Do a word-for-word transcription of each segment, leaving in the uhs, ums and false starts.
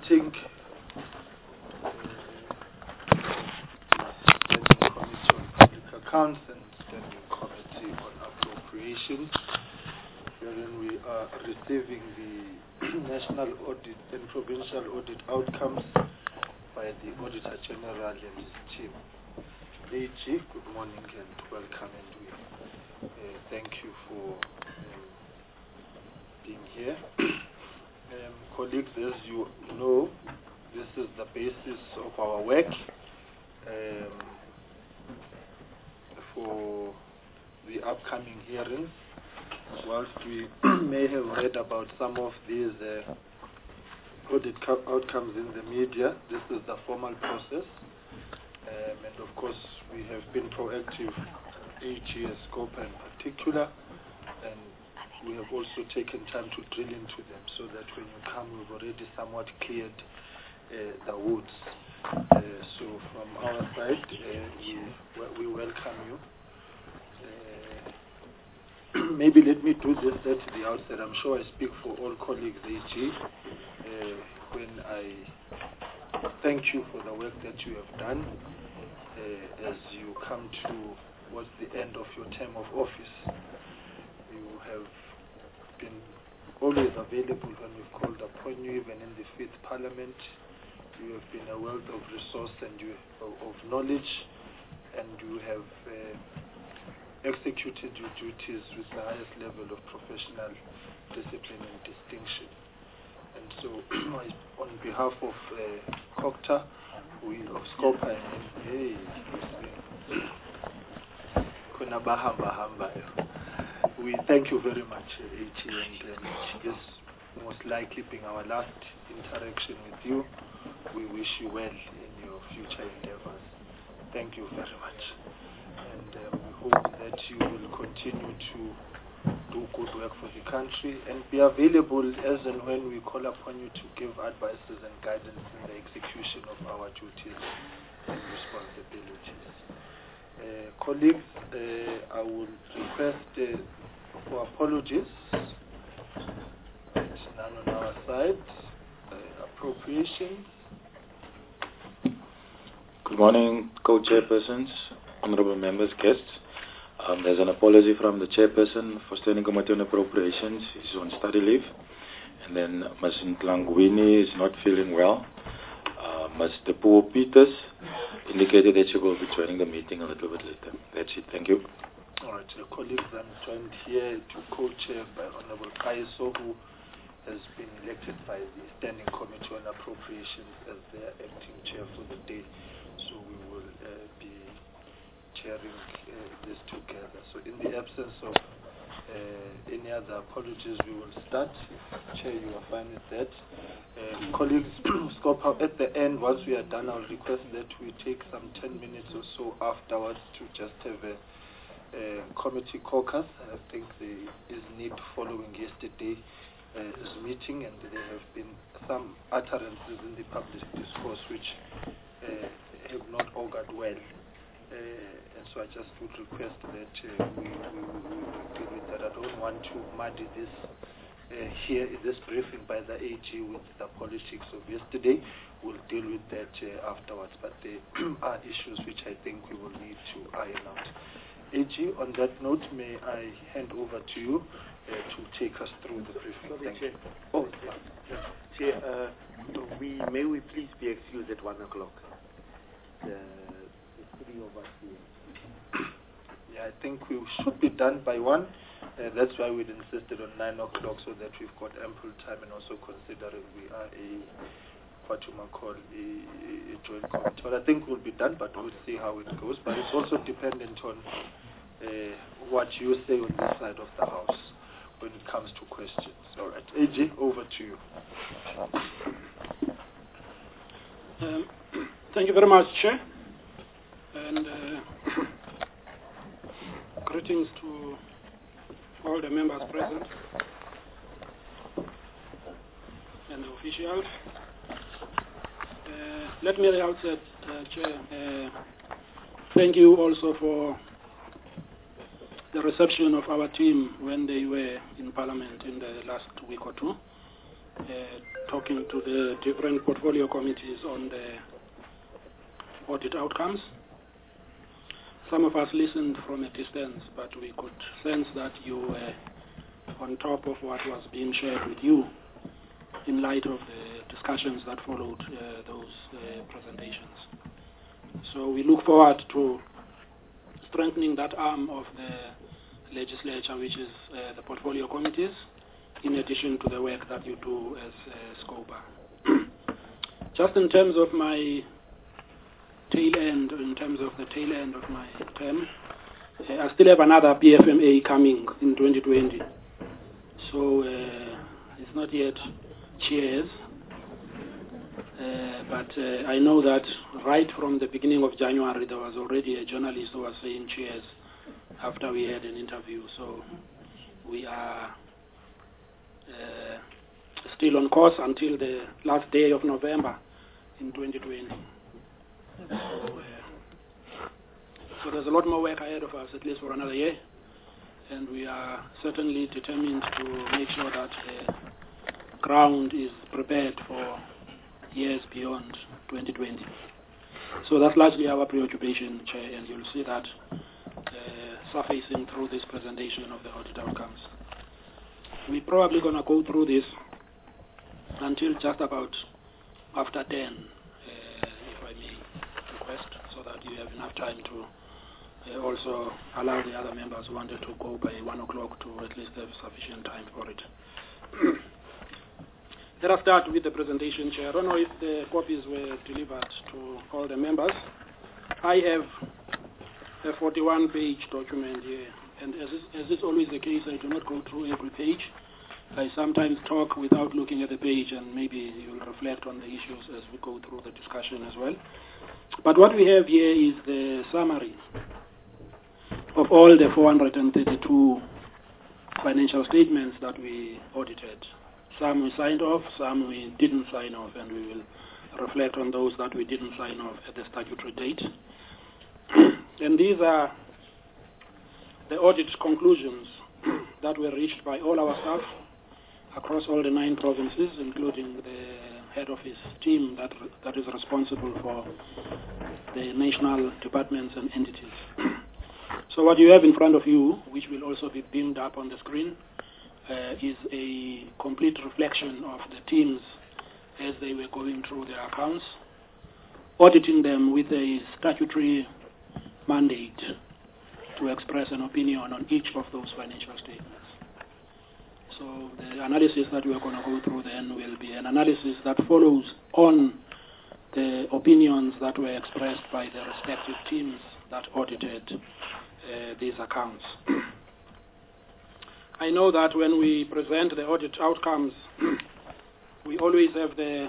meeting. Standing Committee on Public Accounts and Standing Committee on Appropriations, wherein we are receiving the national audit and provincial audit outcomes by the Auditor General and his team. A G, good morning and welcome, and we uh, thank you for um, being here. Um, colleagues, as you know, this is the basis of our work um, for the upcoming hearings. Whilst we may have read about some of these uh, audit outcomes in the media, this is the formal process. Um, and of course, we have been proactive, A G S Scopa in particular, and we have also taken time to drill into them so that when you come, we've already somewhat cleared uh, the woods. Uh, so from our side, uh, we, we welcome you. Uh, maybe let me do this at the outset. I'm sure I speak for all colleagues, A G, uh, when I thank you for the work that you have done uh, as you come towards the end of your term of office. You have been always available when we've called upon you, even in the fifth Parliament. You have been a wealth of resource and you of, of knowledge, and you have uh, executed your duties with the highest level of professional discipline and distinction. And so, on behalf of uh, COGTA, we of Scopa, and hey, we thank you very much, A G, and um, this most likely being our last interaction with you. We wish you well in your future endeavors. Thank you very much, and um, we hope that you will continue to do good work for the country and be available as and when we call upon you to give advices and guidance in the execution of our duties and responsibilities. Uh, colleagues, uh, I would request uh, for apologies. It's none on our side. Uh, appropriations. Good morning, co-chairpersons, honorable members, guests. Um, there's an apology from the chairperson for Standing Committee on Appropriations. He's on study leave. And then Miz Ntlangwini is not feeling well. Uh, Mister Paul Peters indicated that she will be joining the meeting a little bit later. That's it. Thank you. All right, uh, colleagues, I'm joined here to co-chair by Honorable Kaiso, who has been elected by the Standing Committee on Appropriations as their acting chair for the day. So we will uh, be chairing uh, this together. So in the absence of uh, any other apologies, we will start. Chair, you are fine with that. Uh, colleagues, Scopa, at the end, once we are done, I'll request that we take some ten minutes or so afterwards to just have a uh, committee caucus. I think there is need following yesterday's uh, meeting, and there have been some utterances in the public discourse which uh, have not augured well. Uh, and so I just would request that uh, we, we, we will deal with that. I don't want to muddy this uh, here in this briefing by the A G with the politics of yesterday. We'll deal with that uh, afterwards, but there are issues which I think we will need to iron out. A G, on that note, may I hand over to you uh, to take us through the briefing? Sorry, Thank Chair. you. Oh, yeah. Chair, uh, we, may we please be excused at one o'clock? The, the three of us here. Yeah, I think we should be done by one. Uh, that's why we insisted on nine o'clock, so that we've got ample time, and also considering we are a, what you might call a, a joint committee. Well, I think we'll be done, but we'll see how it goes. But it's also dependent on uh, what you say on this side of the house when it comes to questions. All right, A G, over to you. Um, thank you very much, Chair. And uh, greetings to all the members present and the officials. Uh, let me at the outset, uh, Chair, uh, thank you also for the reception of our team when they were in Parliament in the last week or two. Uh, talking to the different portfolio committees on the audit outcomes. Some of us listened from a distance, but we could sense that you were on top of what was being shared with you in light of the discussions that followed uh, those uh, presentations. So we look forward to strengthening that arm of the legislature, which is uh, the portfolio committees, in addition to the work that you do as uh, SCOPA. Just in terms of my tail end, in terms of the tail end of my term, uh, I still have another P F M A coming in twenty twenty. So uh, it's not yet chairs, uh, but uh, I know that right from the beginning of January there was already a journalist who was saying chairs after we had an interview. So we are uh, still on course until the last day of November in twenty twenty. So, uh, so there's a lot more work ahead of us, at least for another year, and we are certainly determined to make sure that the ground is prepared for years beyond twenty twenty. So that's largely our preoccupation, Chair, and you'll see that uh, surfacing through this presentation of the audit outcomes. We're probably going to go through this until just about after ten, uh, if I may request, so that you have enough time to uh, also allow the other members who wanted to go by one o'clock to at least have sufficient time for it. Let us start with the presentation, Chair. I don't know if the copies were delivered to all the members. I have a forty-one page document here, and as is, as is always the case, I do not go through every page. I sometimes talk without looking at the page, and maybe you'll reflect on the issues as we go through the discussion as well. But what we have here is the summary of all the four hundred thirty-two financial statements that we audited. Some we signed off, some we didn't sign off, and we will reflect on those that we didn't sign off at the statutory date. And these are the audit conclusions that were reached by all our staff across all the nine provinces, including the head office team that that is responsible for the national departments and entities. So what you have in front of you, which will also be beamed up on the screen, uh, is a complete reflection of the teams as they were going through their accounts, auditing them with a statutory mandate to express an opinion on each of those financial statements. So the analysis that we are going to go through then will be an analysis that follows on the opinions that were expressed by the respective teams that audited uh, these accounts. I know that when we present the audit outcomes, we always have the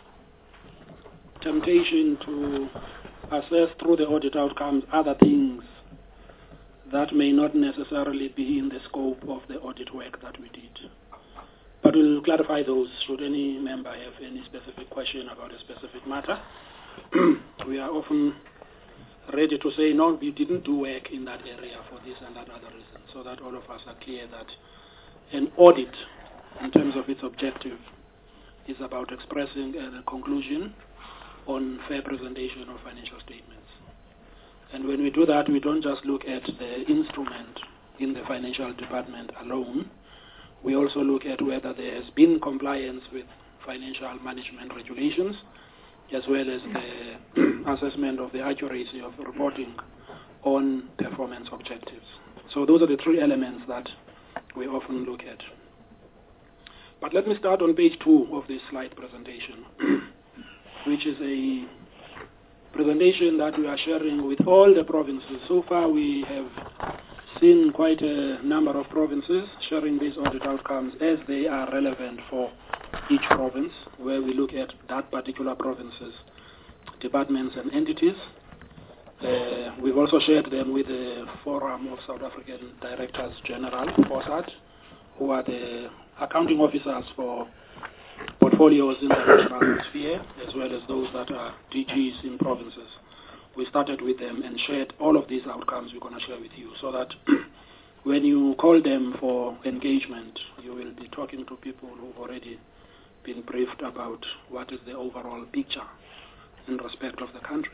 temptation to assess through the audit outcomes other things that may not necessarily be in the scope of the audit work that we did. But we'll clarify those should any member have any specific question about a specific matter. We are often ready to say, no, we didn't do work in that area for this and that other reason, so that all of us are clear that an audit, in terms of its objective, is about expressing a conclusion on fair presentation of financial statements. And when we do that, we don't just look at the instrument in the financial department alone. We also look at whether there has been compliance with financial management regulations, as well as the assessment of the accuracy of reporting on performance objectives. So those are the three elements that we often look at. But let me start on page two of this slide presentation, which is a presentation that we are sharing with all the provinces. So far we have seen quite a number of provinces sharing these audit outcomes as they are relevant for each province, where we look at that particular province's departments and entities. Uh, we've also shared them with the Forum of South African Directors General, FOSAD, who are the accounting officers for portfolios in the national sphere, as well as those that are D Gs in provinces. We started with them and shared all of these outcomes we're going to share with you, so that when you call them for engagement, you will be talking to people who've already been briefed about what is the overall picture in respect of the country.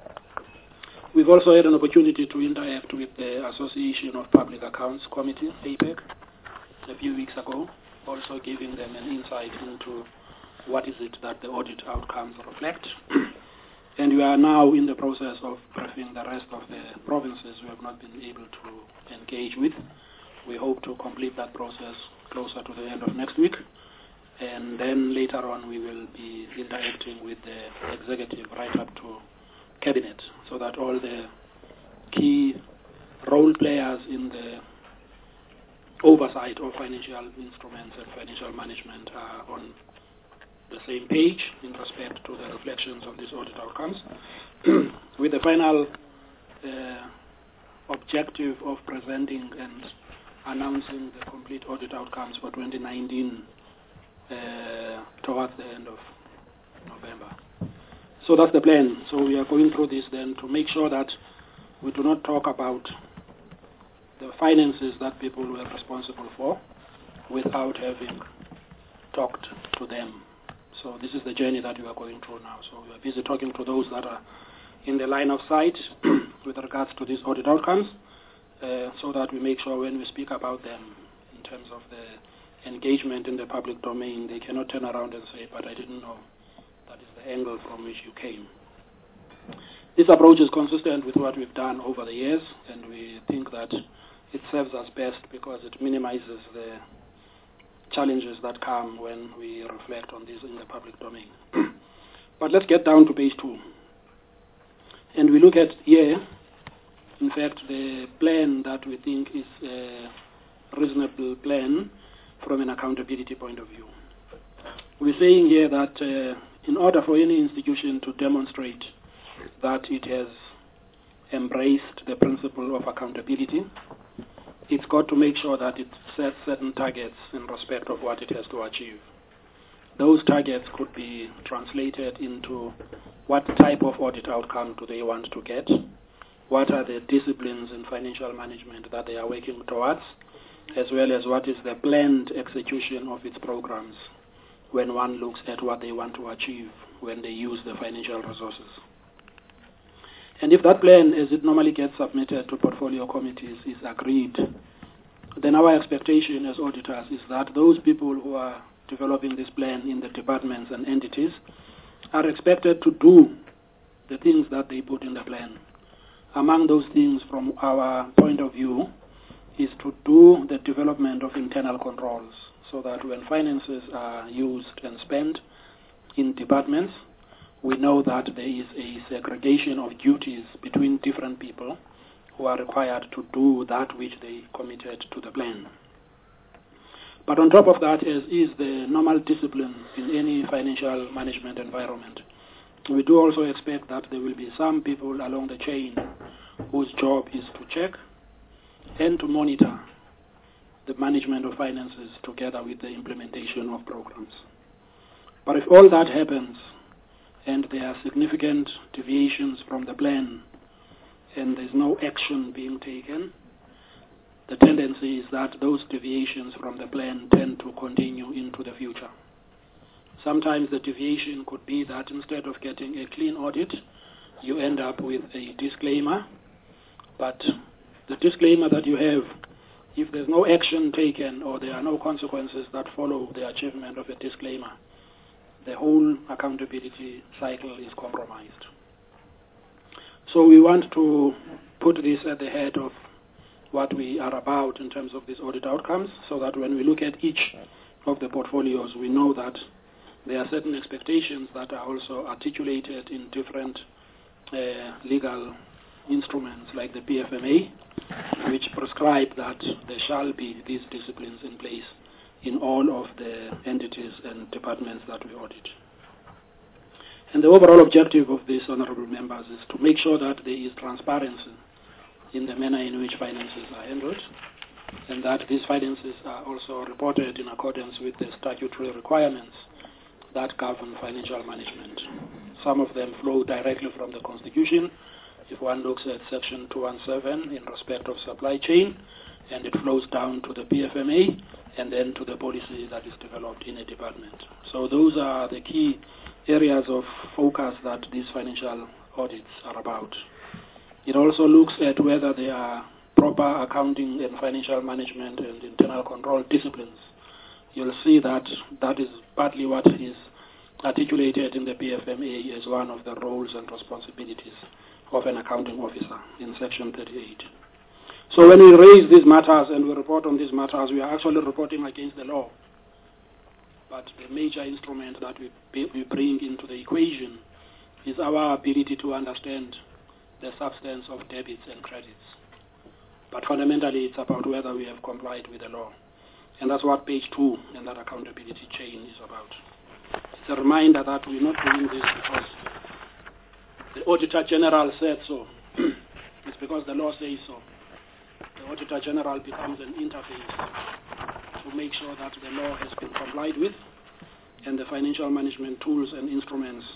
We've also had an opportunity to interact with the Association of Public Accounts Committee, A P E C, a few weeks ago, also giving them an insight into what is it that the audit outcomes reflect. And we are now in the process of briefing the rest of the provinces we have not been able to engage with. We hope to complete that process closer to the end of next week. And then later on we will be interacting with the executive right up to cabinet, so that all the key role players in the oversight of financial instruments and financial management are on the same page in respect to the reflections of these audit outcomes, with the final uh, objective of presenting and announcing the complete audit outcomes for twenty nineteen uh, towards the end of November. So that's the plan. So we are going through this then to make sure that we do not talk about the finances that people were responsible for without having talked to them. So this is the journey that we are going through now. So we are busy talking to those that are in the line of sight with regards to these audit outcomes, uh, so that we make sure when we speak about them in terms of the engagement in the public domain, they cannot turn around and say, but I didn't know. That is the angle from which you came. This approach is consistent with what we've done over the years, and we think that it serves us best because it minimizes the challenges that come when we reflect on this in the public domain. But let's get down to page two. And we look at here, in fact, the plan that we think is a reasonable plan from an accountability point of view. We're saying here that uh, in order for any institution to demonstrate that it has embraced the principle of accountability, it's got to make sure that it sets certain targets in respect of what it has to achieve. Those targets could be translated into what type of audit outcome do they want to get, what are the disciplines in financial management that they are working towards, as well as what is the planned execution of its programs when one looks at what they want to achieve when they use the financial resources. And if that plan, as it normally gets submitted to portfolio committees, is agreed, then our expectation as auditors is that those people who are developing this plan in the departments and entities are expected to do the things that they put in the plan. Among those things, from our point of view, is to do the development of internal controls, so that when finances are used and spent in departments, we know that there is a segregation of duties between different people who are required to do that which they committed to the plan. But on top of that, as is the normal discipline in any financial management environment, we do also expect that there will be some people along the chain whose job is to check and to monitor the management of finances together with the implementation of programs. But if all that happens and there are significant deviations from the plan and there's no action being taken, the tendency is that those deviations from the plan tend to continue into the future. Sometimes the deviation could be that instead of getting a clean audit, you end up with a disclaimer, but the disclaimer that you have, if there's no action taken or there are no consequences that follow the achievement of a disclaimer, the whole accountability cycle is compromised. So we want to put this at the head of what we are about in terms of these audit outcomes, so that when we look at each of the portfolios, we know that there are certain expectations that are also articulated in different uh, legal instruments like the P F M A, which prescribe that there shall be these disciplines in place in all of the entities and departments that we audit. And the overall objective of these honorable members is to make sure that there is transparency in the manner in which finances are handled, and that these finances are also reported in accordance with the statutory requirements that govern financial management. Some of them flow directly from the Constitution. If one looks at Section two seventeen in respect of supply chain, and it flows down to the P F M A, and then to the policy that is developed in a department. So those are the key areas of focus that these financial audits are about. It also looks at whether there are proper accounting and financial management and internal control disciplines. You'll see that that is partly what is articulated in the P F M A as one of the roles and responsibilities of an accounting officer in Section thirty-eight. So when we raise these matters and we report on these matters, we are actually reporting against the law. But the major instrument that we, we bring into the equation is our ability to understand the substance of debits and credits. But fundamentally, it's about whether we have complied with the law. And that's what page two and that accountability chain is about. It's a reminder that we're not doing this because the Auditor General said so. It's because the law says so. The Auditor General becomes an interface to make sure that the law has been complied with and the financial management tools and instruments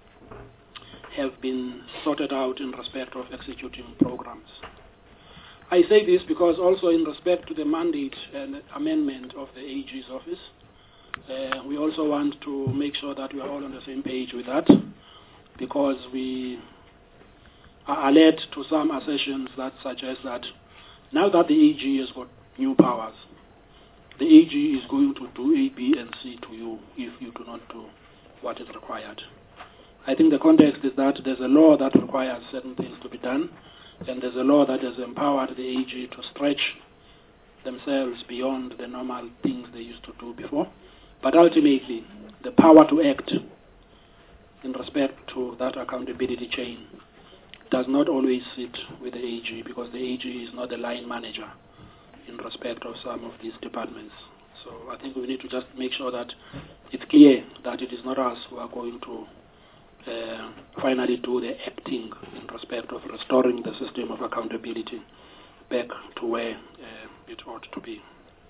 have been sorted out in respect of executing programs. I say this because also in respect to the mandate and amendment of the A G's office, uh, we also want to make sure that we are all on the same page with that, because we are alert to some assertions that suggest that now that the A G has got new powers, the A G is going to do A, B, and C to you if you do not do what is required. I think the context is that there's a law that requires certain things to be done, and there's a law that has empowered the A G to stretch themselves beyond the normal things they used to do before. But ultimately, the power to act in respect to that accountability chain does not always sit with the A G, because the A G is not the line manager in respect of some of these departments. So I think we need to just make sure that it's clear that it is not us who are going to uh, finally do the acting in respect of restoring the system of accountability back to where uh, it ought to be.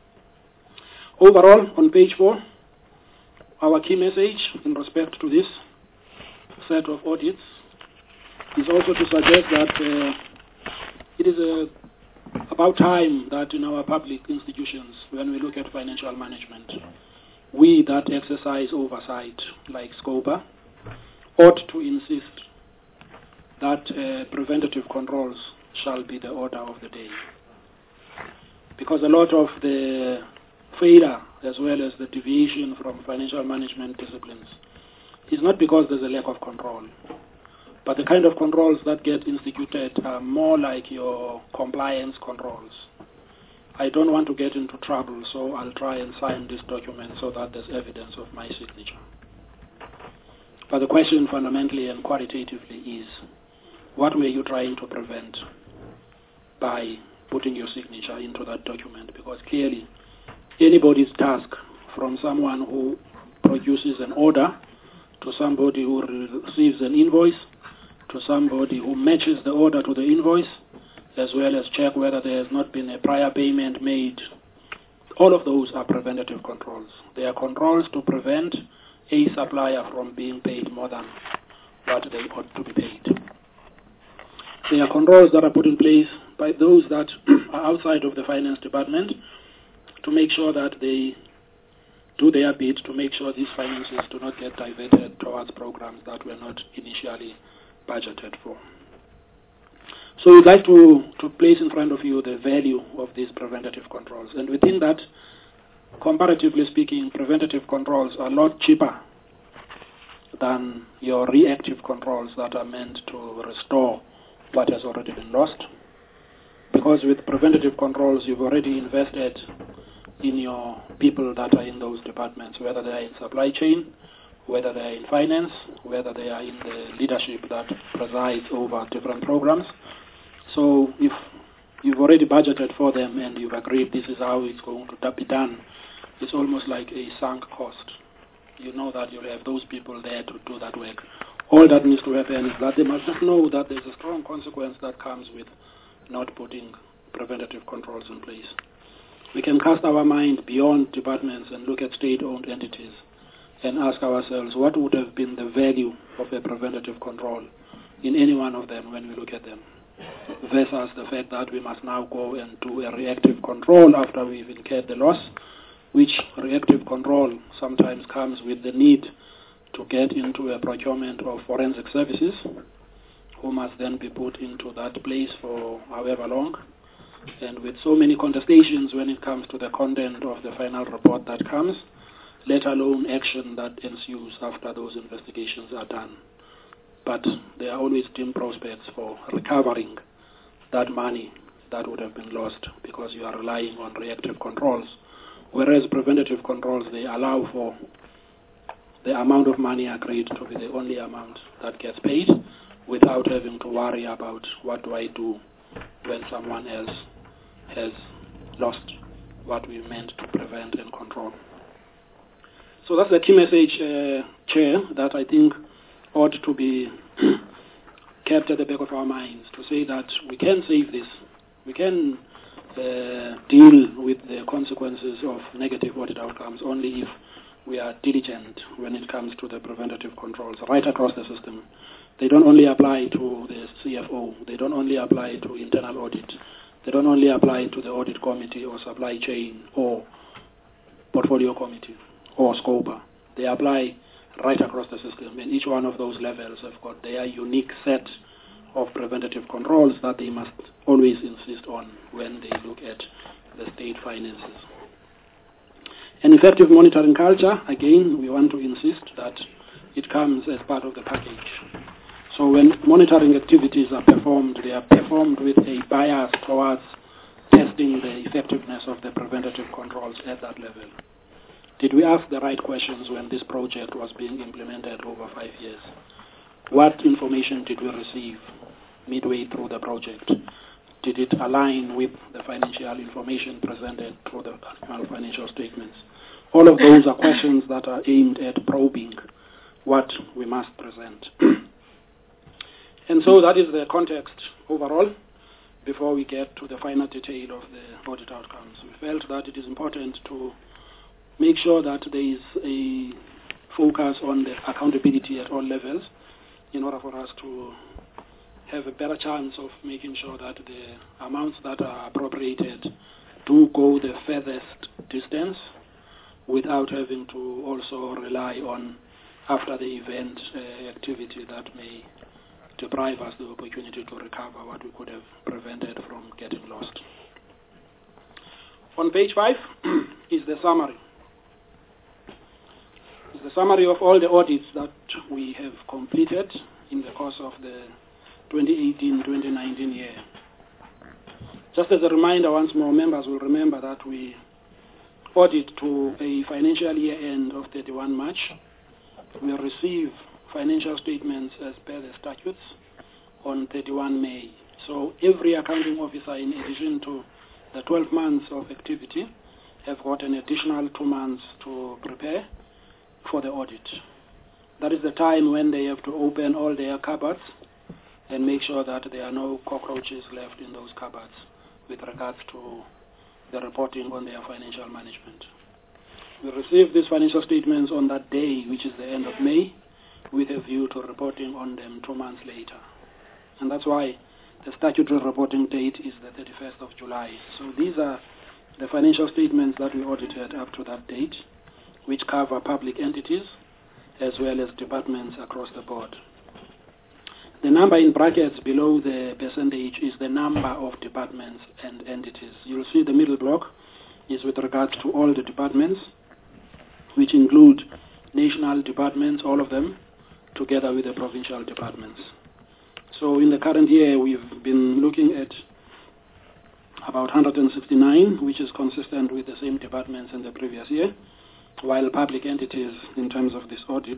Overall, on page four, our key message in respect to this set of audits is also to suggest that uh, it is uh, about time that in our public institutions, when we look at financial management, we that exercise oversight, like SCOPA, ought to insist that uh, preventative controls shall be the order of the day. Because a lot of the failure, as well as the deviation from financial management disciplines, is not because there's a lack of control, but the kind of controls that get instituted are more like your compliance controls. I don't want to get into trouble, so I'll try and sign this document so that there's evidence of my signature. But the question fundamentally and qualitatively is, what were you trying to prevent by putting your signature into that document? Because clearly, anybody's task, from someone who produces an order, to somebody who receives an invoice, to somebody who matches the order to the invoice, as well as check whether there has not been a prior payment made. All of those are preventative controls. They are controls to prevent a supplier from being paid more than what they ought to be paid. They are controls that are put in place by those that are outside of the finance department to make sure that they do their bit to make sure these finances do not get diverted towards programs that were not initially budgeted for. So we'd like to, to place in front of you the value of these preventative controls. And within that, comparatively speaking, preventative controls are a lot cheaper than your reactive controls that are meant to restore what has already been lost. Because with preventative controls, you've already invested in your people that are in those departments, whether they are in supply chain, whether they are in finance, whether they are in the leadership that presides over different programs. So if you've already budgeted for them and you've agreed this is how it's going to be done, it's almost like a sunk cost. You know that you'll have those people there to do that work. All that needs to happen is that they must just know that there's a strong consequence that comes with not putting preventative controls in place. We can cast our mind beyond departments and look at state-owned entities and ask ourselves what would have been the value of a preventative control in any one of them when we look at them, versus the fact that we must now go and do a reactive control after we've incurred the loss, which reactive control sometimes comes with the need to get into a procurement of forensic services, who must then be put into that place for however long, and with so many contestations when it comes to the content of the final report that comes, let alone action that ensues after those investigations are done. But there are always dim prospects for recovering that money that would have been lost because you are relying on reactive controls, whereas preventative controls, they allow for the amount of money agreed to be the only amount that gets paid without having to worry about what do I do when someone else has lost what we meant to prevent and control. So that's the key message, uh, Chair, that I think ought to be kept at the back of our minds, to say that we can save this. We can uh, deal with the consequences of negative audit outcomes only if we are diligent when it comes to the preventative controls right across the system. They don't only apply to the C F O. They don't only apply to internal audit. They don't only apply to the audit committee or supply chain or portfolio committee or SCOPA. They apply right across the system, and each one of those levels have got their unique set of preventative controls that they must always insist on when they look at the state finances. An effective monitoring culture, again, we want to insist that it comes as part of the package. So when monitoring activities are performed, they are performed with a bias towards testing the effectiveness of the preventative controls at that level. Did we ask the right questions when this project was being implemented over five years? What information did we receive midway through the project? Did it align with the financial information presented through the annual financial statements? All of those are questions that are aimed at probing what we must present. And so that is the context overall before we get to the final detail of the audit outcomes. We felt that it is important to make sure that there is a focus on the accountability at all levels in order for us to have a better chance of making sure that the amounts that are appropriated do go the furthest distance without having to also rely on after the event uh, activity that may deprive us the opportunity to recover what we could have prevented from getting lost. On page five is the summary. It's the summary of all the audits that we have completed in the course of the twenty eighteen twenty nineteen year. Just as a reminder, once more, members will remember that we audit to a financial year end of thirty-first March. We receive financial statements as per the statutes on thirty-first May. So every accounting officer, in addition to the twelve months of activity, have got an additional two months to prepare for the audit. That is the time when they have to open all their cupboards and make sure that there are no cockroaches left in those cupboards with regards to the reporting on their financial management. We receive these financial statements on that day, which is the end of May, with a view to reporting on them two months later. And that's why the statutory reporting date is the thirty-first of July. So these are the financial statements that we audited up to that date, which cover public entities as well as departments across the board. The number in brackets below the percentage is the number of departments and entities. You'll see the middle block is with regards to all the departments, which include national departments, all of them, together with the provincial departments. So in the current year, we've been looking at about one hundred sixty-nine, which is consistent with the same departments in the previous year, while public entities, in terms of this audit,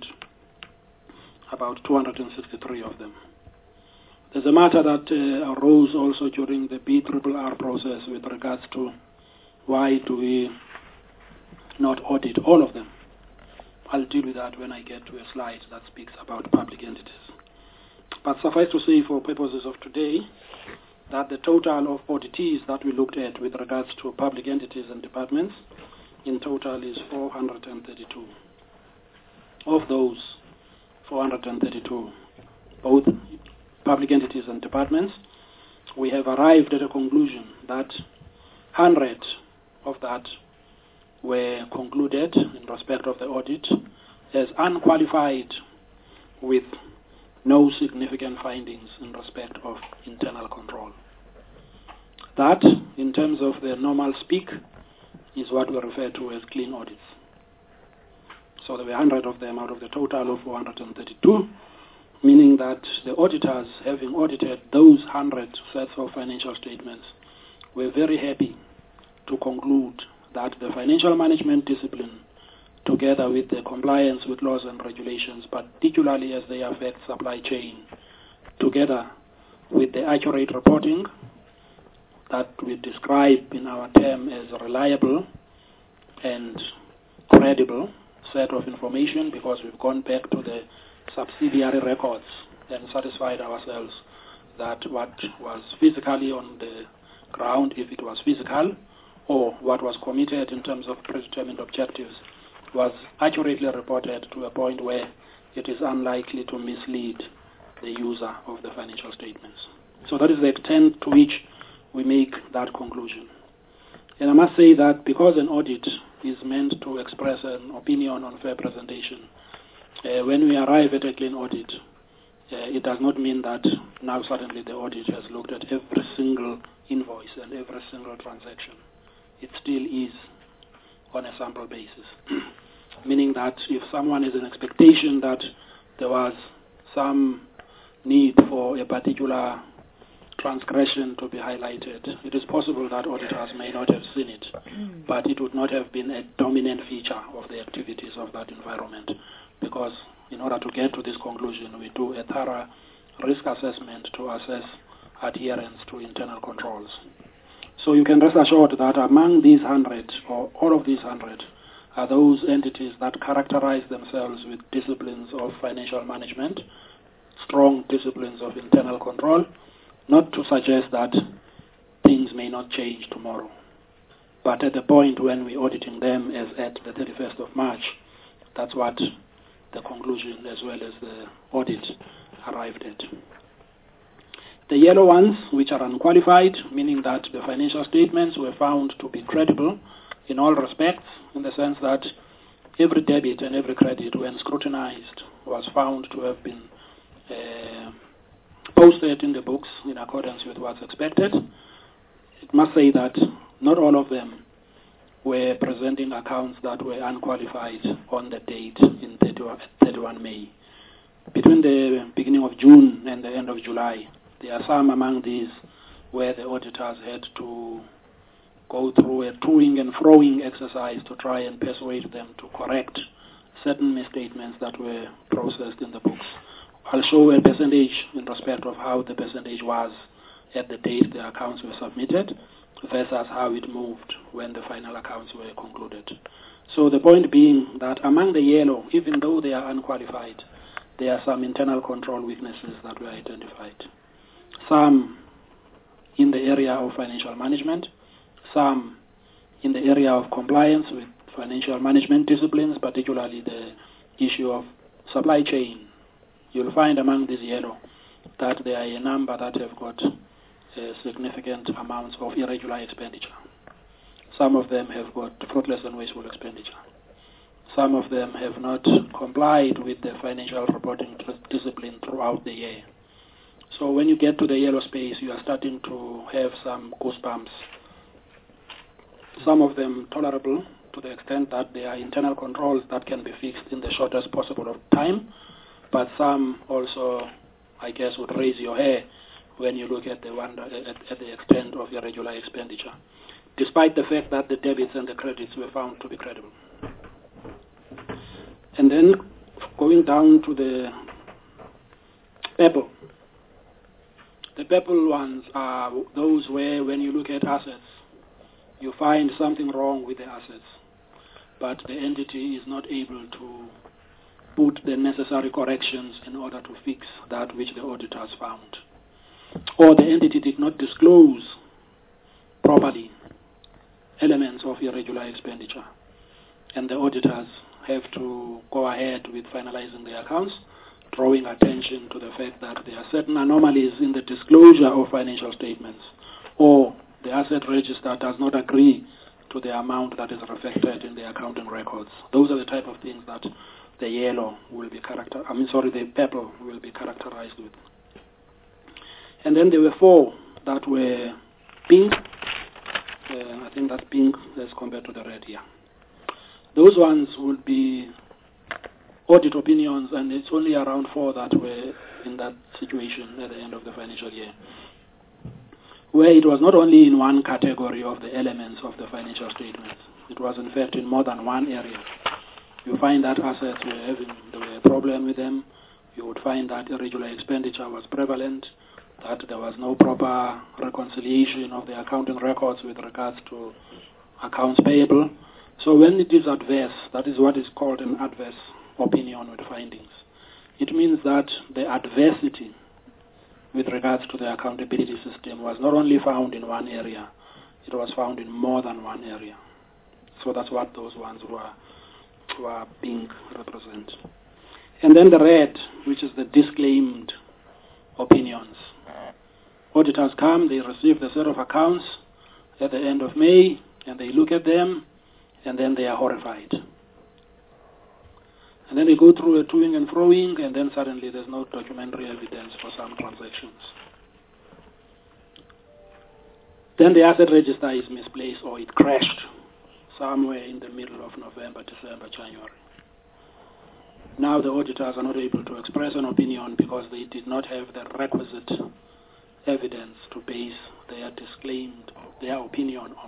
about two hundred sixty-three of them. There's a matter that uh, arose also during the B R R R process with regards to why do we not audit all of them. I'll deal with that when I get to a slide that speaks about public entities. But suffice to say, for purposes of today, that the total of auditees that we looked at with regards to public entities and departments in total is four hundred thirty-two. Of those four hundred thirty-two, both public entities and departments, we have arrived at a conclusion that one hundred of that were concluded in respect of the audit as unqualified with no significant findings in respect of internal control. That, in terms of the normal speak, is what we refer to as clean audits. So there were one hundred of them out of the total of four hundred thirty-two, meaning that the auditors, having audited those one hundred sets of financial statements, were very happy to conclude that the financial management discipline, together with the compliance with laws and regulations, particularly as they affect supply chain, together with the accurate reporting that we describe in our term as a reliable and credible set of information, because we've gone back to the subsidiary records and satisfied ourselves that what was physically on the ground, if it was physical, or what was committed in terms of predetermined objectives, was accurately reported to a point where it is unlikely to mislead the user of the financial statements. So that is the extent to which we make that conclusion. And I must say that because an audit is meant to express an opinion on fair presentation, uh, when we arrive at a clean audit, uh, it does not mean that now suddenly the audit has looked at every single invoice and every single transaction. It still is on a sample basis. Meaning that if someone has an expectation that there was some need for a particular transgression to be highlighted, it is possible that auditors may not have seen it, but it would not have been a dominant feature of the activities of that environment, because in order to get to this conclusion, we do a thorough risk assessment to assess adherence to internal controls. So you can rest assured that among these hundred, or all of these hundred, are those entities that characterize themselves with disciplines of financial management, strong disciplines of internal control, not to suggest that things may not change tomorrow. But at the point when we're auditing them as at the thirty-first of March, that's what the conclusion as well as the audit arrived at. The yellow ones, which are unqualified, meaning that the financial statements were found to be credible in all respects, in the sense that every debit and every credit, when scrutinized, was found to have been uh, posted in the books in accordance with what's expected. It must say that not all of them were presenting accounts that were unqualified on the date in thirty-first of May. Between the beginning of June and the end of July, there are some among these where the auditors had to go through a toing and froing exercise to try and persuade them to correct certain misstatements that were processed in the books. I'll show a percentage in respect of how the percentage was at the date the accounts were submitted versus how it moved when the final accounts were concluded. So the point being that among the yellow, even though they are unqualified, there are some internal control weaknesses that were identified. Some in the area of financial management, some in the area of compliance with financial management disciplines, particularly the issue of supply chain. You'll find among these yellow that there are a number that have got uh, significant amounts of irregular expenditure. Some of them have got fruitless and wasteful expenditure. Some of them have not complied with the financial reporting discipline throughout the year. So when you get to the yellow space, you are starting to have some goosebumps. Some of them tolerable to the extent that there are internal controls that can be fixed in the shortest possible of time, but some also, I guess, would raise your hair when you look at the wonder, at, at the extent of irregular expenditure, despite the fact that the debits and the credits were found to be credible. And then going down to the purple. The purple ones are those where when you look at assets, you find something wrong with the assets, but the entity is not able to put the necessary corrections in order to fix that which the auditors found. Or the entity did not disclose properly elements of irregular expenditure, and the auditors have to go ahead with finalizing the accounts, drawing attention to the fact that there are certain anomalies in the disclosure of financial statements, or the asset register does not agree to the amount that is reflected in the accounting records. Those are the type of things that the yellow will be character. I mean, sorry, the purple will be characterized with. And then there were four that were pink. Uh, I think that's pink as compared to the red here. Those ones would be audit opinions, and it's only around four that were in that situation at the end of the financial year, where it was not only in one category of the elements of the financial statements. It was in fact in more than one area. You find that assets were having there were a problem with them. You would find that irregular expenditure was prevalent, that there was no proper reconciliation of the accounting records with regards to accounts payable. So when it is adverse, that is what is called an adverse opinion with findings. It means that the adversity with regards to the accountability system was not only found in one area, it was found in more than one area. So that's what those ones were, were being represented. And then the red, which is the disclaimed opinions. Auditors come, they receive the set of accounts at the end of May, and they look at them, and then they are horrified. And then they go through a toing and froing, and then suddenly there's no documentary evidence for some transactions. Then the asset register is misplaced or it crashed somewhere in the middle of November, December, January. Now the auditors are not able to express an opinion because they did not have the requisite evidence to base their disclaimed, their opinion on.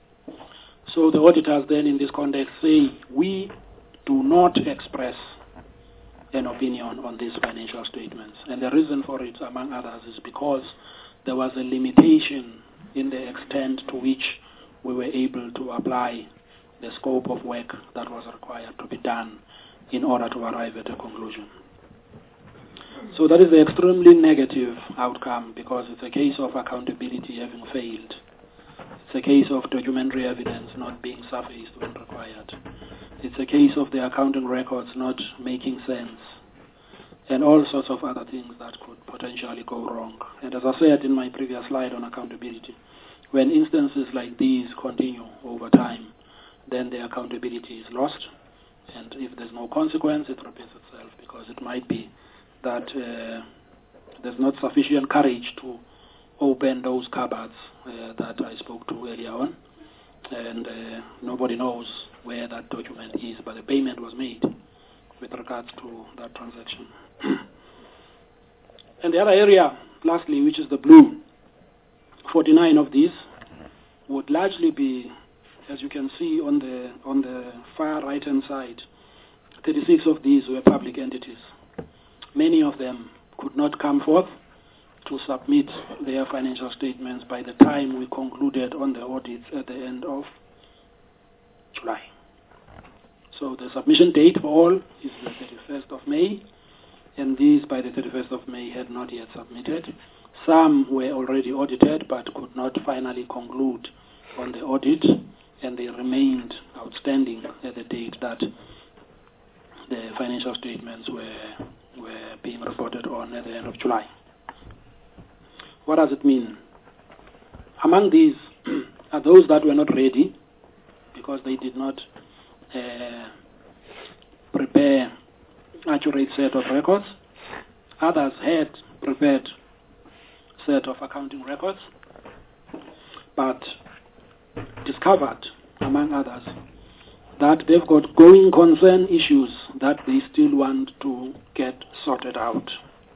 So the auditors then in this context say, we do not express an opinion on these financial statements. And the reason for it, among others, is because there was a limitation in the extent to which we were able to apply the scope of work that was required to be done in order to arrive at a conclusion. So that is the extremely negative outcome because it's a case of accountability having failed. It's a case of documentary evidence not being surfaced when required. It's a case of the accounting records not making sense, and all sorts of other things that could potentially go wrong. And as I said in my previous slide on accountability, when instances like these continue over time, then the accountability is lost, and if there's no consequence, it repeats itself, because it might be that uh, there's not sufficient courage to open those cupboards uh, that I spoke to earlier on, and uh, nobody knows where that document is, but the payment was made with regards to that transaction. And the other area, lastly, which is the blue, forty-nine of these would largely be, as you can see on the on the far right-hand side, thirty-six of these were public entities. Many of them could not come forth to submit their financial statements by the time we concluded on the audits at the end of July. So the submission date for all is the thirty-first of May, and these by the thirty-first of May had not yet submitted. Some were already audited but could not finally conclude on the audit, and they remained outstanding at the date that the financial statements were, were being reported on at the end of July. What does it mean? Among these are those that were not ready because they did not uh, prepare accurate set of records. Others had prepared set of accounting records, but discovered, among others, that they've got going concern issues that they still want to get sorted out.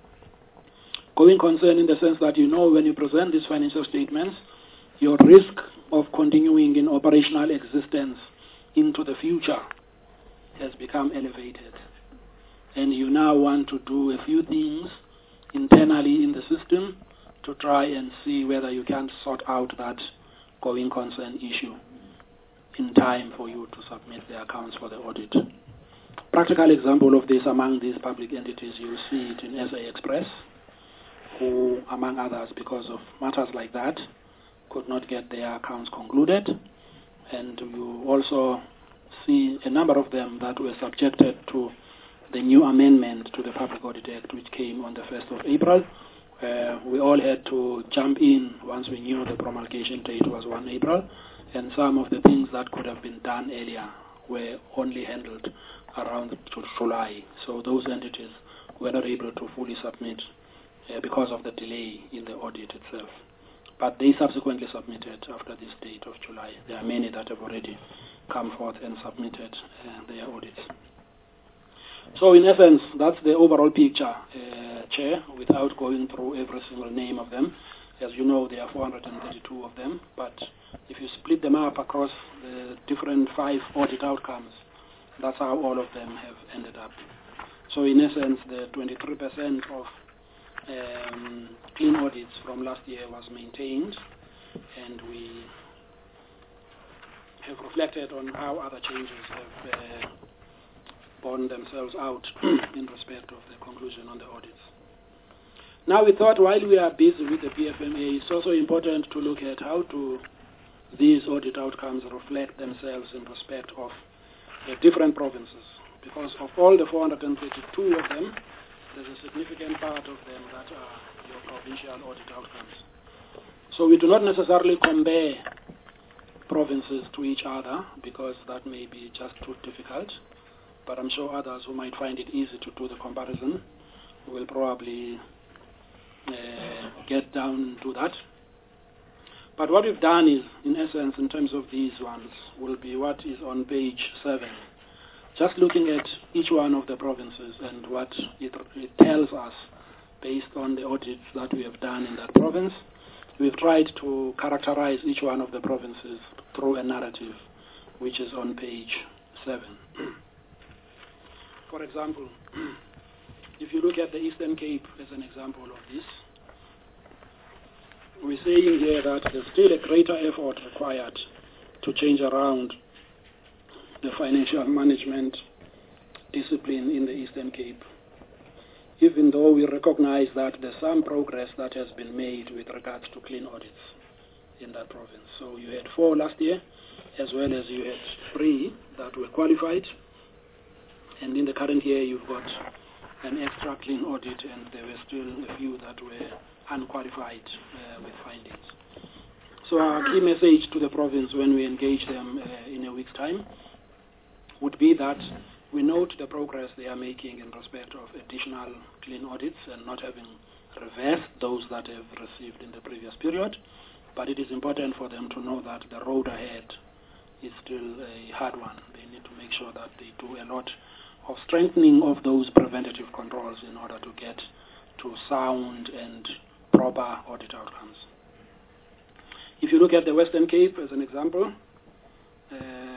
Going concern in the sense that, you know, when you present these financial statements, your risk of continuing in operational existence into the future has become elevated. And you now want to do a few things internally in the system to try and see whether you can sort out that going concern issue in time for you to submit the accounts for the audit. Practical example of this among these public entities, you see it in S A Express, who, among others, because of matters like that, could not get their accounts concluded. And you also see a number of them that were subjected to the new amendment to the Public Audit Act, which came on the first of April. Uh, we all had to jump in once we knew the promulgation date was the first of April, and some of the things that could have been done earlier were only handled around July. So those entities were not able to fully submit uh, because of the delay in the audit itself. But they subsequently submitted after this date of July. There are many that have already come forth and submitted uh, their audits. So in essence, that's the overall picture, uh, Chair, without going through every single name of them. As you know, there are four hundred thirty-two of them, but if you split them up across the different five audit outcomes, that's how all of them have ended up. So in essence, the twenty-three percent of um, clean audits from last year was maintained, and we have reflected on how other changes have uh, borne themselves out in respect of the conclusion on the audits. Now we thought while we are busy with the P F M A, it's also important to look at how to these audit outcomes reflect themselves in respect of the different provinces. Because of all the four hundred thirty-two of them, there's a significant part of them that are your provincial audit outcomes. So we do not necessarily compare provinces to each other because that may be just too difficult. But I'm sure others who might find it easy to do the comparison will probably uh, get down to that. But what we've done is, in essence, in terms of these ones, will be what is on page seven. Just looking at each one of the provinces and what it, it tells us based on the audits that we have done in that province, we've tried to characterize each one of the provinces through a narrative, which is on page seven. For example, if you look at the Eastern Cape as an example of this, we're saying here that there's still a greater effort required to change around the financial management discipline in the Eastern Cape, even though we recognize that there's some progress that has been made with regards to clean audits in that province. So you had four last year, as well as you had three that were qualified. And in the current year, you've got an extra clean audit, and there were still a few that were unqualified uh, with findings. So our key message to the province when we engage them uh, in a week's time would be that we note the progress they are making in respect of additional clean audits and not having reversed those that have received in the previous period. But it is important for them to know that the road ahead is still a hard one. They need to make sure that they do a lot of strengthening of those preventative controls in order to get to sound and proper audit outcomes. If you look at the Western Cape as an example, uh,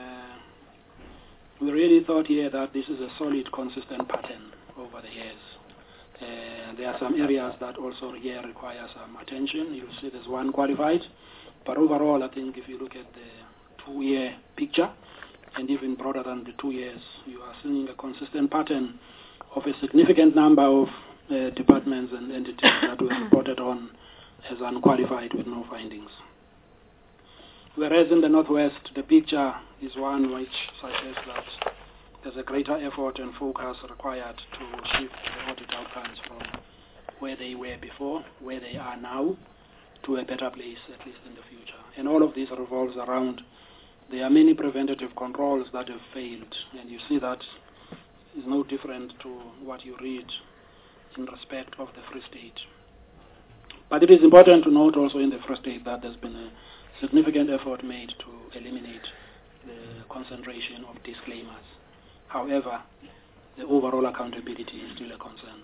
we really thought here that this is a solid, consistent pattern over the years. Uh, there are some areas that also here require some attention. You'll see there's one qualified, but overall, I think if you look at the two-year picture, and even broader than the two years, you are seeing a consistent pattern of a significant number of uh, departments and entities that were reported on as unqualified with no findings. Whereas in the Northwest, the picture is one which suggests that there's a greater effort and focus required to shift the audit outcomes from where they were before, where they are now, to a better place, at least in the future. And all of this revolves around there are many preventative controls that have failed, and you see that is no different to what you read in respect of the Free State. But it is important to note also in the Free State that there's been a significant effort made to eliminate the concentration of disclaimers. However, the overall accountability is still a concern.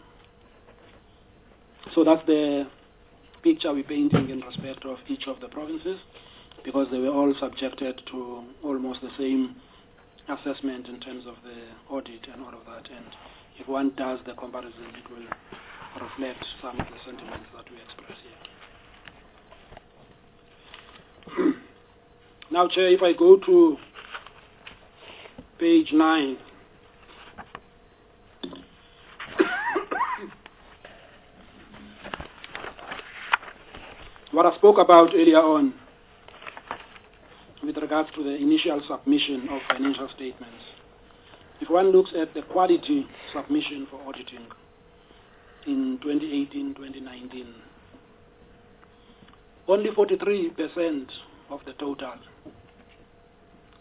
So that's the picture we're painting in respect of each of the provinces, because they were all subjected to almost the same assessment in terms of the audit and all of that. And if one does the comparison, it will reflect some of the sentiments that we express here. Now, Chair, if I go to page nine, what I spoke about earlier on with regards to the initial submission of financial statements. If one looks at the quality submission for auditing in twenty eighteen twenty nineteen, only forty-three percent of the total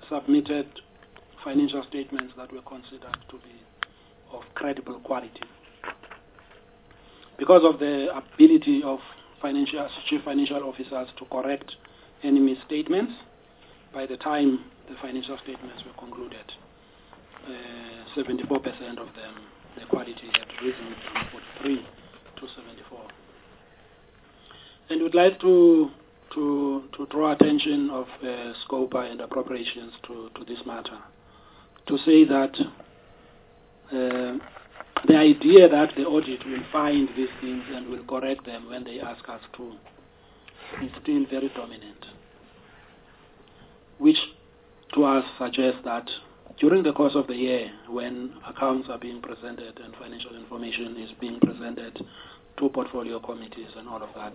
submitted financial statements that were considered to be of credible quality. Because of the ability of financial, chief financial officers to correct any misstatements, by the time the financial statements were concluded, uh, seventy-four percent of them, the quality had risen from forty-three to seventy-four. And we'd like to to to draw attention of uh, SCOPA and appropriations to, to this matter, to say that uh, the idea that the audit will find these things and will correct them when they ask us to is still very dominant, which to us suggests that during the course of the year, when accounts are being presented and financial information is being presented to portfolio committees and all of that,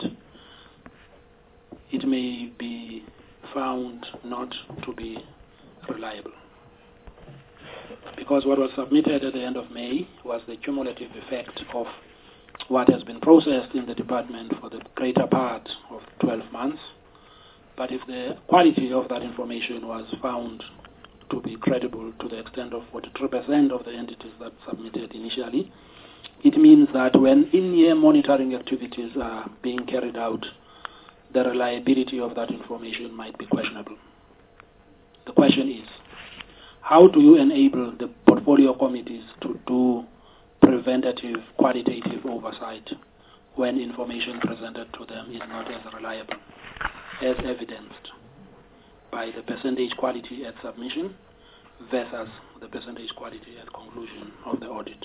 it may be found not to be reliable. Because what was submitted at the end of May was the cumulative effect of what has been processed in the department for the greater part of twelve months. But if the quality of that information was found to be credible to the extent of forty-three percent of the entities that submitted initially, it means that when in-year monitoring activities are being carried out, the reliability of that information might be questionable. The question is, how do you enable the portfolio committees to do preventative, qualitative oversight when information presented to them is not as reliable, as evidenced by the percentage quality at submission versus the percentage quality at conclusion of the audit?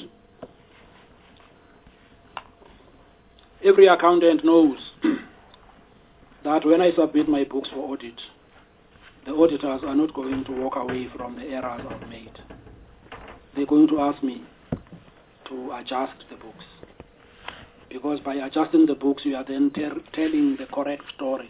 Every accountant knows that when I submit my books for audit, the auditors are not going to walk away from the errors I've made. They're going to ask me to adjust the books. Because by adjusting the books, you are then ter- telling the correct story.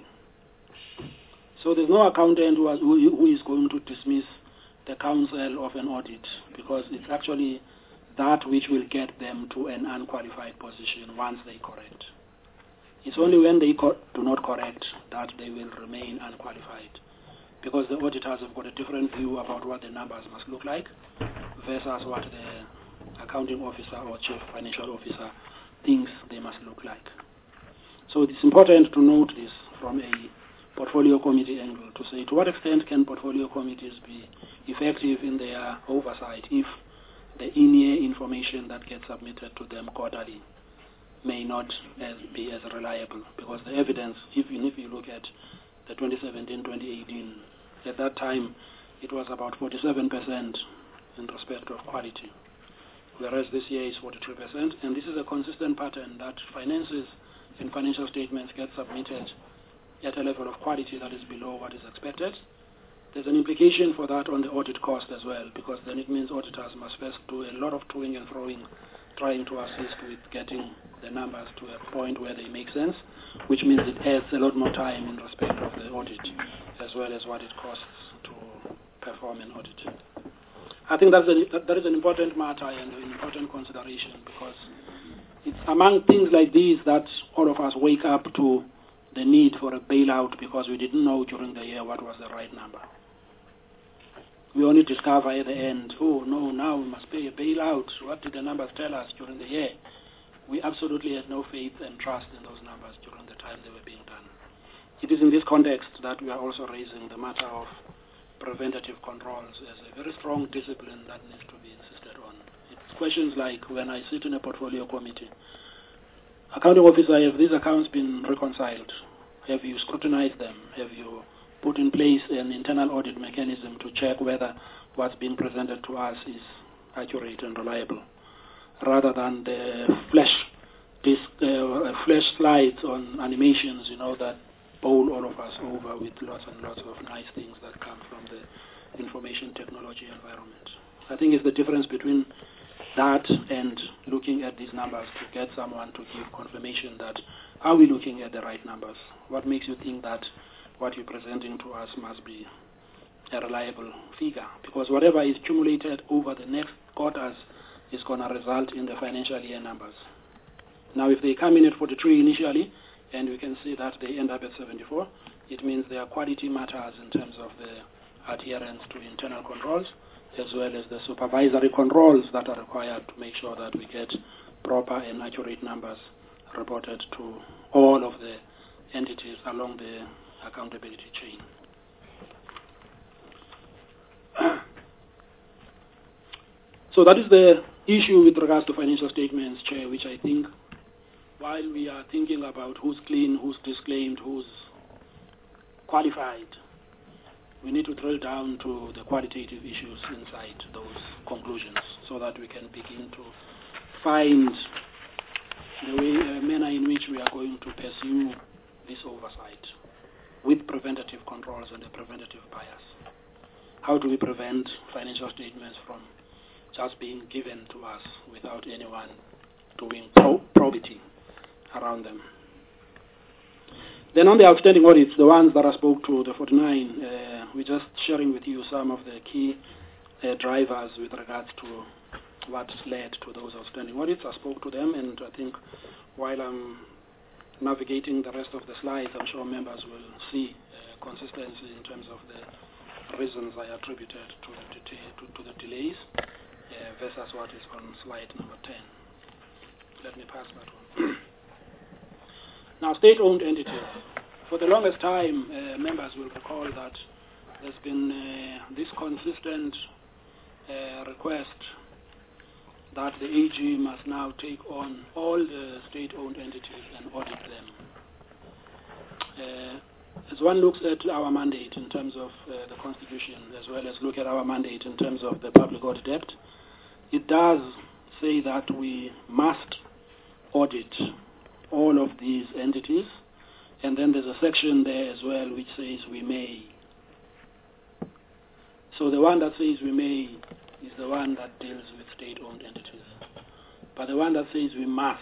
So there's no accountant who, has, who, who is going to dismiss the counsel of an audit, because it's actually that which will get them to an unqualified position once they correct. It's only when they co- do not correct that they will remain unqualified, because the auditors have got a different view about what the numbers must look like versus what the accounting officer or chief financial officer thinks they must look like. So it's important to note this from a portfolio committee angle, to say to what extent can portfolio committees be effective in their oversight if the in-year information that gets submitted to them quarterly may not as, be as reliable, because the evidence, even if you look at the twenty seventeen twenty eighteen, at that time it was about forty-seven percent in respect of quality, whereas this year is forty-three percent, and this is a consistent pattern that finances and financial statements get submitted at a level of quality that is below what is expected. There's an implication for that on the audit cost as well, because then it means auditors must first do a lot of toing and froing, trying to assist with getting the numbers to a point where they make sense, which means it adds a lot more time in respect of the audit, as well as what it costs to perform an audit. I think that's a, that is an important matter and an important consideration, because it's among things like these that all of us wake up to the need for a bailout, because we didn't know during the year what was the right number. We only discover at the end, oh no, now we must pay a bailout. What did the numbers tell us during the year? We absolutely had no faith and trust in those numbers during the time they were being done. It is in this context that we are also raising the matter of preventative controls as a very strong discipline that needs to be insisted on. It's questions like, when I sit in a portfolio committee, accounting officer, have these accounts been reconciled? Have you scrutinized them? Have you put in place an internal audit mechanism to check whether what's being presented to us is accurate and reliable, rather than the flash disc, uh, flash slides on animations, you know, that bowl all of us over with lots and lots of nice things that come from the information technology environment. I think it's the difference between that and looking at these numbers to get someone to give confirmation that, are we looking at the right numbers? What makes you think that what you're presenting to us must be a reliable figure? Because whatever is accumulated over the next quarters is going to result in the financial year numbers. Now, if they come in at forty-three initially, and we can see that they end up at seventy-four, it means their quality matters in terms of the adherence to internal controls, as well as the supervisory controls that are required to make sure that we get proper and accurate numbers reported to all of the entities along the accountability chain. So that is the issue with regards to financial statements, Chair, which I think, while we are thinking about who's clean, who's disclaimed, who's qualified, we need to drill down to the qualitative issues inside those conclusions so that we can begin to find the way, uh, manner in which we are going to pursue this oversight with preventative controls and a preventative bias. How do we prevent financial statements from just being given to us without anyone doing pro probity around them? Then on the outstanding audits, the ones that I spoke to, the forty-nine, uh, we're just sharing with you some of the key uh, drivers with regards to what led to those outstanding audits. I spoke to them, and I think while I'm navigating the rest of the slides, I'm sure members will see uh, consistency in terms of the reasons I attributed to the, to, to the delays uh, versus what is on slide number ten. Let me pass that one. Now, state-owned entities. For the longest time, uh, members will recall that there's been uh, this consistent uh, request that the A G must now take on all the state-owned entities and audit them. Uh, as one looks at our mandate in terms of uh, the Constitution, as well as look at our mandate in terms of the Public Audit Act, it does say that we must audit all of these entities, and then there's a section there as well which says we may. So the one that says we may is the one that deals with state-owned entities. But the one that says we must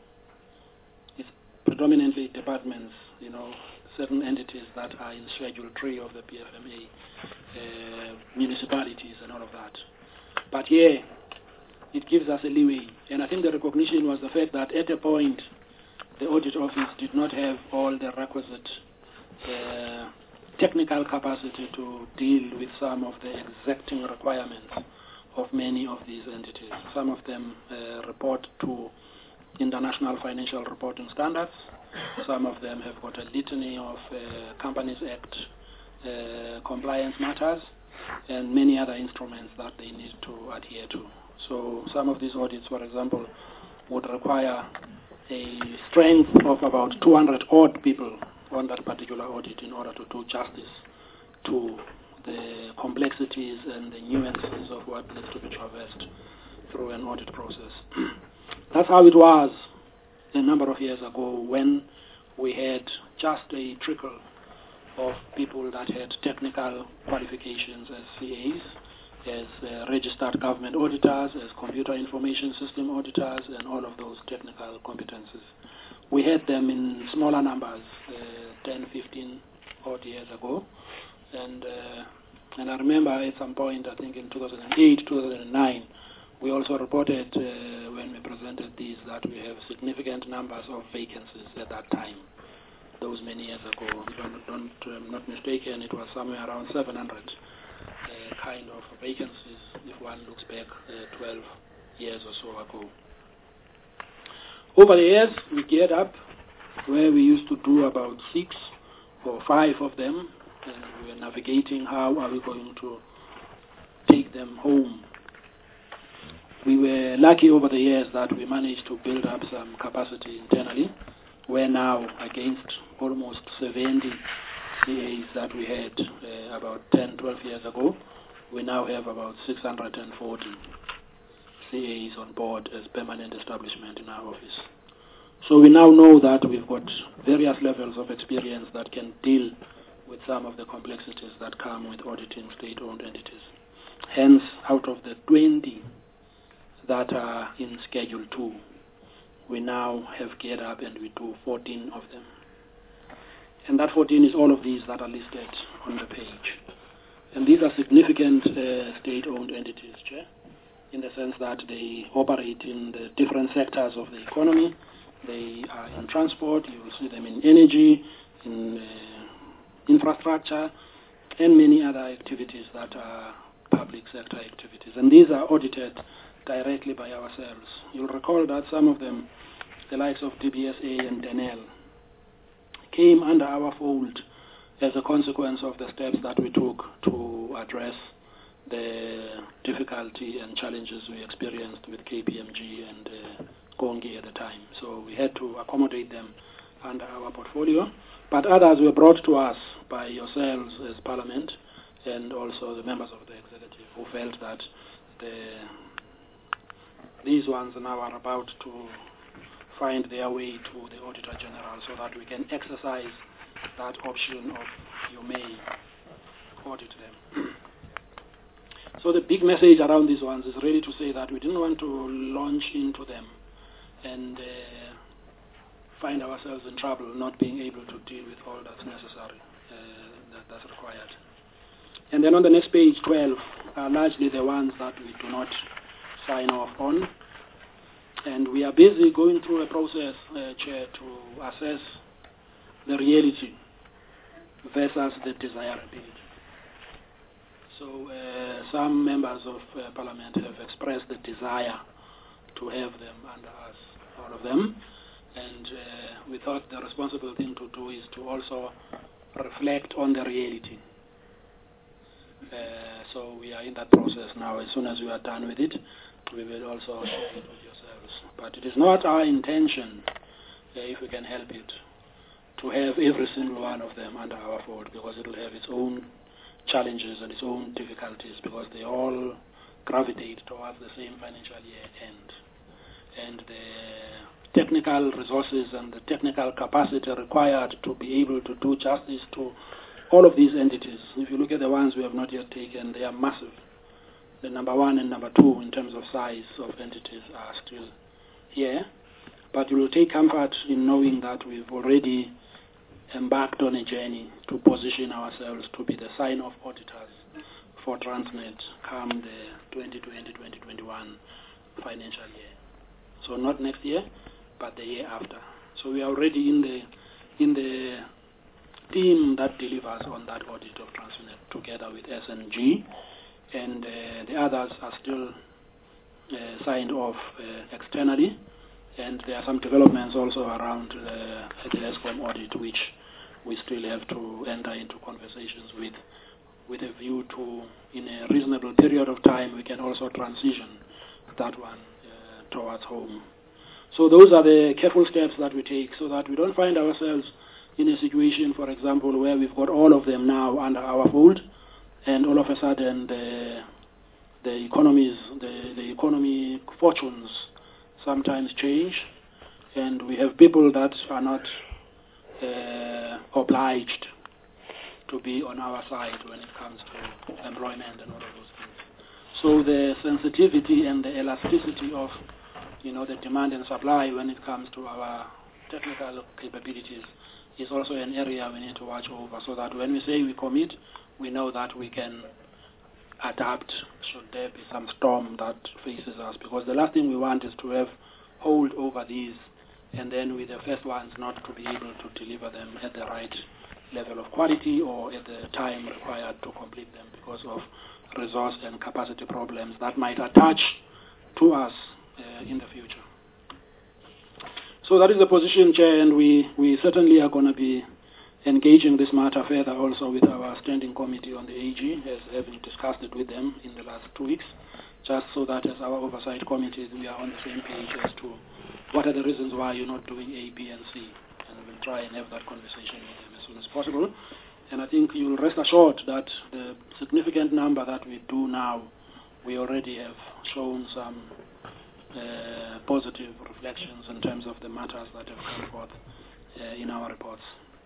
is predominantly departments, you know, certain entities that are in Schedule three of the P F M A, uh, municipalities and all of that. But here, it gives us a leeway. And I think the recognition was the fact that at a point, the audit office did not have all the requisite uh, technical capacity to deal with some of the exacting requirements of many of these entities. Some of them uh, report to international financial reporting standards. Some of them have got a litany of uh, Companies Act uh, compliance matters and many other instruments that they need to adhere to. So some of these audits, for example, would require a strength of about two hundred odd people on that particular audit in order to do justice to the complexities and the nuances of what needs to be traversed through an audit process. That's how it was a number of years ago when we had just a trickle of people that had technical qualifications as C As, as uh, registered government auditors, as computer information system auditors, and all of those technical competencies. We had them in smaller numbers, uh, ten, fifteen odd years ago. And, uh, and I remember at some point, I think in two thousand eight, two thousand nine, we also reported uh, when we presented these that we have significant numbers of vacancies at that time. Those many years ago, don't, don't I'm not mistaken, it was somewhere around seven hundred uh, kind of vacancies if one looks back uh, twelve years or so ago. Over the years, we geared up where we used to do about six or five of them, and we were navigating how are we going to take them home. We were lucky over the years that we managed to build up some capacity internally, where now, against almost seventy C As that we had uh, about ten, twelve years ago, we now have about six hundred forty C As on board as permanent establishment in our office. So we now know that we've got various levels of experience that can deal with some of the complexities that come with auditing state-owned entities. Hence, out of the twenty that are in Schedule two, we now have geared up and we do fourteen of them. And that fourteen is all of these that are listed on the page. And these are significant uh, state-owned entities, Chair, in the sense that they operate in the different sectors of the economy. They are in transport, you will see them in energy, in uh, infrastructure, and many other activities that are public sector activities. And these are audited directly by ourselves. You'll recall that some of them, the likes of D B S A and D E N L, came under our fold as a consequence of the steps that we took to address the difficulty and challenges we experienced with K P M G and uh, Gongi at the time. So we had to accommodate them under our portfolio. But others were brought to us by yourselves as Parliament and also the members of the executive who felt that the, these ones now are about to find their way to the Auditor General so that we can exercise that option of you may audit them. So the big message around these ones is really to say that we didn't want to launch into them and uh, find ourselves in trouble not being able to deal with all that's necessary, uh, that, that's required. And then on the next page, twelve, are largely the ones that we do not sign off on. And we are busy going through a process, uh, Chair, to assess the reality versus the desirability. So uh, some members of uh, Parliament have expressed the desire to have them under us, all of them. And uh, we thought the responsible thing to do is to also reflect on the reality. Uh, so we are in that process now. As soon as we are done with it, we will also share it with yourselves. But it is not our intention, uh, if we can help it, to have every single one of them under our fold, because it will have its own challenges and its own difficulties, because they all gravitate towards the same financial year end. And the technical resources and the technical capacity required to be able to do justice to all of these entities, if you look at the ones we have not yet taken, they are massive. The number one and number two in terms of size of entities are still here. But you will take comfort in knowing that we've already embarked on a journey to position ourselves to be the sign-off auditors for Transnet come the twenty twenty to twenty twenty-one financial year. So not next year, but the year after. So we are already in the in the team that delivers on that audit of Transnet together with S N G, and uh, the others are still uh, signed off uh, externally. And there are some developments also around uh, the ESCOM audit, which we still have to enter into conversations with, with a view to, in a reasonable period of time, we can also transition that one uh, towards home. So those are the careful steps that we take so that we don't find ourselves in a situation, for example, where we've got all of them now under our fold, and all of a sudden the, the economies, the, the economy fortunes sometimes change, and we have people that are not uh, obliged to be on our side when it comes to employment and all of those things. So the sensitivity and the elasticity of, you know, the demand and supply when it comes to our technical capabilities is also an area we need to watch over, so that when we say we commit, we know that we can adapt should there be some storm that faces us, because the last thing we want is to have hold over these and then with the first ones not to be able to deliver them at the right level of quality or at the time required to complete them because of resource and capacity problems that might attach to us uh, in the future. So that is the position, Chair, and we, we certainly are going to be engaging this matter further also with our standing committee on the A G, as having discussed it with them in the last two weeks, just so that as our oversight committee we are on the same page as to what are the reasons why you're not doing A, B, and C. And we'll try and have that conversation with them as soon as possible. And I think you'll rest assured that the significant number that we do now, we already have shown some uh, positive reflections in terms of the matters that have come forth uh, in our reports.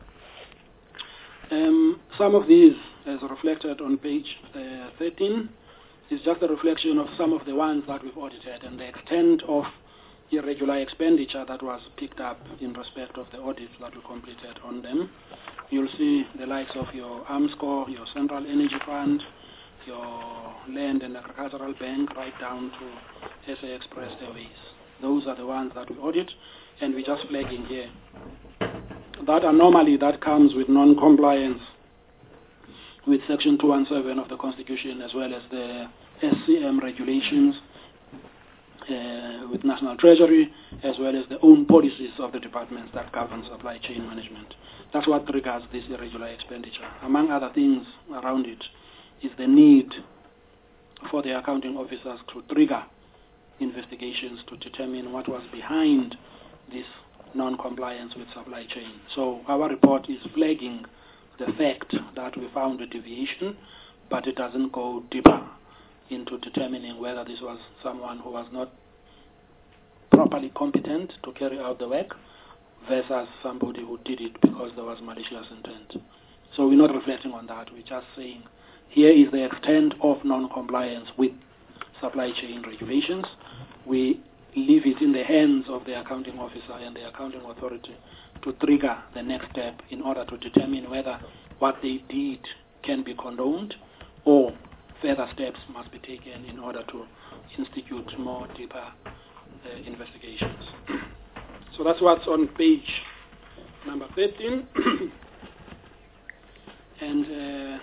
Um, some of these, as reflected on page uh, thirteen, is just a reflection of some of the ones that we've audited and the extent of irregular expenditure that was picked up in respect of the audits that we completed on them. You'll see the likes of your AMSCO, your Central Energy Fund, your Land and Agricultural Bank, right down to S A Express Airways. Those are the ones that we audit, and we're just flagging here that anomaly that comes with non-compliance with Section two seventeen of the Constitution, as well as the S C M regulations, uh, with National Treasury, as well as the own policies of the departments that govern supply chain management. That's what triggers this irregular expenditure. Among other things around it is the need for the accounting officers to trigger investigations to determine what was behind this non-compliance with supply chain. So our report is flagging the fact that we found a deviation, but it doesn't go deeper into determining whether this was someone who was not properly competent to carry out the work versus somebody who did it because there was malicious intent. So we're not reflecting on that. We're just saying here is the extent of non-compliance with supply chain regulations. We leave it in the hands of the accounting officer and the accounting authority to trigger the next step in order to determine whether what they did can be condoned or further steps must be taken in order to institute more deeper uh, investigations. So that's what's on page number thirteen. and uh,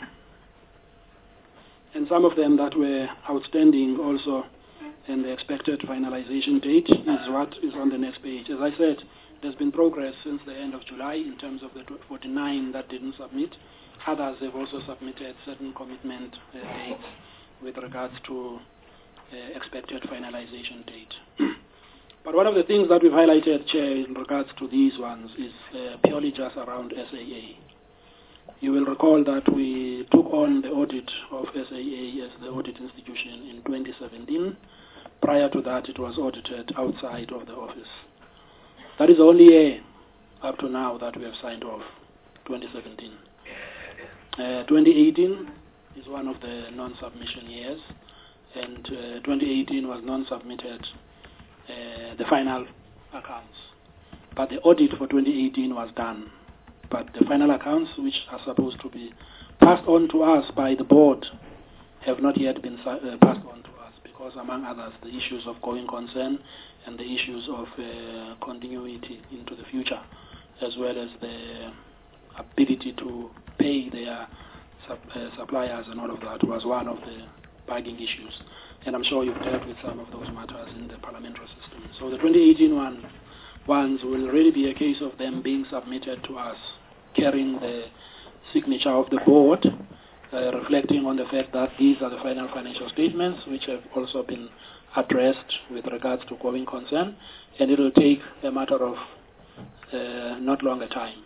and some of them that were outstanding also, and the expected finalization date is what is on the next page. As I said, there's been progress since the end of July in terms of the forty-nine that didn't submit. Others have also submitted certain commitment uh, dates with regards to uh, expected finalization date. But one of the things that we've highlighted, Chair, in regards to these ones is uh, purely just around S A A. You will recall that we took on the audit of S A A as the audit institution in twenty seventeen. Prior to that, it was audited outside of the office. That is the only year up to now that we have signed off, twenty seventeen. Uh, twenty eighteen is one of the non-submission years, and uh, twenty eighteen was non-submitted uh, the final accounts. But the audit for twenty eighteen was done. But the final accounts, which are supposed to be passed on to us by the board, have not yet been uh, passed on to us because, among others, the issues of going concern and the issues of uh, continuity into the future, as well as the ability to pay their sub, uh, suppliers and all of that, was one of the bargaining issues. And I'm sure you've dealt with some of those matters in the parliamentary system. So the twenty eighteen one, ones will really be a case of them being submitted to us, carrying the signature of the board, uh, reflecting on the fact that these are the final financial statements, which have also been addressed with regards to going concern, and it will take a matter of uh, not long a time.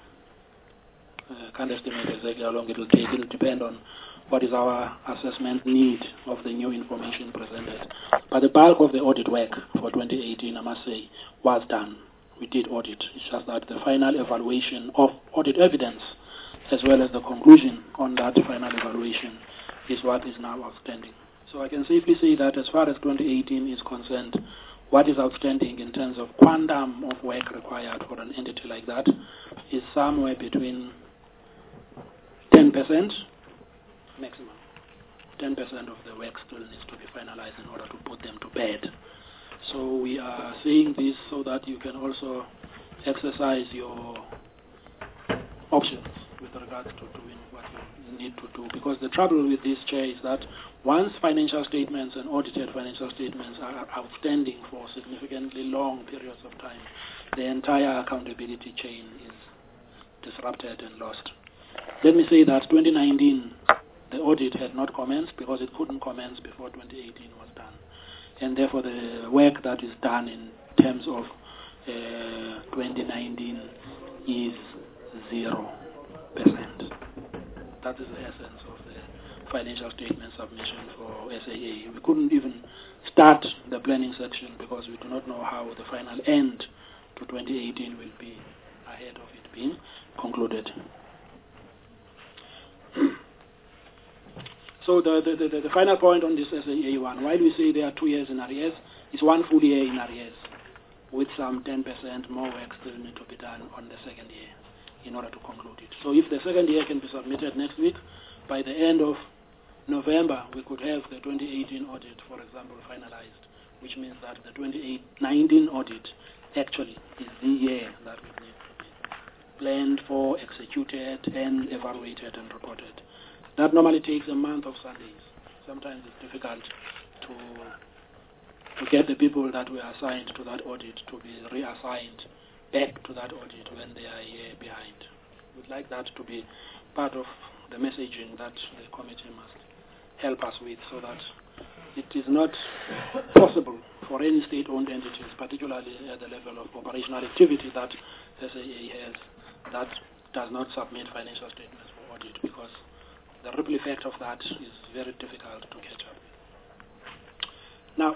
Uh, can't estimate exactly how long it will take. It will depend on what is our assessment need of the new information presented. But the bulk of the audit work for twenty eighteen, I must say, was done. We did audit. It's just that the final evaluation of audit evidence, as well as the conclusion on that final evaluation, is what is now outstanding. So I can safely say that as far as twenty eighteen is concerned, what is outstanding in terms of quantum of work required for an entity like that is somewhere between ten percent maximum. ten percent of the work still needs to be finalized in order to put them to bed. So we are saying this so that you can also exercise your options with regards to doing what you need to do. Because the trouble with this, Chair, is that once financial statements and audited financial statements are outstanding for significantly long periods of time, the entire accountability chain is disrupted and lost. Let me say that twenty nineteen, the audit had not commenced because it couldn't commence before twenty eighteen was done. And therefore the work that is done in terms of uh, twenty nineteen is zero percent. That is the essence of the financial statement submission for S A A. We couldn't even start the planning section because we do not know how the final end to twenty eighteen will be ahead of it being concluded. So the, the, the, the final point on this S A A one, while we say there are two years in arrears, it's one full year in arrears with some ten percent more work still need to be done on the second year in order to conclude it. So if the second year can be submitted next week, by the end of November, we could have the twenty eighteen audit, for example, finalized, which means that the twenty nineteen audit actually is the year that we need to be planned for, executed, and evaluated and reported. That normally takes a month of Sundays. Sometimes it's difficult to to get the people that were assigned to that audit to be reassigned back to that audit when they are a year behind. We'd like that to be part of the messaging that the committee must help us with, so that it is not possible for any state-owned entities, particularly at the level of operational activity that S A A has, that does not submit financial statements for audit, because the ripple effect of that is very difficult to catch up with. Now,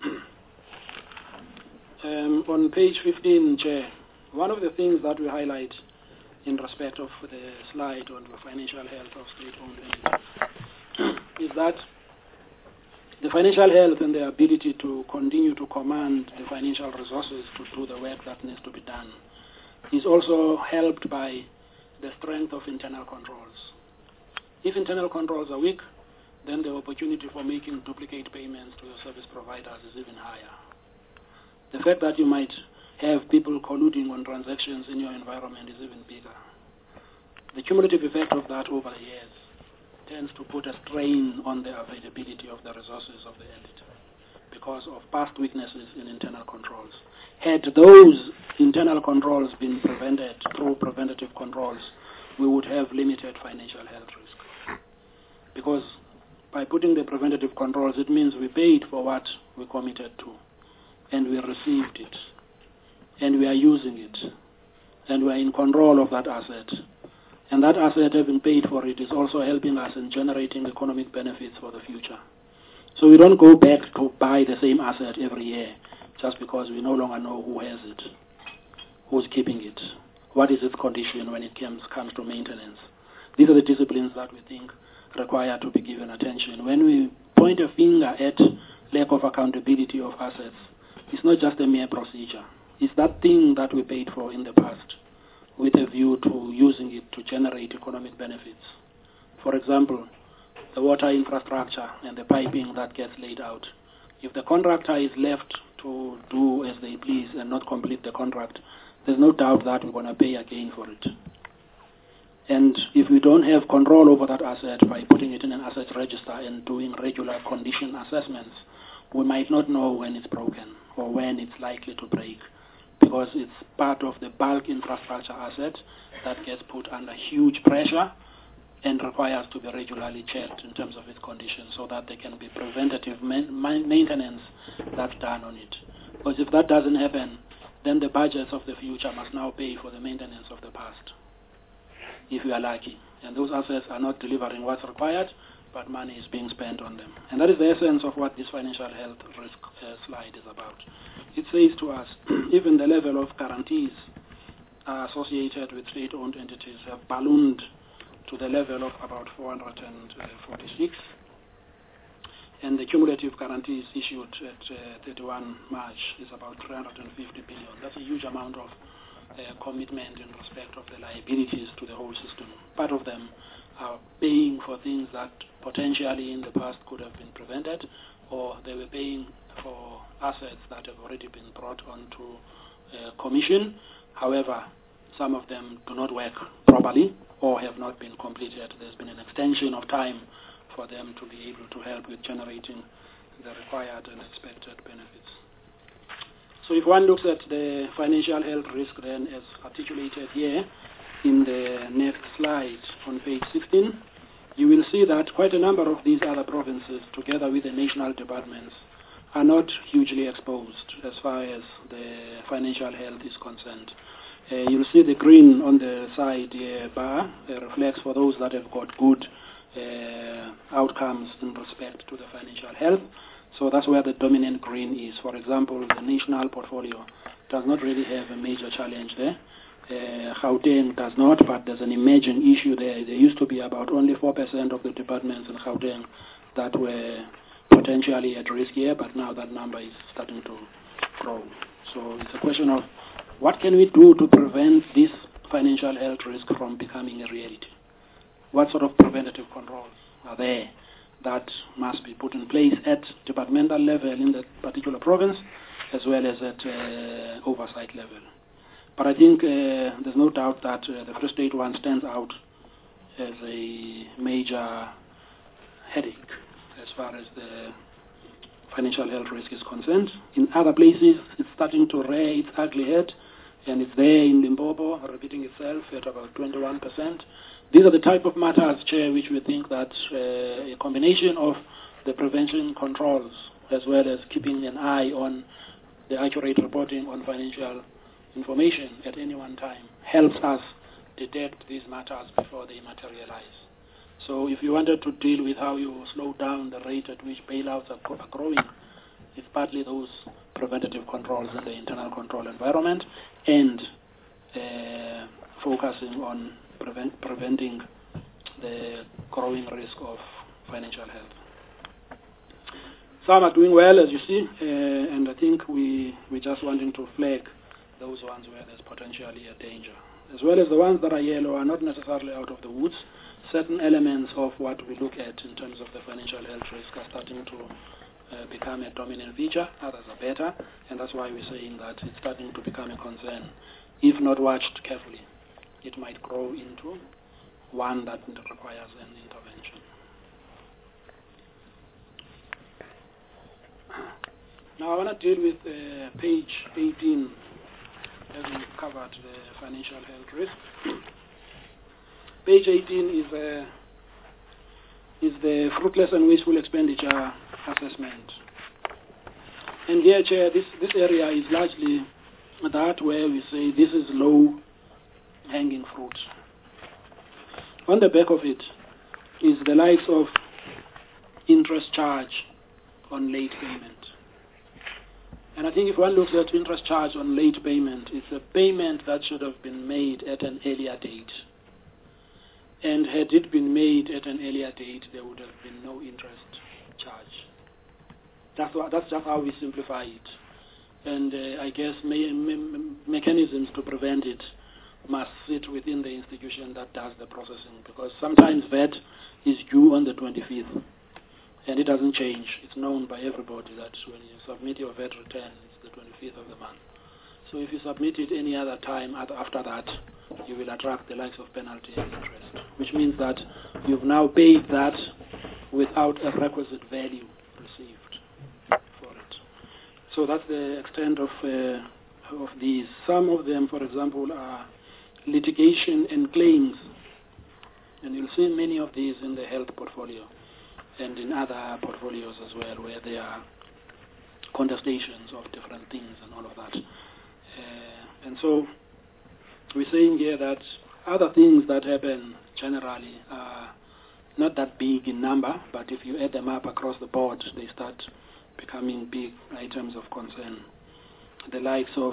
um, on page fifteen, Chair, one of the things that we highlight in respect of the slide on the financial health of state-owned entities is that the financial health and the ability to continue to command the financial resources to do the work that needs to be done is also helped by the strength of internal controls. If internal controls are weak, then the opportunity for making duplicate payments to the service providers is even higher. The fact that you might have people colluding on transactions in your environment is even bigger. The cumulative effect of that over the years tends to put a strain on the availability of the resources of the entity because of past weaknesses in internal controls. Had those internal controls been prevented through preventative controls, we would have limited financial health risk. Because by putting the preventative controls, it means we paid for what we committed to, and we received it, and we are using it, and we are in control of that asset. And that asset, having paid for it, is also helping us in generating economic benefits for the future. So we don't go back to buy the same asset every year just because we no longer know who has it, who's keeping it, what is its condition when it comes, comes to maintenance. These are the disciplines that we think require to be given attention. When we point a finger at lack of accountability of assets, it's not just a mere procedure. It's that thing that we paid for in the past with a view to using it to generate economic benefits. For example, the water infrastructure and the piping that gets laid out. If the contractor is left to do as they please and not complete the contract, there's no doubt that we're going to pay again for it. And if we don't have control over that asset by putting it in an asset register and doing regular condition assessments, we might not know when it's broken or when it's likely to break, because it's part of the bulk infrastructure asset that gets put under huge pressure and requires to be regularly checked in terms of its condition so that there can be preventative ma- maintenance that's done on it. Because if that doesn't happen, then the budgets of the future must now pay for the maintenance of the past, if we are lucky. And those assets are not delivering what's required, but money is being spent on them. And that is the essence of what this financial health risk uh, slide is about. It says to us, even the level of guarantees uh, associated with state-owned entities have ballooned to the level of about four hundred forty-six, and the cumulative guarantees issued at uh, thirty-first March is about three hundred fifty billion. That's a huge amount of uh, commitment in respect of the liabilities to the whole system. Part of them are paying for things that potentially in the past could have been prevented, or they were paying for assets that have already been brought onto uh, commission. However, some of them do not work properly or have not been completed. There's been an extension of time for them to be able to help with generating the required and expected benefits. So if one looks at the financial health risk then as articulated here in the next slide on page sixteen, you will see that quite a number of these other provinces, together with the national departments, are not hugely exposed as far as the financial health is concerned. Uh, you'll see the green on the side uh, bar uh, reflects for those that have got good uh, outcomes in respect to the financial health. So that's where the dominant green is. For example, the national portfolio does not really have a major challenge there. Uh, Gauteng does not, but there's an emerging issue there. There used to be about only four percent of the departments in Gauteng that were potentially at risk here, but now that number is starting to grow. So it's a question of what can we do to prevent this financial health risk from becoming a reality? What sort of preventative controls are there that must be put in place at departmental level in that particular province, as well as at uh, oversight level? But I think uh, there's no doubt that uh, the Free State one stands out as a major headache as far as the financial health risk is concerned. In other places, it's starting to rear its ugly head, and it's there in Limpopo, repeating itself at about twenty-one percent. These are the type of matters, Chair, which we think that uh, a combination of the prevention controls as well as keeping an eye on the accurate reporting on financial information at any one time helps us detect these matters before they materialize. So if you wanted to deal with how you slow down the rate at which bailouts are, are growing, it's partly those preventative controls in the internal control environment and uh, focusing on prevent, preventing the growing risk of financial health. Some are doing well, as you see, uh, and I think we, we're just wanting to flag those ones where there's potentially a danger. As well as the ones that are yellow are not necessarily out of the woods. Certain elements of what we look at in terms of the financial health risk are starting to uh, become a dominant feature. Others are better, and that's why we're saying that it's starting to become a concern. If not watched carefully, it might grow into one that requires an intervention. Now I want to deal with uh, page eighteen, having covered the financial health risk. Page eighteen is, uh, is the fruitless and wasteful expenditure assessment. And here, Chair, this, this area is largely that where we say this is low-hanging fruit. On the back of it is the likes of interest charge on late payment. And I think if one looks at interest charge on late payment, it's a payment that should have been made at an earlier date. And had it been made at an earlier date, there would have been no interest charge. That's, what, that's just how we simplify it. And uh, I guess me me mechanisms to prevent it must sit within the institution that does the processing, because sometimes V A T is due on the twenty-fifth. And it doesn't change. It's known by everybody that when you submit your V A T return, it's the twenty-fifth of the month. So if you submit it any other time after that, you will attract the likes of penalty and interest, which means that you've now paid that without a requisite value received for it. So that's the extent of, uh, of these. Some of them, for example, are litigation and claims. And you'll see many of these in the health portfolio and in other portfolios as well, where there are contestations of different things and all of that. Uh, and so we're saying here that other things that happen generally are not that big in number, but if you add them up across the board, they start becoming big items of concern. The likes of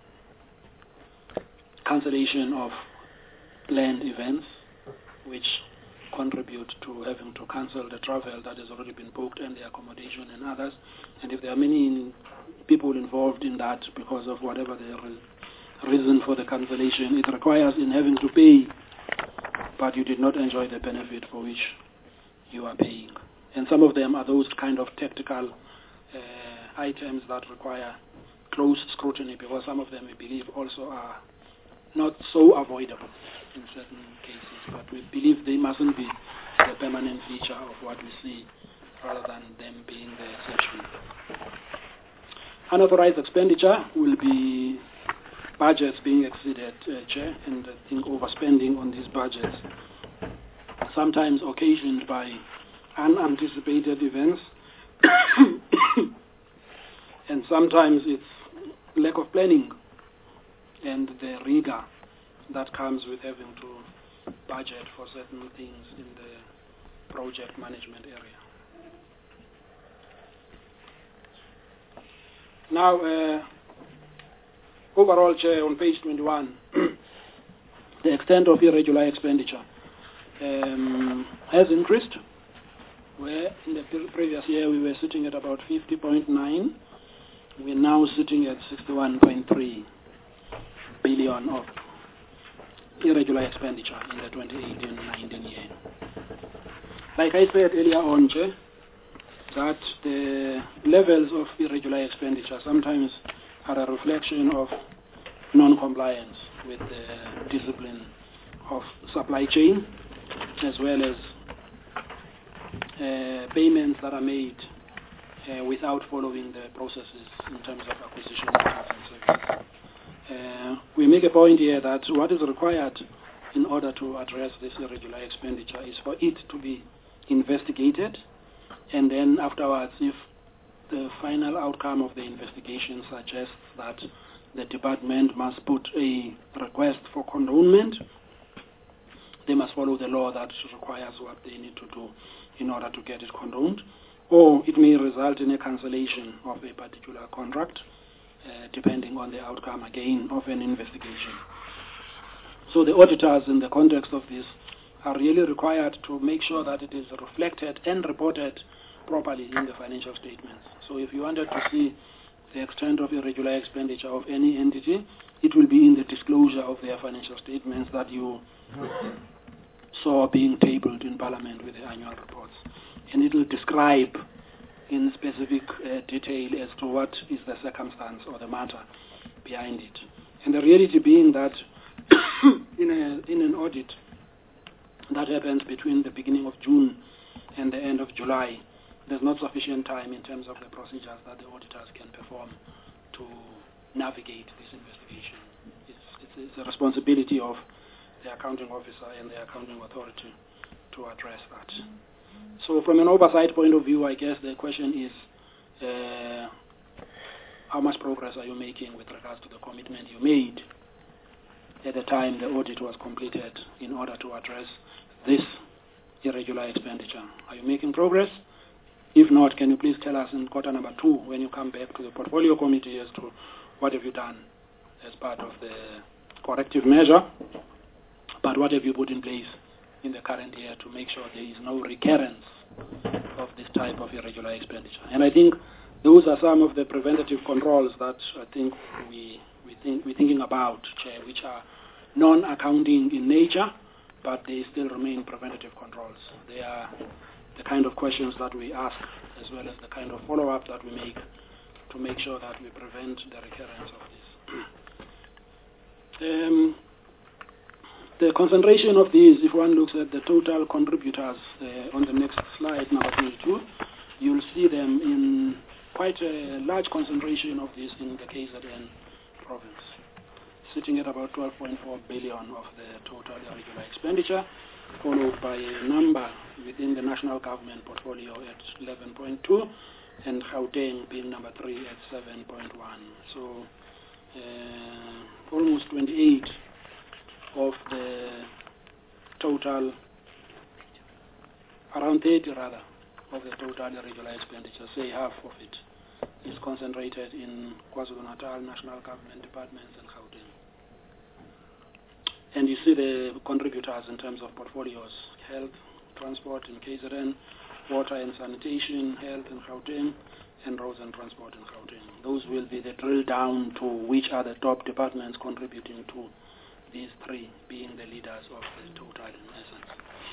cancellation of planned events, which contribute to having to cancel the travel that has already been booked and the accommodation and others. And if there are many people involved in that because of whatever the re reason for the cancellation, it requires in having to pay, but you did not enjoy the benefit for which you are paying. And some of them are those kind of tactical uh, items that require close scrutiny, because some of them, we believe, also are not so avoidable in certain cases, but we believe they mustn't be the permanent feature of what we see rather than them being the exception. Unauthorized expenditure will be budgets being exceeded, uh, Chair, and I think overspending on these budgets, sometimes occasioned by unanticipated events, and sometimes it's lack of planning and the rigor that comes with having to budget for certain things in the project management area. Now, uh, overall, Chair, on page twenty-one, the extent of irregular expenditure um, has increased, where in the previous year we were sitting at about fifty point nine. We're now sitting at sixty-one point three billion of irregular expenditure in the twenty eighteen nineteen year. Like I said earlier on, Chair, that the levels of irregular expenditure sometimes are a reflection of non-compliance with the discipline of supply chain as well as uh, payments that are made uh, without following the processes in terms of acquisition of goods and services. Uh, we make a point here that what is required in order to address this irregular expenditure is for it to be investigated, and then afterwards, if the final outcome of the investigation suggests that the department must put a request for condonement, they must follow the law that requires what they need to do in order to get it condoned, or it may result in a cancellation of a particular contract, uh, depending on the outcome, again, of an investigation. So the auditors, in the context of this, are really required to make sure that it is reflected and reported properly in the financial statements. So if you wanted to see the extent of irregular expenditure of any entity, it will be in the disclosure of their financial statements that you saw being tabled in Parliament with the annual reports. And it will describe in specific uh, detail as to what is the circumstance or the matter behind it. And the reality being that in, a, in an audit that happens between the beginning of June and the end of July, there's not sufficient time in terms of the procedures that the auditors can perform to navigate this investigation. It's, it's, it's a responsibility of the accounting officer and the accounting authority to address that. So from an oversight point of view, I guess the question is uh, how much progress are you making with regards to the commitment you made at the time the audit was completed in order to address this irregular expenditure? Are you making progress? If not, can you please tell us in quarter number two, when you come back to the portfolio committee, as to what have you done as part of the corrective measure, but what have you put in place in the current year to make sure there is no recurrence of this type of irregular expenditure? And I think those are some of the preventative controls that I think we, we think, we're thinking about, Chair, which are non-accounting in nature, but they still remain preventative controls. They are the kind of questions that we ask, as well as the kind of follow-up that we make to make sure that we prevent the recurrence of this. um, the concentration of these, if one looks at the total contributors uh, on the next slide, number twenty-two, you'll see them in quite a large concentration of this in the K Z N province, sitting at about twelve point four billion of the total irregular expenditure, followed by a number within the national government portfolio at eleven point two, and Gauteng being number three at seven point one. So uh, almost twenty-eight of the total, around thirty rather, of the total irregular expenditure, say half of it, is concentrated in KwaZulu-Natal national government departments and Gauteng. And you see the contributors in terms of portfolios: health, transport in K Z N, water and sanitation, health in Gauteng, and roads and transport in Gauteng. Those will be the drill down to which are the top departments contributing to these three, being the leaders of the total in essence.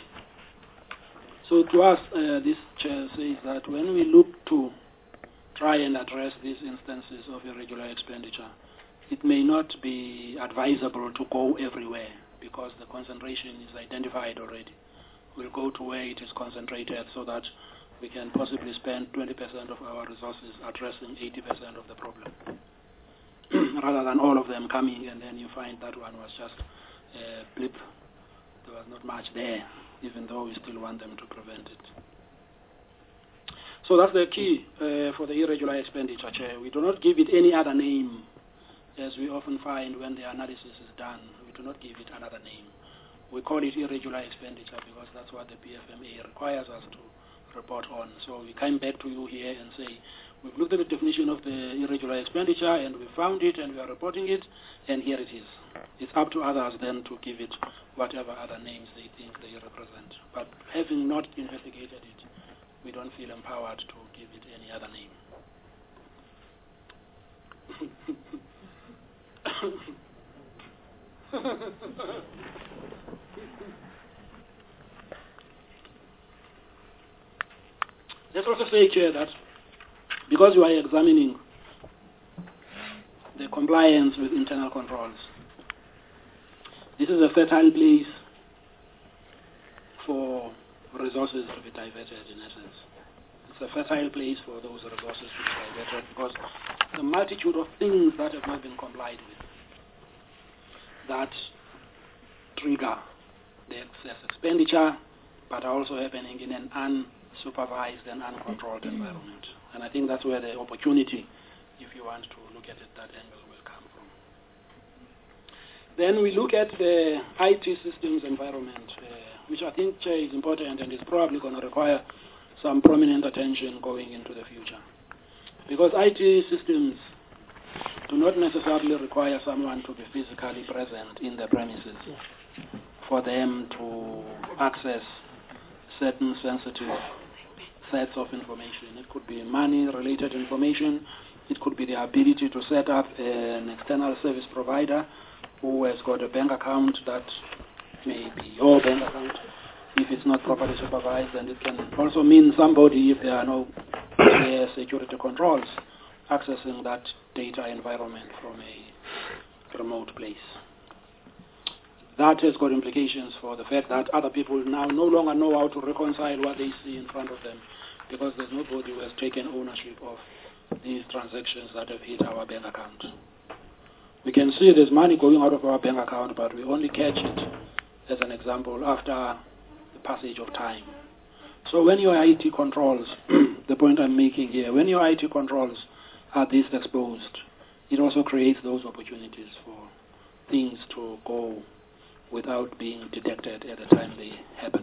So to us, uh, this chair says that when we look to try and address these instances of irregular expenditure, it may not be advisable to go everywhere because the concentration is identified already. We'll go to where it is concentrated so that we can possibly spend twenty percent of our resources addressing eighty percent of the problem, rather than all of them coming and then you find that one was just a blip. There was not much there, even though we still want them to prevent it. So that's the key uh, for the irregular expenditure, Chair. We do not give it any other name, as we often find when the analysis is done. We do not give it another name. We call it irregular expenditure because that's what the P F M A requires us to report on. So we come back to you here and say, we've looked at the definition of the irregular expenditure and we found it and we are reporting it, and here it is. It's up to others then to give it whatever other names they think they represent. But having not investigated it, we don't feel empowered to give it any other name. Let's also say, Chair, that because you are examining the compliance with internal controls, this is a fertile place for resources to be diverted, in essence. It's a fertile place for those resources to be diverted because the multitude of things that have not been complied with that trigger the excess expenditure, but are also happening in an unsupervised and uncontrolled environment. And I think that's where the opportunity, if you want to look at it that angle, will come from. Then we look at the I T systems environment, uh, which I think uh, is important and is probably going to require some prominent attention going into the future. Because I T systems do not necessarily require someone to be physically present in the premises for them to access certain sensitive sets of information. It could be money-related information. It could be the ability to set up an external service provider who has got a bank account that may be your bank account. If it's not properly supervised, and it can also mean somebody, if there are no clear security controls, accessing that data environment from a remote place. That has got implications for the fact that other people now no longer know how to reconcile what they see in front of them because there's nobody who has taken ownership of these transactions that have hit our bank account. We can see there's money going out of our bank account, but we only catch it, as an example, after the passage of time. So when your I T controls, the point I'm making here, when your I T controls are this exposed, it also creates those opportunities for things to go without being detected at the time they happen.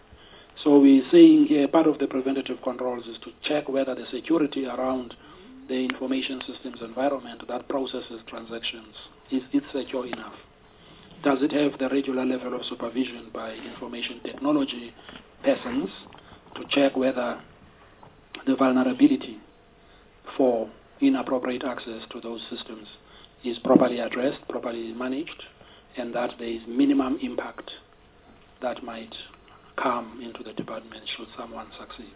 So we're saying here part of the preventative controls is to check whether the security around the information systems environment that processes transactions, is it secure enough? Does it have the regular level of supervision by information technology persons to check whether the vulnerability for inappropriate access to those systems is properly addressed, properly managed, and that there is minimum impact that might come into the department should someone succeed.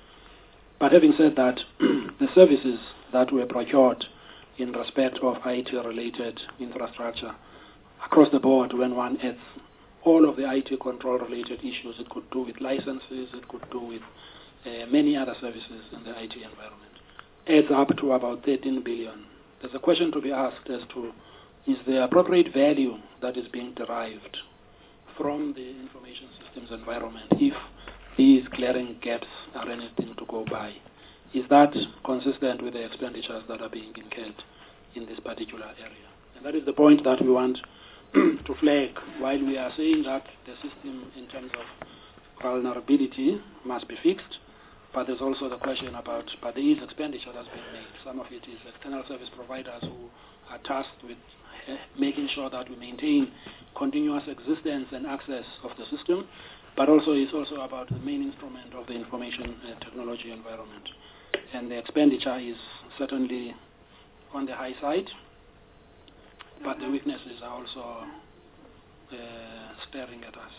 But having said that, the services that were procured in respect of I T-related infrastructure across the board, when one adds all of the I T control-related issues, it could do with licenses, it could do with uh, many other services in the I T environment, adds up to about thirteen billion. There's a question to be asked as to, is the appropriate value that is being derived from the information systems environment, if these glaring gaps are anything to go by, is that consistent with the expenditures that are being incurred in this particular area? And that is the point that we want to flag while we are saying that the system in terms of vulnerability must be fixed, but there's also the question about, but there is expenditure that's being made. Some of it is external service providers who are tasked with making sure that we maintain continuous existence and access of the system, but also it's also about the main instrument of the information uh, technology environment. And the expenditure is certainly on the high side, but the weaknesses are also uh, staring at us.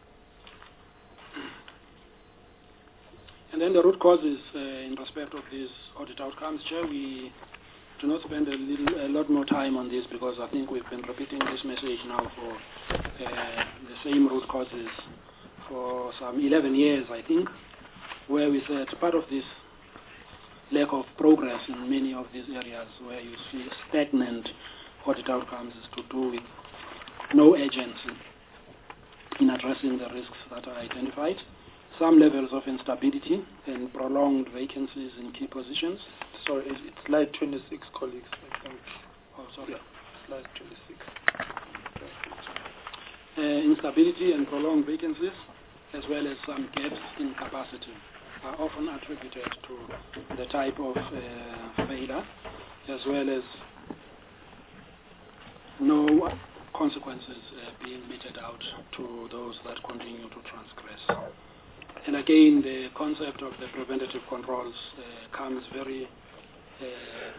And then the root causes uh, in respect of these audit outcomes, Chair, we do not spend a, little, a lot more time on this because I think we've been repeating this message now for uh, the same root causes for some eleven years, I think, where we said part of this lack of progress in many of these areas where you see stagnant audit outcomes is to do with no agency in addressing the risks that are identified, some levels of instability and prolonged vacancies in key positions. Sorry, it's slide twenty-six, colleagues, I think. Oh, sorry. Yeah, slide twenty-six. Uh, instability and prolonged vacancies, as well as some gaps in capacity, are often attributed to the type of uh, failure, as well as no consequences uh, being meted out to those that continue to transgress. And again, the concept of the preventative controls uh, comes very uh,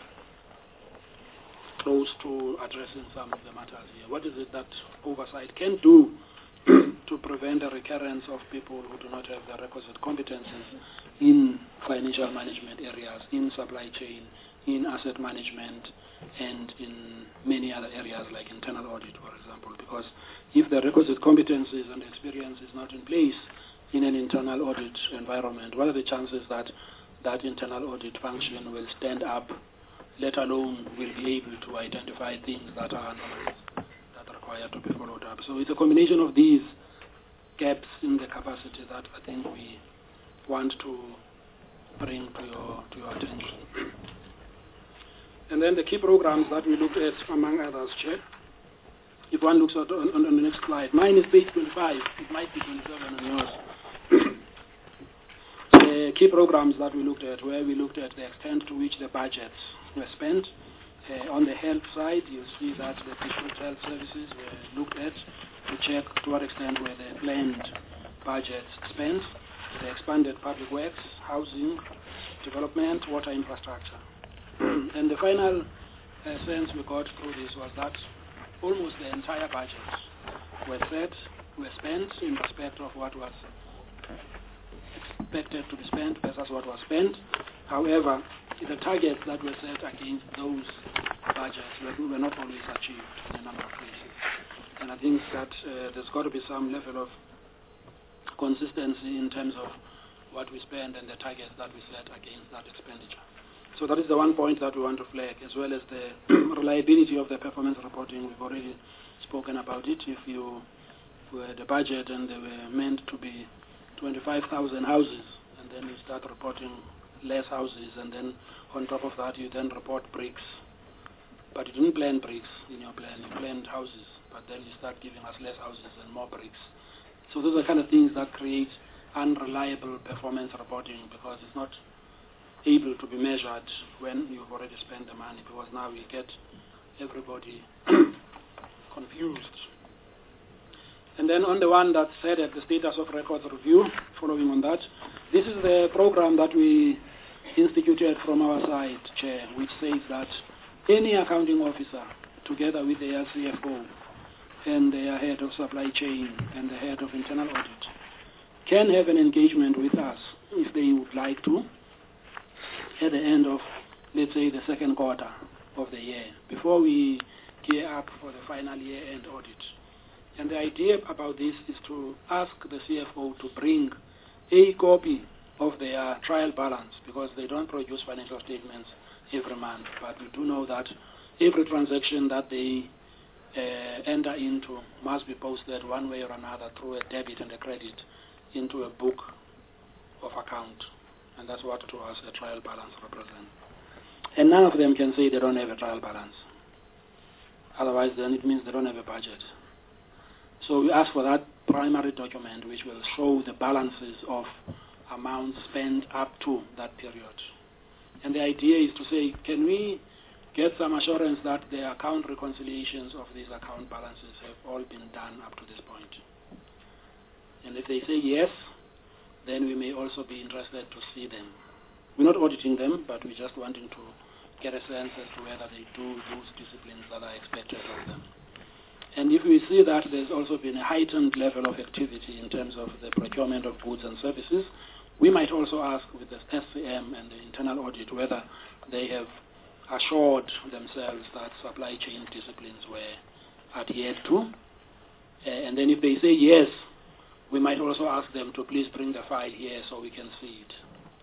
close to addressing some of the matters here. What is it that oversight can do to prevent the recurrence of people who do not have the requisite competencies in financial management areas, in supply chain, in asset management, and in many other areas like internal audit, for example? example, because if the requisite competencies and experience is not in place in an internal audit environment, what are the chances that that internal audit function will stand up, let alone will be able to identify things that are anomalies that require to be followed up? So it's a combination of these gaps in the capacity that I think we want to bring to your, to your attention. And then the key programs that we looked at, among others, Chair. If one looks at on, on the next slide, mine is page twenty-five. It might be twenty-seven on yours. The key programs that we looked at, where we looked at the extent to which the budgets were spent. Uh, on the health side, you see that the district health services were looked at to check to what extent were the planned budgets spent. The expanded public works, housing, development, water infrastructure. And the final uh, sense we got through this was that almost the entire budget were set, were spent in respect of what was expected to be spent versus what was spent. However, the targets that were set against those budgets were, were not always achieved in a number of cases. And I think that uh, there's got to be some level of consistency in terms of what we spend and the targets that we set against that expenditure. So that is the one point that we want to flag, as well as the reliability of the performance reporting. We've already spoken about it. If you were the budget and they were meant to be twenty-five thousand houses, and then you start reporting less houses, and then on top of that you then report bricks. But you didn't plan bricks in your plan. You planned houses, but then you start giving us less houses and more bricks. So those are the kind of things that create unreliable performance reporting, because it's not able to be measured when you've already spent the money, because now we get everybody confused. And then on the one that said at the status of records review, following on that, this is the program that we instituted from our side, Chair, which says that any accounting officer, together with their C F O and their head of supply chain and the head of internal audit, can have an engagement with us if they would like to, at the end of, let's say, the second quarter of the year, before we gear up for the final year-end audit. And the idea about this is to ask the C F O to bring a copy of their trial balance, because they don't produce financial statements every month, but we do know that every transaction that they uh, enter into must be posted one way or another through a debit and a credit into a book of account. And that's what to us a trial balance represents. And none of them can say they don't have a trial balance. Otherwise, then it means they don't have a budget. So we ask for that primary document, which will show the balances of amounts spent up to that period. And the idea is to say, can we get some assurance that the account reconciliations of these account balances have all been done up to this point? And if they say yes, then we may also be interested to see them. We're not auditing them, but we're just wanting to get a sense as to whether they do those disciplines that are expected of them. And if we see that there's also been a heightened level of activity in terms of the procurement of goods and services, we might also ask with the S C M and the internal audit whether they have assured themselves that supply chain disciplines were adhered to. Uh, and then if they say yes, we might also ask them to please bring the file here so we can see it.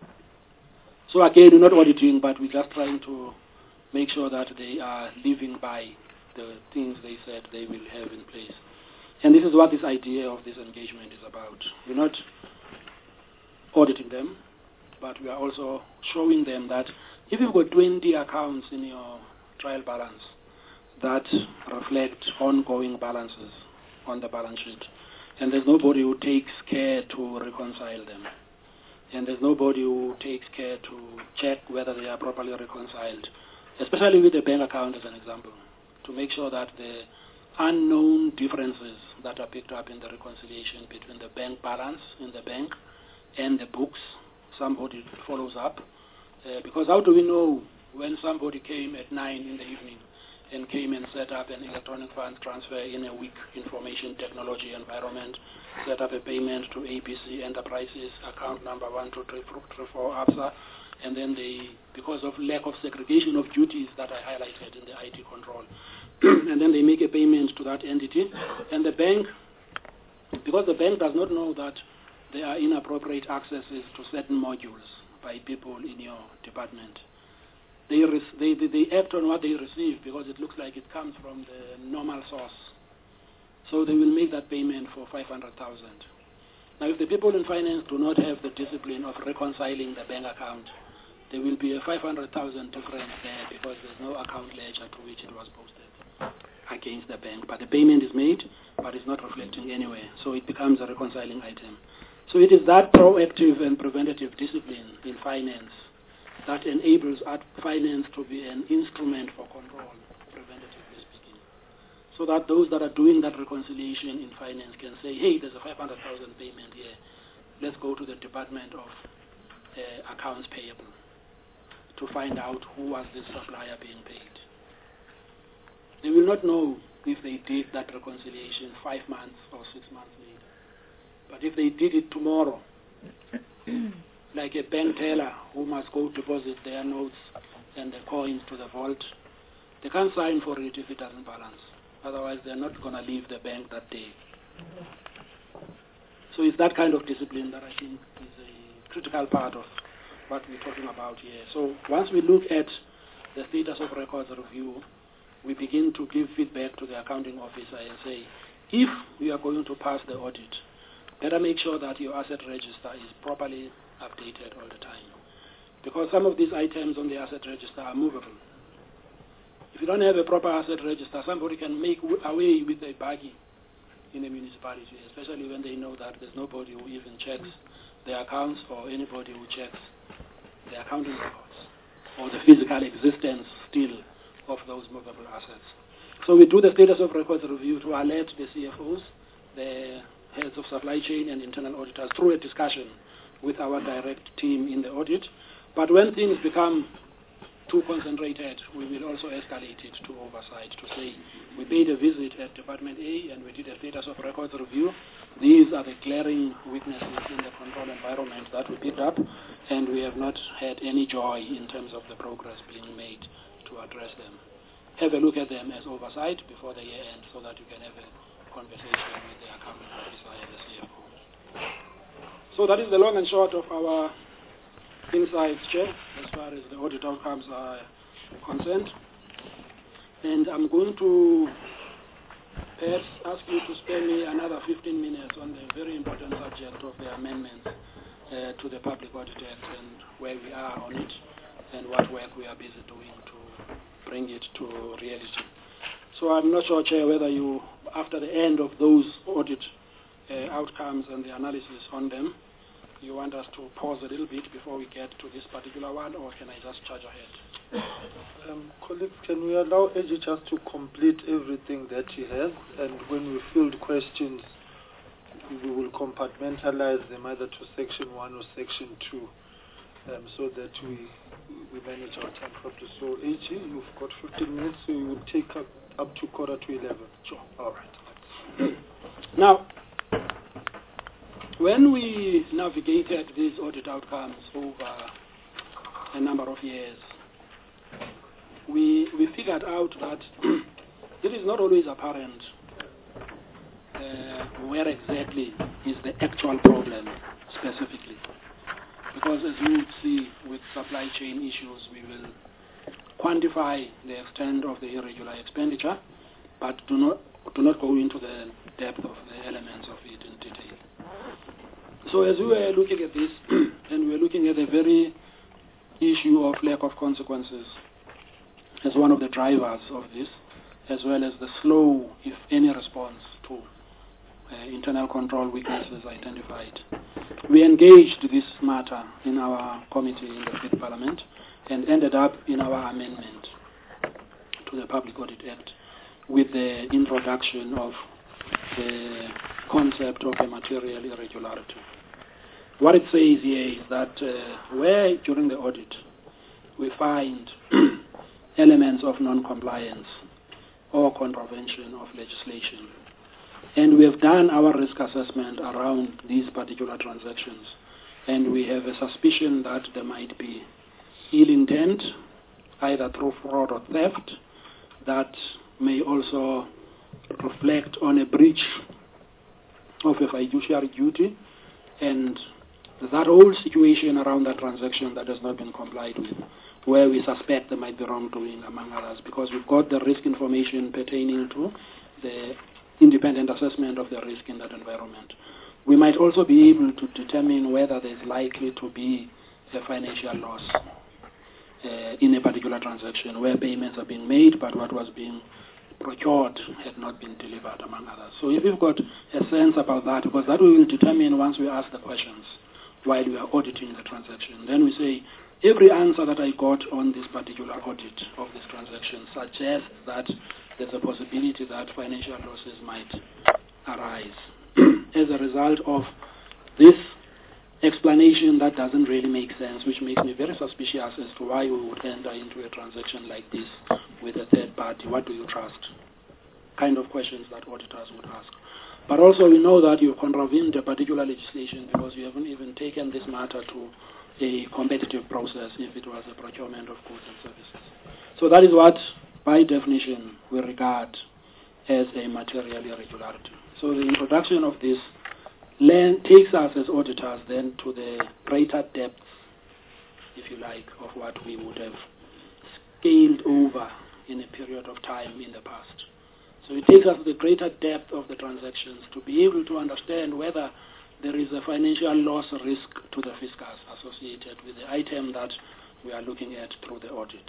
So again, we're not auditing, but we're just trying to make sure that they are living by the things they said they will have in place. And this is what this idea of this engagement is about. We're not auditing them, but we are also showing them that if you've got twenty accounts in your trial balance that reflect ongoing balances on the balance sheet, and there's nobody who takes care to reconcile them, and there's nobody who takes care to check whether they are properly reconciled, especially with the bank account as an example, to make sure that the unknown differences that are picked up in the reconciliation between the bank balance in the bank and the books, somebody follows up. Uh, because how do we know when somebody came at nine in the evening and came and set up an electronic funds transfer in a weak information technology environment, set up a payment to A B C Enterprises, account number one two three four ABSA, and then they, because of lack of segregation of duties that I highlighted in the I T control, and then they make a payment to that entity, and the bank, because the bank does not know that there are inappropriate accesses to certain modules by people in your department, they, they, they act on what they receive because it looks like it comes from the normal source. So they will make that payment for five hundred thousand. Now, if the people in finance do not have the discipline of reconciling the bank account, there will be a five hundred thousand difference there because there's no account ledger to which it was posted against the bank. But the payment is made, but it's not reflecting anywhere. So it becomes a reconciling item. So it is that proactive and preventative discipline in finance that enables finance to be an instrument for control, preventatively speaking. So that those that are doing that reconciliation in finance can say, hey, there's a five hundred thousand payment here. Let's go to the Department of uh, Accounts Payable to find out who was this supplier being paid. They will not know if they did that reconciliation five months or six months later. But if they did it tomorrow, like a bank teller who must go deposit their notes and the coins to the vault, they can't sign for it if it doesn't balance. Otherwise, they're not going to leave the bank that day. So it's that kind of discipline that I think is a critical part of what we're talking about here. So once we look at the status of records review, we begin to give feedback to the accounting officer and say, if we are going to pass the audit, better make sure that your asset register is properly updated all the time. Because some of these items on the asset register are movable. If you don't have a proper asset register, somebody can make away with a buggy in a municipality, especially when they know that there's nobody who even checks the accounts or anybody who checks the accounting records or the physical existence still of those movable assets. So we do the status of records review to alert the C F Os, the heads of supply chain and internal auditors through a discussion with our direct team in the audit. But when things become too concentrated, we will also escalate it to oversight to say, we paid a visit at Department A and we did a status of records review. These are the glaring weaknesses in the control environment that we picked up, and we have not had any joy in terms of the progress being made to address them. Have a look at them as oversight before the year end so that you can have a conversation with the accounting officer and the C F O. So that is the long and short of our insights, Chair, as far as the audit outcomes are concerned. And I'm going to perhaps ask you to spare me another fifteen minutes on the very important subject of the amendments uh, to the Public Audit Act and where we are on it and what work we are busy doing to bring it to reality. So I'm not sure, Chair, whether you, after the end of those audit uh, outcomes and the analysis on them, you want us to pause a little bit before we get to this particular one, or can I just charge ahead? Um, colleagues, can we allow Eji just to complete everything that he has, and when we field questions, we will compartmentalize them either to section one or section two, um, so that we we manage our time properly. So, Eji, you've got fifteen minutes, so you will take up, up to quarter to eleven. Sure. All right. Now, when we navigated these audit outcomes over a number of years, we we figured out that it is not always apparent uh, where exactly is the actual problem specifically. Because as you would see with supply chain issues, we will quantify the extent of the irregular expenditure, but do not do not go into the depth of the elements of it in detail. So as we were looking at this, and we were looking at the very issue of lack of consequences as one of the drivers of this, as well as the slow, if any, response to uh, internal control weaknesses identified, we engaged this matter in our committee in the Fifth Parliament and ended up in our amendment to the Public Audit Act with the introduction of the concept of a material irregularity. What it says here is that uh, where during the audit we find elements of non-compliance or contravention of legislation, and we have done our risk assessment around these particular transactions, and we have a suspicion that there might be ill intent, either through fraud or theft, that may also reflect on a breach of a fiduciary duty, and that whole situation around that transaction that has not been complied with, where we suspect there might be wrongdoing, among others, because we've got the risk information pertaining to the independent assessment of the risk in that environment. We might also be able to determine whether there's likely to be a financial loss uh, in a particular transaction where payments are being made, but what was being procured had not been delivered, among others. So if you've got a sense about that, because that we will determine once we ask the questions while we are auditing the transaction, then we say, every answer that I got on this particular audit of this transaction suggests that there's a possibility that financial losses might arise as a result of this explanation that doesn't really make sense, which makes me very suspicious as to why we would enter into a transaction like this with a third party. What do you trust? Kind of questions that auditors would ask. But also we know that you contravened a particular legislation because you haven't even taken this matter to a competitive process if it was a procurement of goods and services. So that is what, by definition, we regard as a material irregularity. So the introduction of this land takes us as auditors then to the greater depth, if you like, of what we would have scaled over in a period of time in the past. So it takes us to the greater depth of the transactions to be able to understand whether there is a financial loss risk to the fiscus associated with the item that we are looking at through the audit.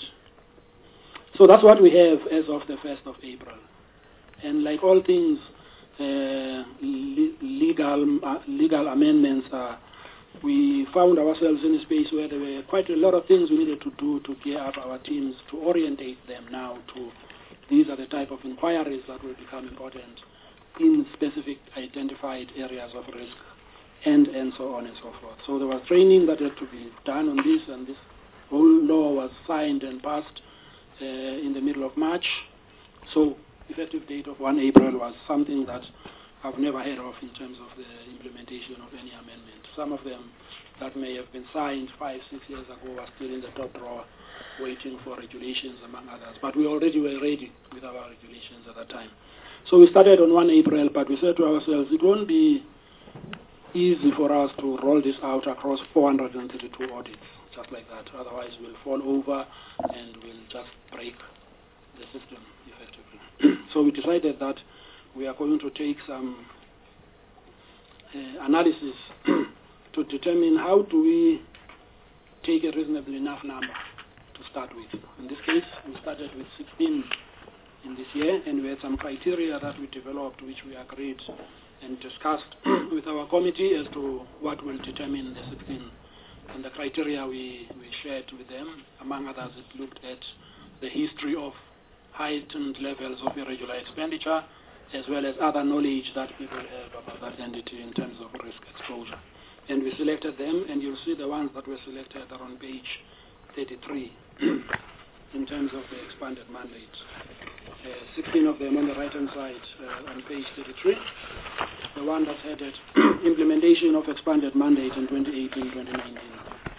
So that's what we have as of the first of April. And like all things, uh, le legal, uh, legal amendments, uh, we found ourselves in a space where there were quite a lot of things we needed to do to gear up our teams, to orientate them now to these are the type of inquiries that will become important in specific identified areas of risk, and, and so on and so forth. So there was training that had to be done on this, and this whole law was signed and passed uh, in the middle of March. So effective date of first of April was something that I've never heard of in terms of the implementation of any amendment. Some of them that may have been signed five, six years ago are still in the top drawer waiting for regulations, among others. But we already were ready with our regulations at that time. So we started on first of April, but we said to ourselves, it won't be easy for us to roll this out across four hundred thirty-two audits, just like that. Otherwise, we'll fall over and we'll just break the system effectively. So we decided that we are going to take some uh, analysis to determine how do we take a reasonably enough number to start with. In this case, we started with sixteen in this year, and we had some criteria that we developed, which we agreed and discussed with our committee as to what will determine the sixteen. And the criteria we, we shared with them, among others, it looked at the history of heightened levels of irregular expenditure, as well as other knowledge that people have about that entity in terms of risk exposure. And we selected them, and you'll see the ones that were selected are on page thirty-three in terms of the expanded mandate. Uh, sixteen of them on the right-hand side uh, on page thirty-three. The one that's headed Implementation of Expanded Mandate in twenty eighteen twenty nineteen.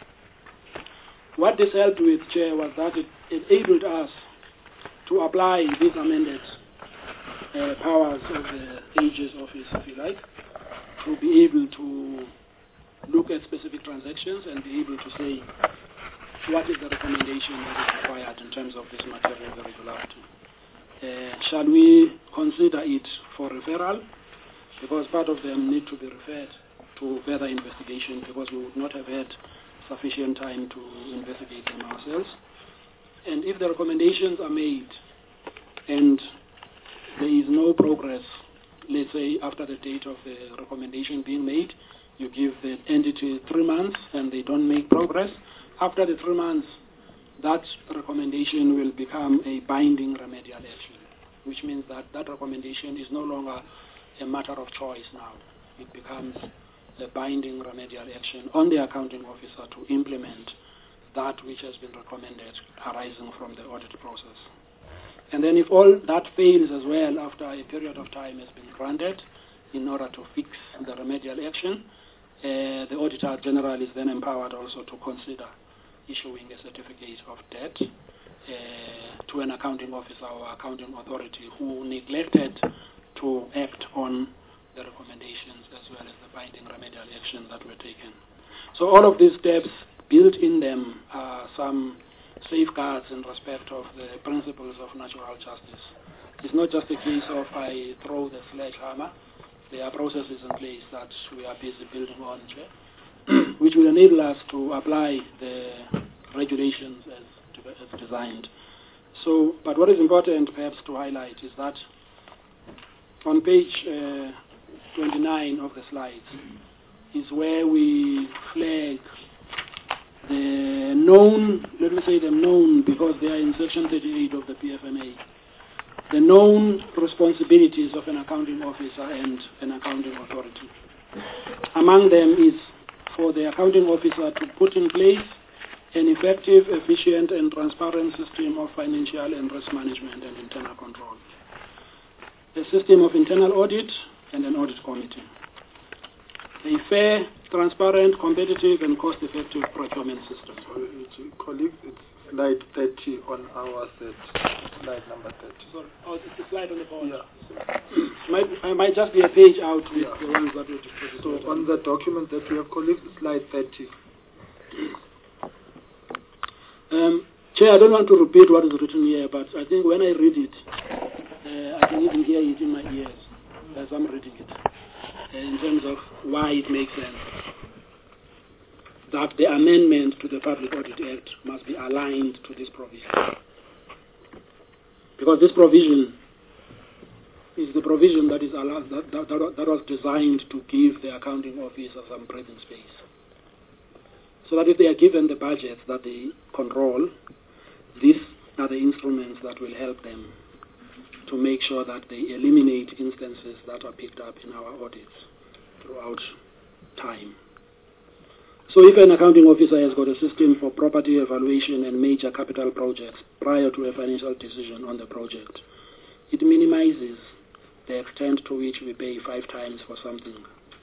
What this helped with, Chair, was that it enabled us to apply these amended uh, powers of the Aegis Office, if you like, to be able to look at specific transactions and be able to say what is the recommendation that is required in terms of this material irregularity. Uh, shall we consider it for referral? Because part of them need to be referred to further investigation because we would not have had sufficient time to investigate them ourselves. And if the recommendations are made and there is no progress, let's say after the date of the recommendation being made, you give the entity three months and they don't make progress. After the three months, that recommendation will become a binding remedial action, which means that that recommendation is no longer a matter of choice now. It becomes a binding remedial action on the accounting officer to implement that which has been recommended arising from the audit process. And then if all that fails as well after a period of time has been granted in order to fix the remedial action, uh, the Auditor General is then empowered also to consider issuing a certificate of debt uh, to an accounting officer or accounting authority who neglected to act on the recommendations as well as the binding remedial actions that were taken. So all of these steps, built in them are some safeguards in respect of the principles of natural justice. It's not just a case of I throw the sledgehammer. There are processes in place that we are busy building on, which will enable us to apply the regulations as, as designed. So, but what is important perhaps to highlight is that on page uh, twenty-nine of the slides is where we flag the known, let me say them known because they are in section thirty-eight of the P F M A, the known responsibilities of an accounting officer and an accounting authority. Among them is for the accounting officer to put in place an effective, efficient, and transparent system of financial and risk management and internal control, a system of internal audit, and an audit committee, a fair, transparent, competitive, and cost-effective procurement system. Colleagues, it's slide thirty on our set, slide number thirty. Sorry, oh, it's the slide on the board. Yeah. might, I might just be a page out with Yeah. the ones that we distributed. So on the document that we have, colleagues, slide thirty. Um, Chair, I don't want to repeat what is written here, but I think when I read it, uh, I can even hear it in my ears as I'm reading it, uh, in terms of why it makes sense that the amendment to the Public Audit Act must be aligned to this provision. Because this provision is the provision that is allowed, that, that, that was designed to give the accounting officer some breathing space. So that if they are given the budgets that they control, these are the instruments that will help them to make sure that they eliminate instances that are picked up in our audits throughout time. So if an accounting officer has got a system for property evaluation and major capital projects prior to a financial decision on the project, it minimizes the extent to which we pay five times for something.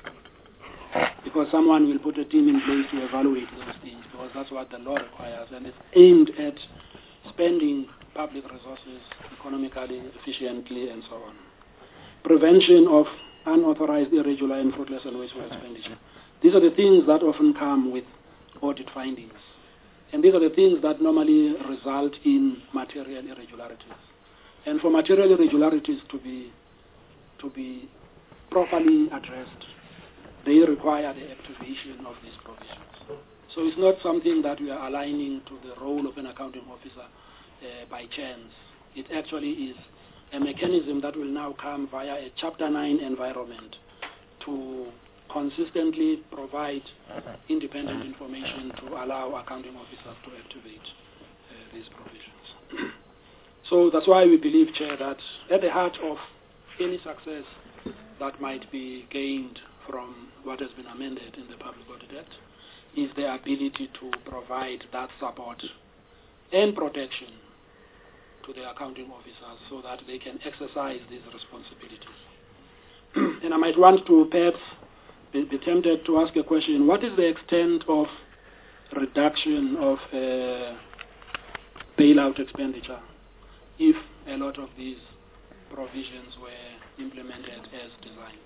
Because someone will put a team in place to evaluate those things, because that's what the law requires, and it's aimed at spending public resources economically, efficiently, and so on. Prevention of unauthorized, irregular, and fruitless and wasteful expenditure. These are the things that often come with audit findings. And these are the things that normally result in material irregularities. And for material irregularities to be, to be properly addressed, they require the activation of these provisions. So it's not something that we are aligning to the role of an accounting officer uh, by chance. It actually is a mechanism that will now come via a Chapter nine environment to consistently provide independent information to allow accounting officers to activate uh, these provisions. So that's why we believe, Chair, that at the heart of any success that might be gained from what has been amended in the Public Audit Act is the ability to provide that support and protection to the accounting officers so that they can exercise these responsibilities. And I might want to perhaps be, be tempted to ask a question: what is the extent of reduction of uh, bailout expenditure if a lot of these provisions were implemented as designed?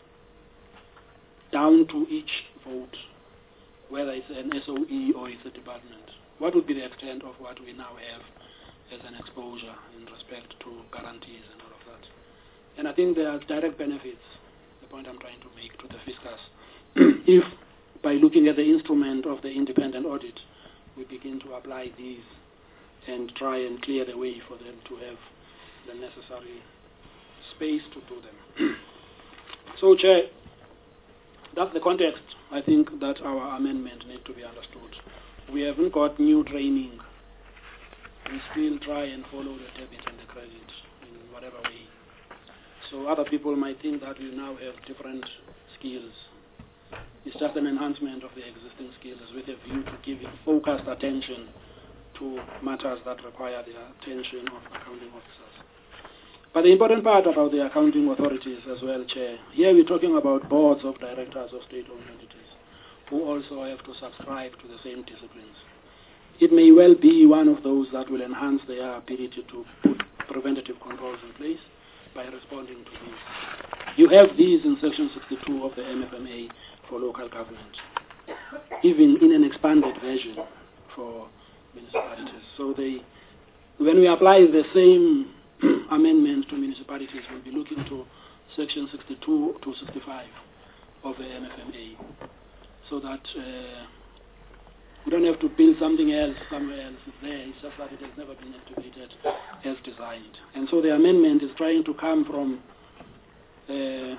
Down to each vote, whether it's an S O E or it's a department. What would be the extent of what we now have as an exposure in respect to guarantees and all of that? And I think there are direct benefits, the point I'm trying to make, to the fiscus, if by looking at the instrument of the independent audit, we begin to apply these and try and clear the way for them to have the necessary space to do them. So, Chair, that's the context, I think, that our amendment needs to be understood. We haven't got new training. We still try and follow the debit and the credit in whatever way. So other people might think that we now have different skills. It's just an enhancement of the existing skills with a view to giving focused attention to matters that require the attention of accounting officers. But the important part about the accounting authorities as well, Chair, here we're talking about boards of directors of state-owned entities who also have to subscribe to the same disciplines. it may well be one of those that will enhance their ability to put preventative controls in place by responding to these. You have these in Section sixty-two of the M F M A for local government, even in an expanded version for municipalities. So they, when we apply the same amendment to municipalities, we'll be looking to Section sixty-two to sixty-five of the M F M A, so that uh, we don't have to build something else somewhere else. It's there. It's just that it has never been activated as designed. And so the amendment is trying to come from, uh,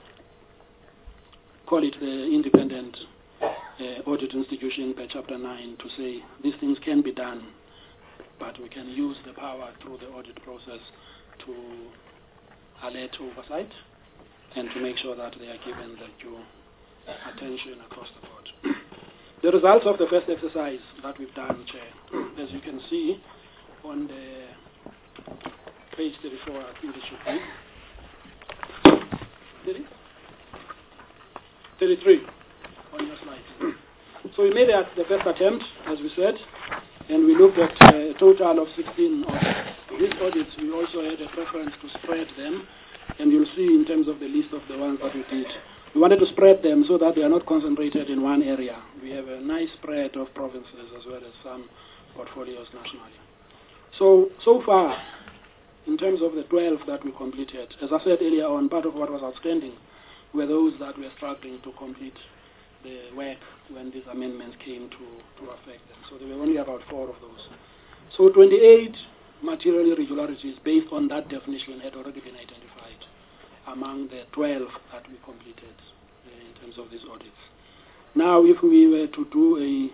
call it the independent uh, audit institution by Chapter nine, to say these things can be done, but we can use the power through the audit process to alert oversight and to make sure that they are given the due attention across the board. The results of the first exercise that we've done, Chair, as you can see on the page thirty-four, I think it should be. thirty? thirty-three on your slide. So we made that the first attempt, as we said, and we looked at a total of sixteen of these audits. We also had a preference to spread them, and you'll see in terms of the list of the ones that we did. We wanted to spread them so that they are not concentrated in one area. We have a nice spread of provinces as well as some portfolios nationally. So, so far, in terms of the twelve that we completed, as I said earlier on, part of what was outstanding were those that were struggling to complete the work when these amendments came to, to affect them. So there were only about four of those. So twenty-eight material irregularities based on that definition had already been identified among the twelve that we completed uh, in terms of these audits. Now, if we were to do a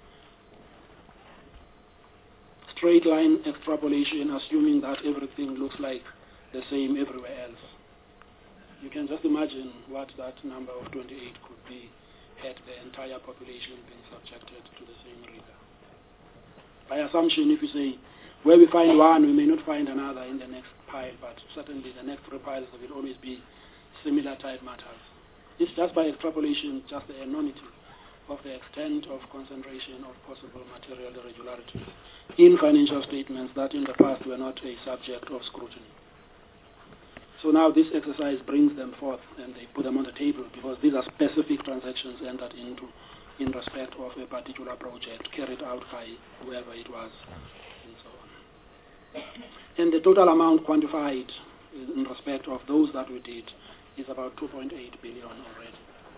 straight line extrapolation, assuming that everything looks like the same everywhere else, you can just imagine what that number of twenty-eight could be had the entire population been subjected to the same rigor. By assumption, if you say, where we find one, we may not find another in the next pile, but certainly the next three piles there will always be similar type matters. It's just by extrapolation, just the enormity of the extent of concentration of possible material irregularities in financial statements that in the past were not a subject of scrutiny. So now this exercise brings them forth and they put them on the table because these are specific transactions entered into in respect of a particular project carried out by whoever it was and so on. And the total amount quantified in respect of those that we did is about two point eight billion already.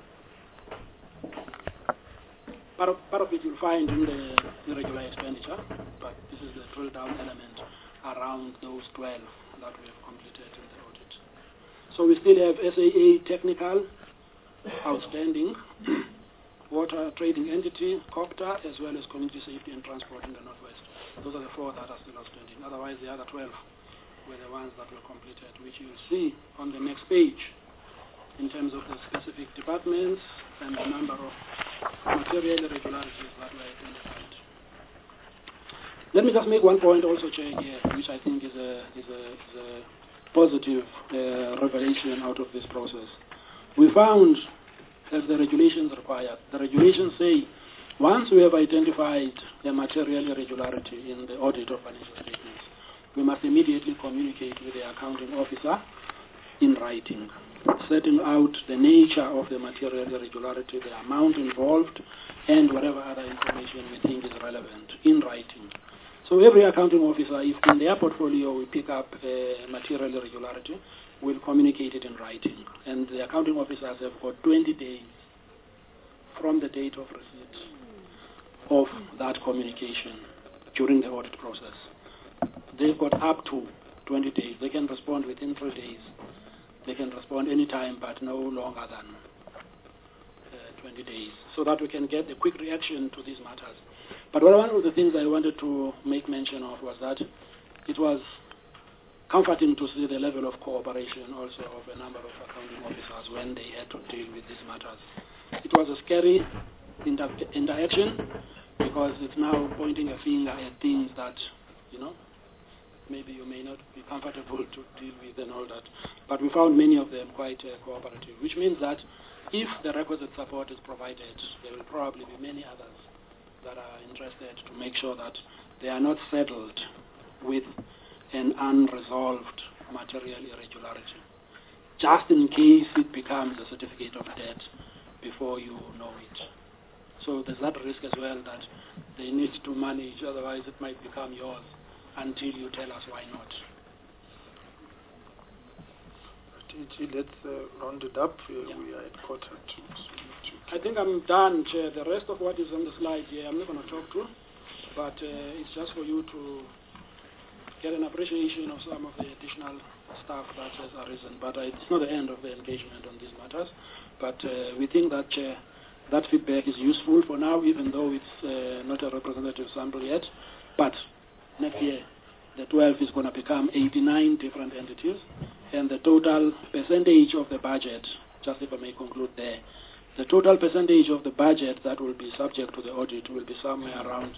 Part of, part of it you'll find in the irregular expenditure, but this is the drill down element around those twelve that we have completed in the audit. So we still have S A A technical, outstanding, water trading entity, COPTA, as well as community safety and transport in the Northwest. Those are the four that are still outstanding. Otherwise, the other twelve were the ones that were completed, which you'll see on the next page in terms of the specific departments and the number of material irregularities that were identified. Let me just make one point also, Chair, here, which I think is a, is a, is a positive uh, revelation out of this process. We found, as the regulations require, the regulations say once we have identified a material irregularity in the audit of financial statements, we must immediately communicate with the accounting officer in writing, setting out the nature of the material irregularity, the amount involved, and whatever other information we think is relevant in writing. So every accounting officer, if in their portfolio we pick up a material irregularity, will communicate it in writing. And the accounting officers have got twenty days from the date of receipt of that communication during the audit process. They've got up to twenty days. They can respond within three days. They can respond any time, but no longer than uh, twenty days, so that we can get a quick reaction to these matters. But one of the things I wanted to make mention of was that it was comforting to see the level of cooperation also of a number of accounting officers when they had to deal with these matters. It was a scary inter interaction because it's now pointing a finger at things that, you know, maybe you may not be comfortable to deal with and all that. But we found many of them quite uh, cooperative, which means that if the requisite support is provided, there will probably be many others that are interested to make sure that they are not saddled with an unresolved material irregularity, just in case it becomes a certificate of debt before you know it. So there's that risk as well that they need to manage, otherwise it might become yours until you tell us why not. Let's uh, round it up. Uh, yeah. We are at quarter to, to, I think I'm done, Chair. The rest of what is on the slide here, I'm not going to talk to, but uh, it's just for you to get an appreciation of some of the additional stuff that has arisen. But uh, it's not the end of the engagement on these matters. But uh, we think that uh, that feedback is useful for now, even though it's uh, not a representative sample yet. But next year, the twelve is going to become eighty-nine different entities, and the total percentage of the budget, just if I may conclude there, the total percentage of the budget that will be subject to the audit will be somewhere around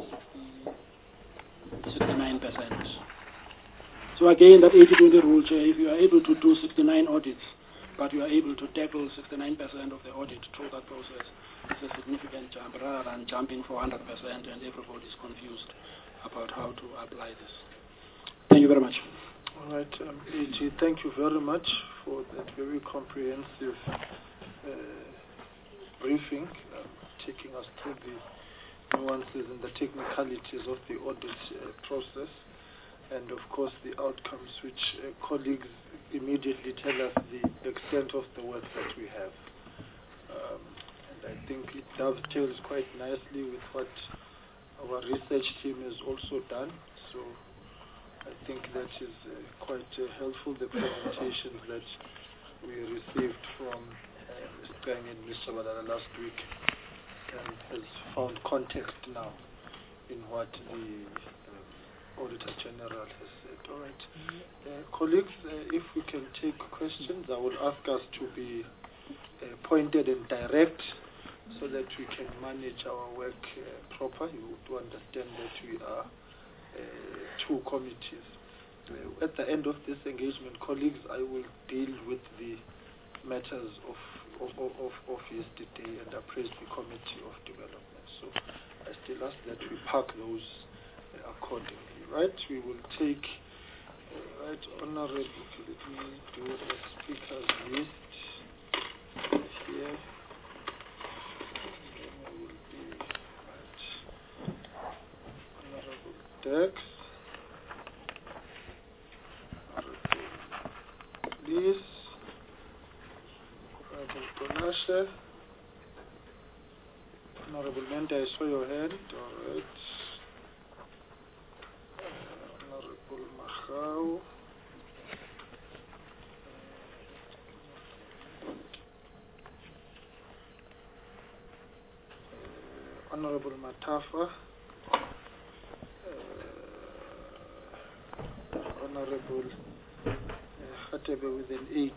sixty-nine percent. So again, that eighty twenty rule, Chair, if you are able to do sixty-nine audits, but you are able to tackle sixty-nine percent of the audit through that process, it's a significant jump rather than jumping for one hundred percent and everybody is confused about how to apply this. Thank you very much. All right, um, A G, thank you very much for that very comprehensive uh, briefing, um, taking us through the nuances and the technicalities of the audit uh, process, and of course the outcomes which uh, colleagues immediately tell us the extent of the work that we have. Um, and I think it dovetails quite nicely with what our research team has also done. So I think that is uh, quite uh, helpful. The presentations that we received from uh, Mister Gang and Mister Balala last week um, has found context now in what the uh, Auditor General has said. All right. Uh, colleagues, uh, if we can take questions, I will ask us to be uh, pointed and direct so that we can manage our work uh, proper. You to understand that we are uh, two committees. Uh, at the end of this engagement, colleagues, I will deal with the matters of of, of, of yesterday and appraise the Committee of Development. So I still ask that we park those uh, accordingly. Right? We will take, uh, right, Honorable, let me do a speaker's list here. Dex, please, Honorable Tonashe, Honorable Mende, I saw your hand, all right. Uh, Honorable Mahau, uh, Honorable Matafa, Honorable uh, Khatebe with an H.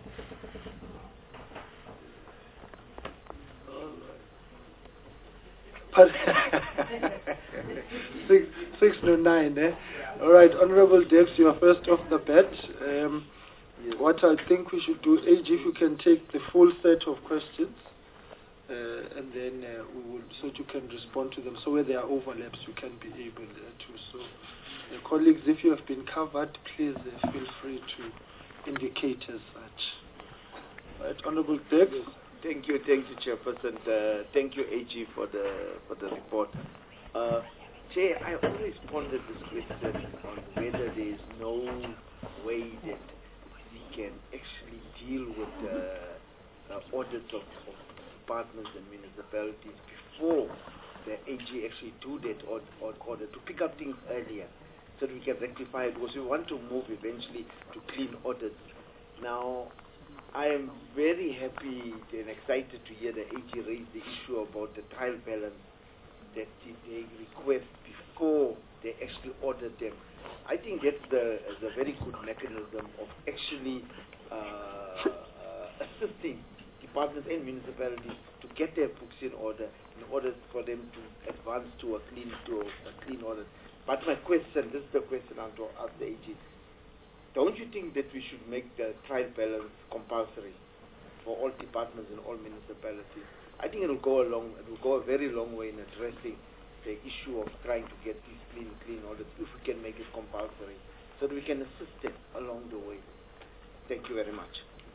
All right. six, six no nine, eh? All right, Honorable Dex, you are first off the bat. Um, yes. What I think we should do, A G, if you can take the full set of questions, uh, and then uh, we will, so you can respond to them. So where there are overlaps, you can be able uh, to. So. Uh, colleagues, if you have been covered, please uh, feel free to indicate as such. Right, Honorable Dex. Yes. Thank you, thank you, Chairperson. Uh, thank you, A G, for the for the report. Uh, Chair, I always pondered this question on whether there is no way that we can actually deal with the uh, audit of, of departments and municipalities before the A G actually do that audit, audit to pick up things earlier, so that we can rectify it, because we want to move eventually to clean audits. Now, I am very happy and excited to hear the A G raise the issue about the trial balance that they request before they actually audit them. I think that's the, the very good mechanism of actually uh, uh, assisting departments and municipalities to get their books in order, in order for them to advance to a clean to a clean audit. But my question, this is the question I'm to ask the A G. Don't you think that we should make the trial balance compulsory for all departments and all municipalities? I think it will go a long, it will go a very long way in addressing the issue of trying to get these clean, clean audits, if we can make it compulsory, so that we can assist them along the way. Thank you very much.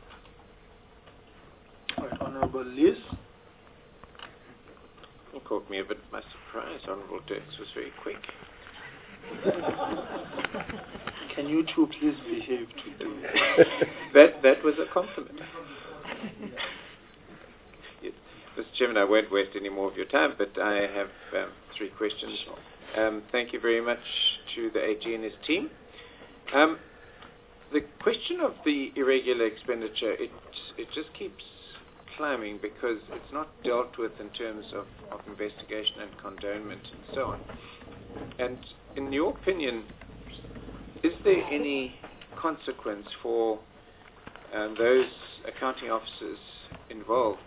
All right, Honorable Liz. It caught me a bit by surprise. Honorable Dirks was very quick. Can you two please behave today? that that was a compliment. Mister Chairman, I won't waste any more of your time, but I have um, three questions. Um, thank you very much to the A G and his team. Um, the question of the irregular expenditure, it it just keeps climbing because it's not dealt with in terms of, of investigation and condonement and so on. And in your opinion, is there any consequence for um, those accounting officers involved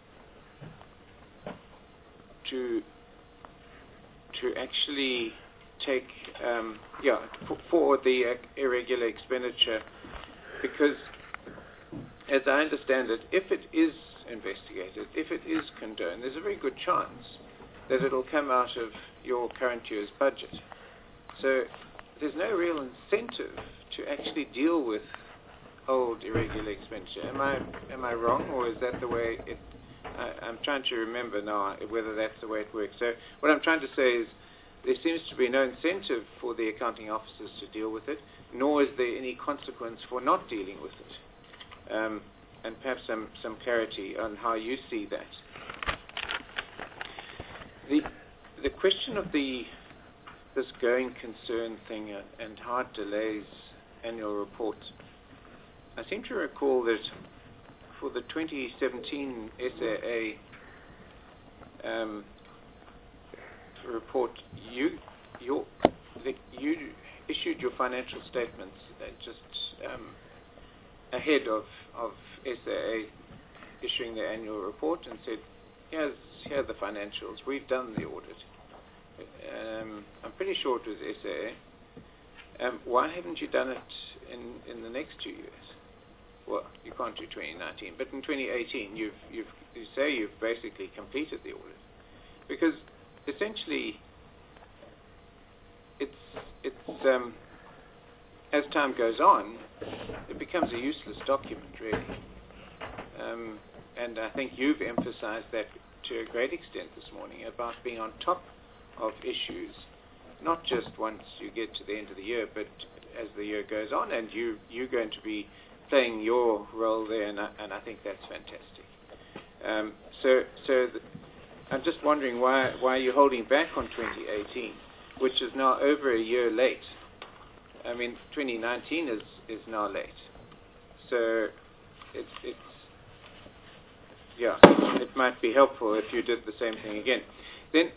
to to actually take um, yeah for, for the uh, irregular expenditure? Because as I understand it, if it is investigated, if it is condoned, there's a very good chance that it'll come out of your current year's budget. So there's no real incentive to actually deal with old irregular expenditure. Am I am I wrong, or is that the way it? I, I'm trying to remember now whether that's the way it works. So what I'm trying to say is there seems to be no incentive for the accounting officers to deal with it, nor is there any consequence for not dealing with it. Um, and perhaps some, some clarity on how you see that. The the question of the this going concern thing uh, and how it delays annual reports. I seem to recall that for the twenty seventeen S A A um, report, you your the, you issued your financial statements uh, just um, ahead of of S A A issuing their annual report and said, "Here's here are the financials. We've done the audit." Um, I'm pretty sure it was S A A. Um, why haven't you done it in, in the next two years? Well, you can't do twenty nineteen, but in twenty eighteen, you've you've you say you've basically completed the audit, because essentially, it's it's um, as time goes on, it becomes a useless document, really. Um, and I think you've emphasized that to a great extent this morning about being on top of issues, not just once you get to the end of the year, but as the year goes on, and you, you're going to be playing your role there, and I, and I think that's fantastic. Um, so so the, I'm just wondering why, why you're holding back on twenty eighteen, which is now over a year late. I mean, twenty nineteen is, is now late. So it's, it's yeah, it might be helpful if you did the same thing again. Then,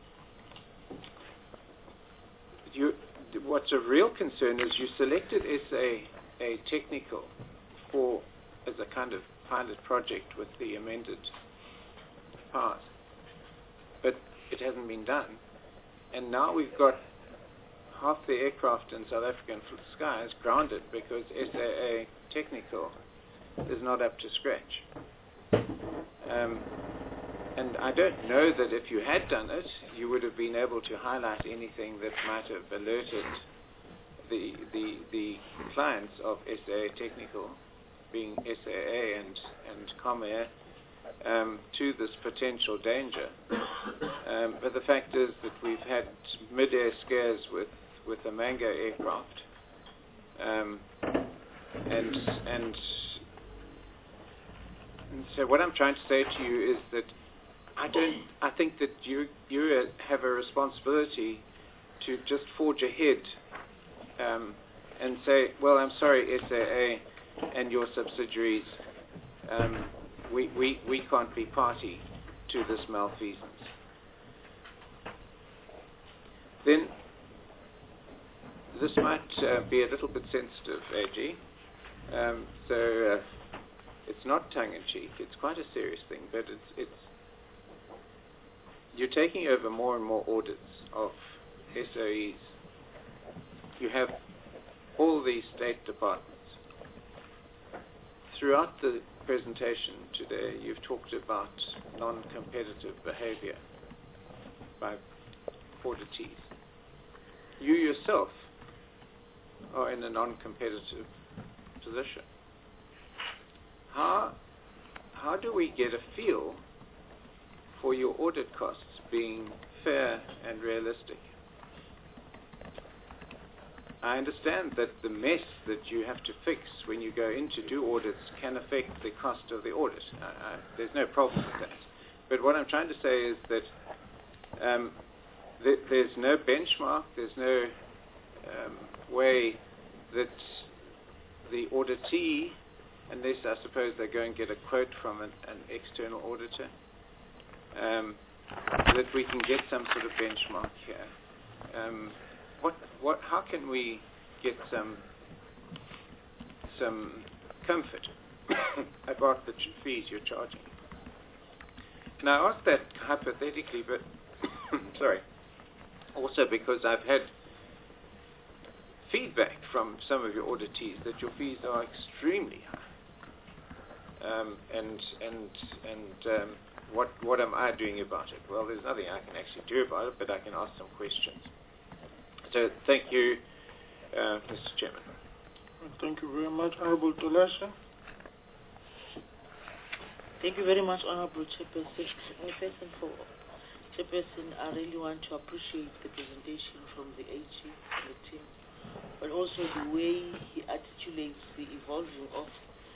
you, what's a real concern is you selected as a, a technical for as a kind of pilot project with the amended part, but it hasn't been done, and now we've got half the aircraft in South African skies grounded because S A A technical is not up to scratch. Um, and I don't know that if you had done it, you would have been able to highlight anything that might have alerted the the, the clients of S A A technical, being S A A and, and Comair, um, to this potential danger. Um, but the fact is that we've had mid-air scares with, with the Mango aircraft. Um, and, and and so what I'm trying to say to you is that I don't. I think that you you have a responsibility to just forge ahead um, and say, well, I'm sorry, S A A and your subsidiaries, um, we, we we can't be party to this malfeasance. Then this might uh, be a little bit sensitive, A G. Um, so. Uh, It's not tongue-in-cheek. It's quite a serious thing, but it's it's you're taking over more and more audits of S O Es. You have all these state departments throughout the presentation today, you've talked about non-competitive behavior by auditees. You yourself are in a non-competitive position. How, how do we get a feel for your audit costs being fair and realistic? I understand that the mess that you have to fix when you go in to do audits can affect the cost of the audit. I, I, there's no problem with that. But what I'm trying to say is that um, th there's no benchmark, there's no um, way that the auditee, unless I suppose they go and get a quote from an, an external auditor, um, that we can get some sort of benchmark here. Um, what, what, how can we get some, some comfort about the ch fees you're charging? And I ask that hypothetically, but sorry, also because I've had feedback from some of your auditees that your fees are extremely high. Um, and and and um, what what am I doing about it? Well, there's nothing I can actually do about it, but I can ask some questions. So thank you, uh, Mister Chairman. Thank you very much, Honourable Tolashe. Thank you very much, Honourable Chairperson. Chairperson, for Chairperson, I really want to appreciate the presentation from the A G and the team, but also the way he articulates the evolving of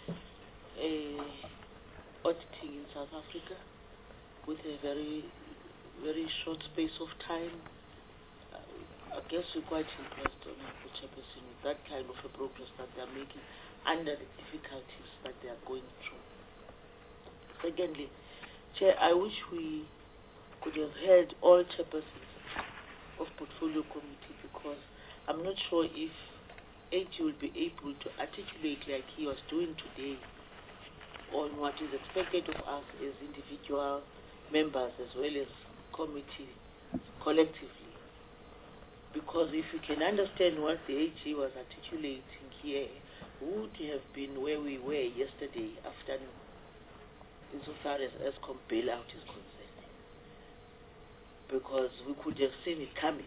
uh, auditing in South Africa with a very, very short space of time. Uh, I guess we're quite impressed, Honourable Chairperson, with that kind of a progress that they're making under the difficulties that they are going through. Secondly, Chair, I wish we could have heard all chairpersons of Portfolio Committee, because I'm not sure if A G will be able to articulate like he was doing today on what is expected of us as individual members as well as committee collectively. Because if we can understand what the A G was articulating here, we would have been where we were yesterday afternoon, insofar as ESCOM bailout is concerned. Because we could have seen it coming.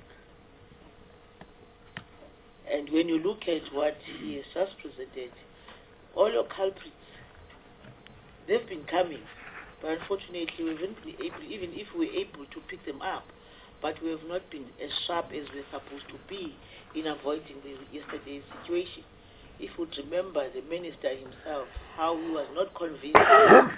And when you look at what he has just presented, all your culprits, they've been coming. But unfortunately, we haven't been able, even if we're able to pick them up, but we have not been as sharp as we're supposed to be in avoiding the yesterday's situation. If we remember the minister himself, how he was not convinced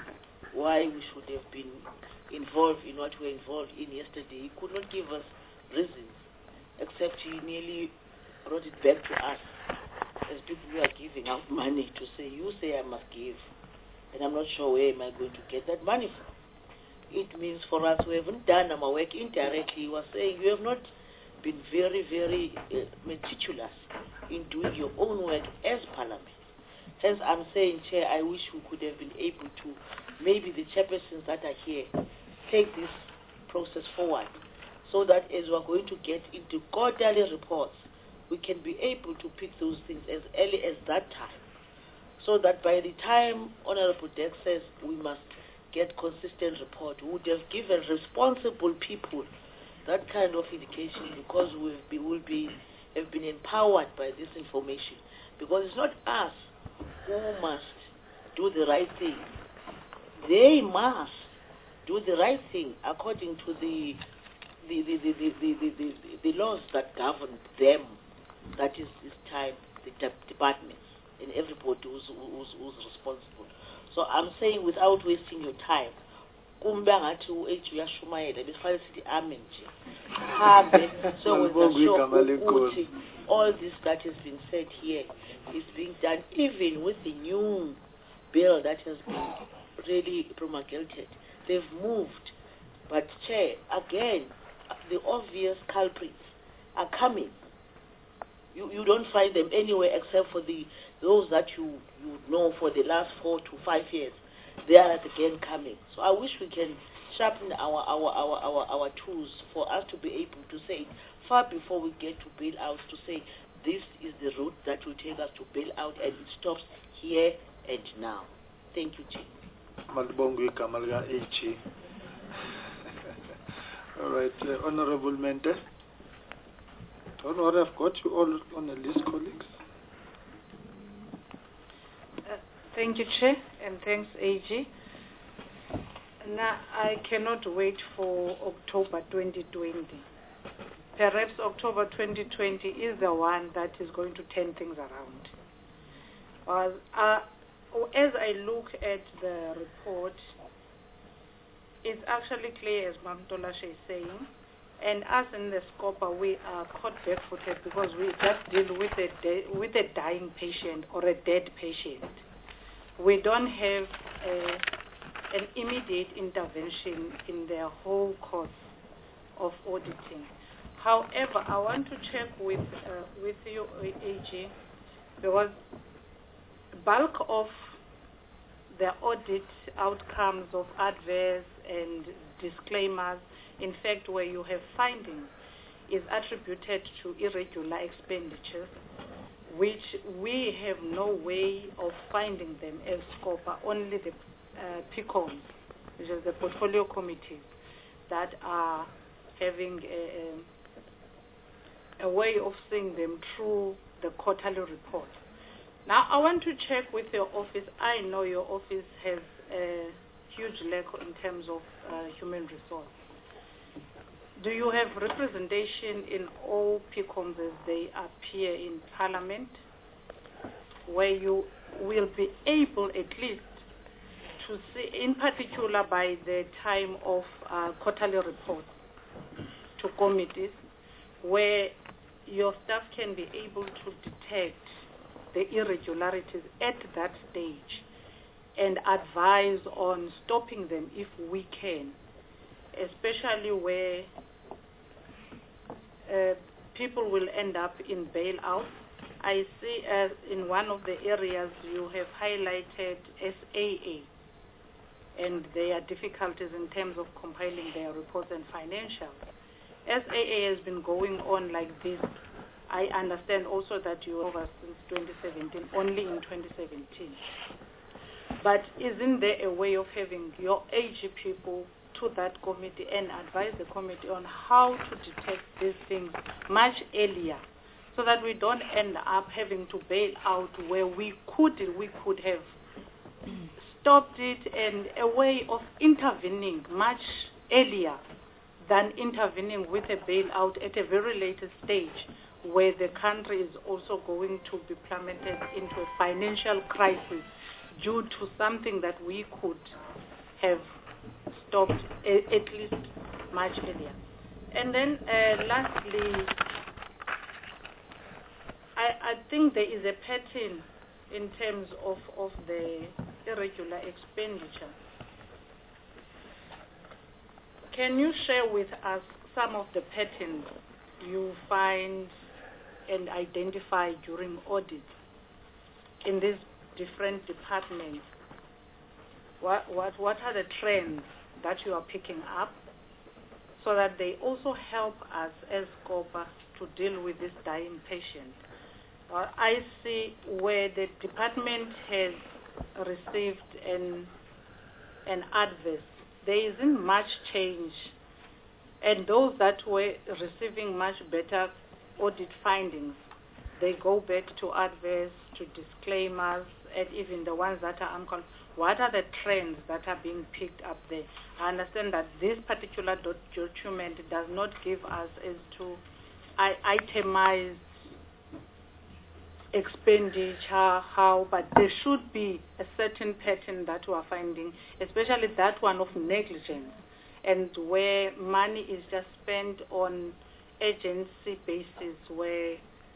why we should have been involved in what we were involved in yesterday, he could not give us reasons, except he nearly brought it back to us as people who are giving out money to say, you say I must give, and I'm not sure where am I going to get that money from. It means for us who haven't done our work indirectly, he was saying you have not been very, very uh, meticulous in doing your own work as Parliament. Hence, I'm saying, Chair, I wish we could have been able to, maybe the chairpersons that are here, take this process forward so that as we're going to get into quarterly reports, we can be able to pick those things as early as that time, so that by the time Honourable Deck says we must get consistent report, we would have given responsible people that kind of indication, because we will be, will be, have been empowered by this information. Because it's not us who must do the right thing. They must do the right thing according to the the the the the, the, the, the, the laws that govern them. That is this time the de departments and everybody who's, who's, who's responsible. So I'm saying, without wasting your time, kumbe ngathi u-H uyashumayela besifanele sithi amen nje hambe so ukuthi all this that has been said here is being done, even with the new bill that has been really promulgated. They've moved, but Chair, again, the obvious culprits are coming. You you don't find them anywhere except for the those that you you know for the last four to five years. They are again coming. So I wish we can sharpen our our our our, our tools for us to be able to say far before we get to bail out, to say this is the route that will take us to bail out, and it stops here and now. Thank you, Chair. Malibongo igama lika A G. All right, uh, Honorable Mente. Don't worry, I've got you all on the list, colleagues. Uh, thank you, Chair, and thanks, A G. Now, I cannot wait for October twenty twenty. Perhaps October twenty twenty is the one that is going to turn things around. Uh, uh, as I look at the report, it's actually clear, as Mam Tolashe is saying, and us in the SCOPA, we are caught barefooted because we just deal with a, de- with a dying patient or a dead patient. We don't have a, an immediate intervention in the whole course of auditing. However, I want to check with uh, with you, A G, because bulk of the audit outcomes of adverse and disclaimers, in fact, where you have findings, is attributed to irregular expenditures, which we have no way of finding them as SCOPA, only the uh, P COMs, which is the portfolio committees, that are having a, a way of seeing them through the quarterly report. Now, I want to check with your office. I know your office has a huge lack in terms of uh, human resource. Do you have representation in all P COMs as they appear in Parliament, where you will be able at least to see, in particular by the time of uh, quarterly reports to committees, where your staff can be able to detect the irregularities at that stage and advise on stopping them if we can, especially where uh, people will end up in bailout. I see uh, in one of the areas you have highlighted S A A and their difficulties in terms of compiling their reports and financials. S A A has been going on like this. I understand also that you were over since twenty seventeen, only in twenty seventeen. But isn't there a way of having your A G people to that committee and advise the committee on how to detect these things much earlier, so that we don't end up having to bail out where we could we could have stopped it, and a way of intervening much earlier than intervening with a bailout at a very later stage, where the country is also going to be plummeted into a financial crisis due to something that we could have stopped a, at least much earlier. And then uh, lastly, I, I think there is a pattern in terms of, of the irregular expenditure. Can you share with us some of the patterns you find and identify during audits in these different departments? What, what, what are the trends that you are picking up, so that they also help us as SCOPA to deal with this dying patient? Uh, I see where the department has received an, an adverse, there isn't much change, and those that were receiving much better audit findings, they go back to adverse, to disclaimers, and even the ones that are uncalled. What are the trends that are being picked up there? I understand that this particular document does not give us as to itemized expenditure, how, but there should be a certain pattern that we are finding, especially that one of negligence, and where money is just spent on agency basis, where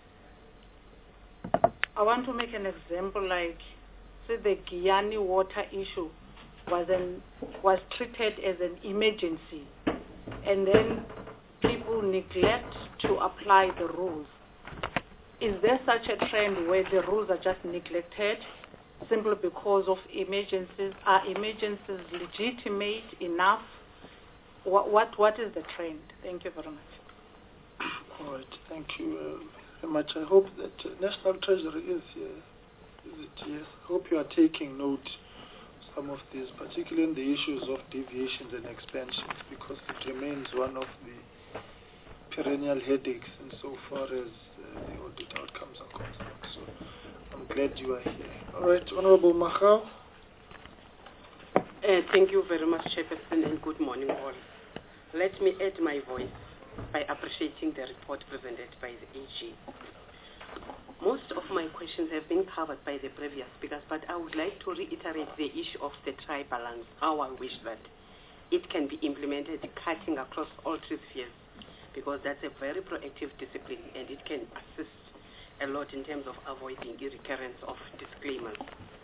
I want to make an example, like, say the Giyani water issue was an, was treated as an emergency, and then people neglect to apply the rules. Is there such a trend where the rules are just neglected simply because of emergencies? Are emergencies legitimate enough? What what, what is the trend? Thank you very much. All right, thank you uh, very much. I hope that uh, National Treasury is here. Is it? Yes. I hope you are taking note some of these, particularly in the issues of deviations and expansions, because it remains one of the perennial headaches insofar as uh, the audit outcomes are concerned. So I'm glad you are here. All right, Honorable Machau. Uh, thank you very much, Chairperson, and good morning all. Let me add my voice by appreciating the report presented by the A G. Most of my questions have been covered by the previous speakers, but I would like to reiterate the issue of the tri-balance, how I wish that it can be implemented cutting across all three spheres, because that's a very proactive discipline and it can assist a lot in terms of avoiding the recurrence of disclaimers.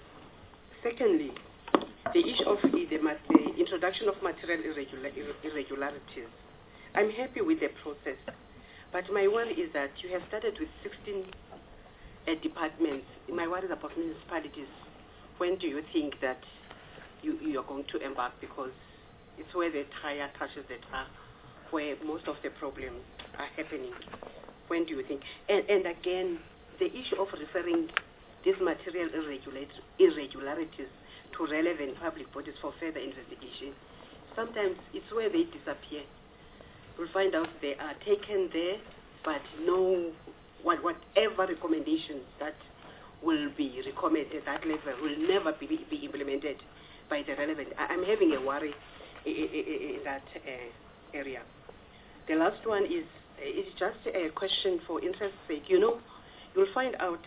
Secondly, the issue of the, the, the introduction of material irregular, irregularities. I'm happy with the process, but my worry is that you have started with sixteen uh, departments. My worry is about municipalities. When do you think that you, you are going to embark? Because it's where the tire touches the tire, where most of the problems are happening. When do you think? And, and again, the issue of referring these material irregular, irregularities to relevant public bodies for further investigation. Sometimes it's where they disappear. We'll find out they are taken there, but no, what, whatever recommendations that will be recommended at that level will never be, be implemented by the relevant. I, I'm having a worry in, in, in that uh, area. The last one is, is just a question for interest's sake. You know, you'll find out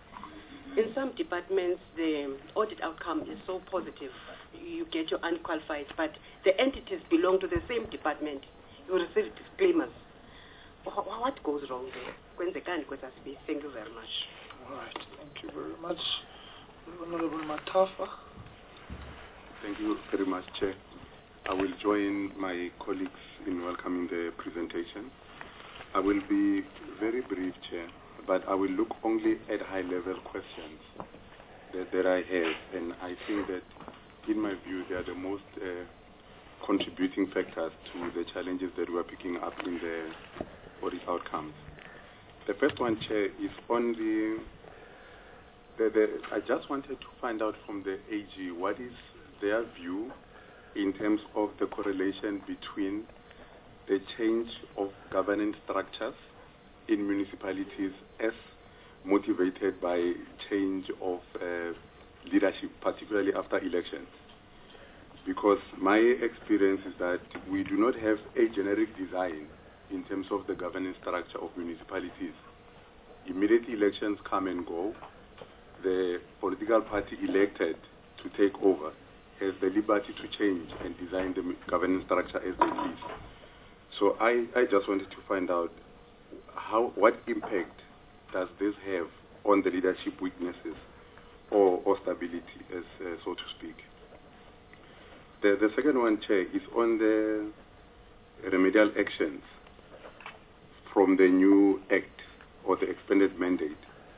in some departments, the audit outcome is so positive. You get your unqualified, but the entities belong to the same department. You receive disclaimers. What goes wrong there? Thank you very much. All right. Thank you very much. Honorable Matafa. Thank you very much, Chair. I will join my colleagues in welcoming the presentation. I will be very brief, Chair, but I will look only at high-level questions that, that I have, and I think that, in my view, they are the most uh, contributing factors to the challenges that we are picking up in the audit outcomes. The first one, Chair, is on the, the, the I just wanted to find out from the A G what is their view in terms of the correlation between the change of governance structures in municipalities as motivated by change of uh, leadership, particularly after elections. Because my experience is that we do not have a generic design in terms of the governance structure of municipalities. Immediate elections come and go. The political party elected to take over has the liberty to change and design the governance structure as they please. So I, I just wanted to find out how, what impact does this have on the leadership weaknesses or, or stability, as uh, so to speak. The, the second one, Chair, is on the remedial actions from the new act or the expanded mandate.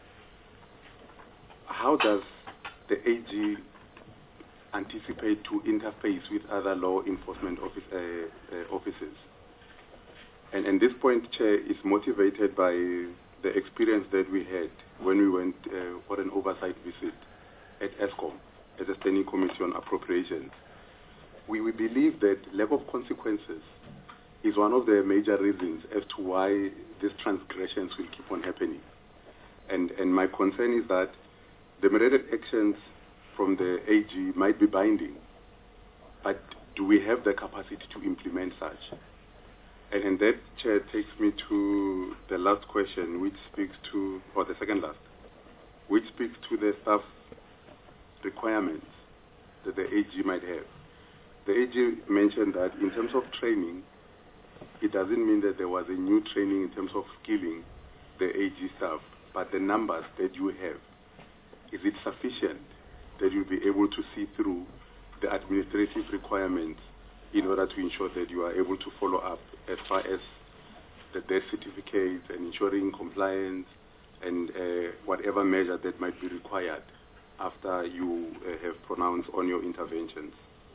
How does the A G anticipate to interface with other law enforcement office, uh, uh, offices? And, and this point, Chair, is motivated by the experience that we had when we went uh, for an oversight visit at ESCOM as a Standing Committee on Appropriations. We, we believe that lack of consequences is one of the major reasons as to why these transgressions will keep on happening. And, and my concern is that the mandated actions from the A G might be binding, but do we have the capacity to implement such? And, and that, Chair, takes me to the last question, which speaks to, or the second last, which speaks to the staff requirements that the A G might have. The A G mentioned that in terms of training, it doesn't mean that there was a new training in terms of skilling the A G staff, but the numbers that you have, is it sufficient that you'll be able to see through the administrative requirements in order to ensure that you are able to follow up as far as the death certificates and ensuring compliance and uh, whatever measure that might be required after you uh, have pronounced on your interventions.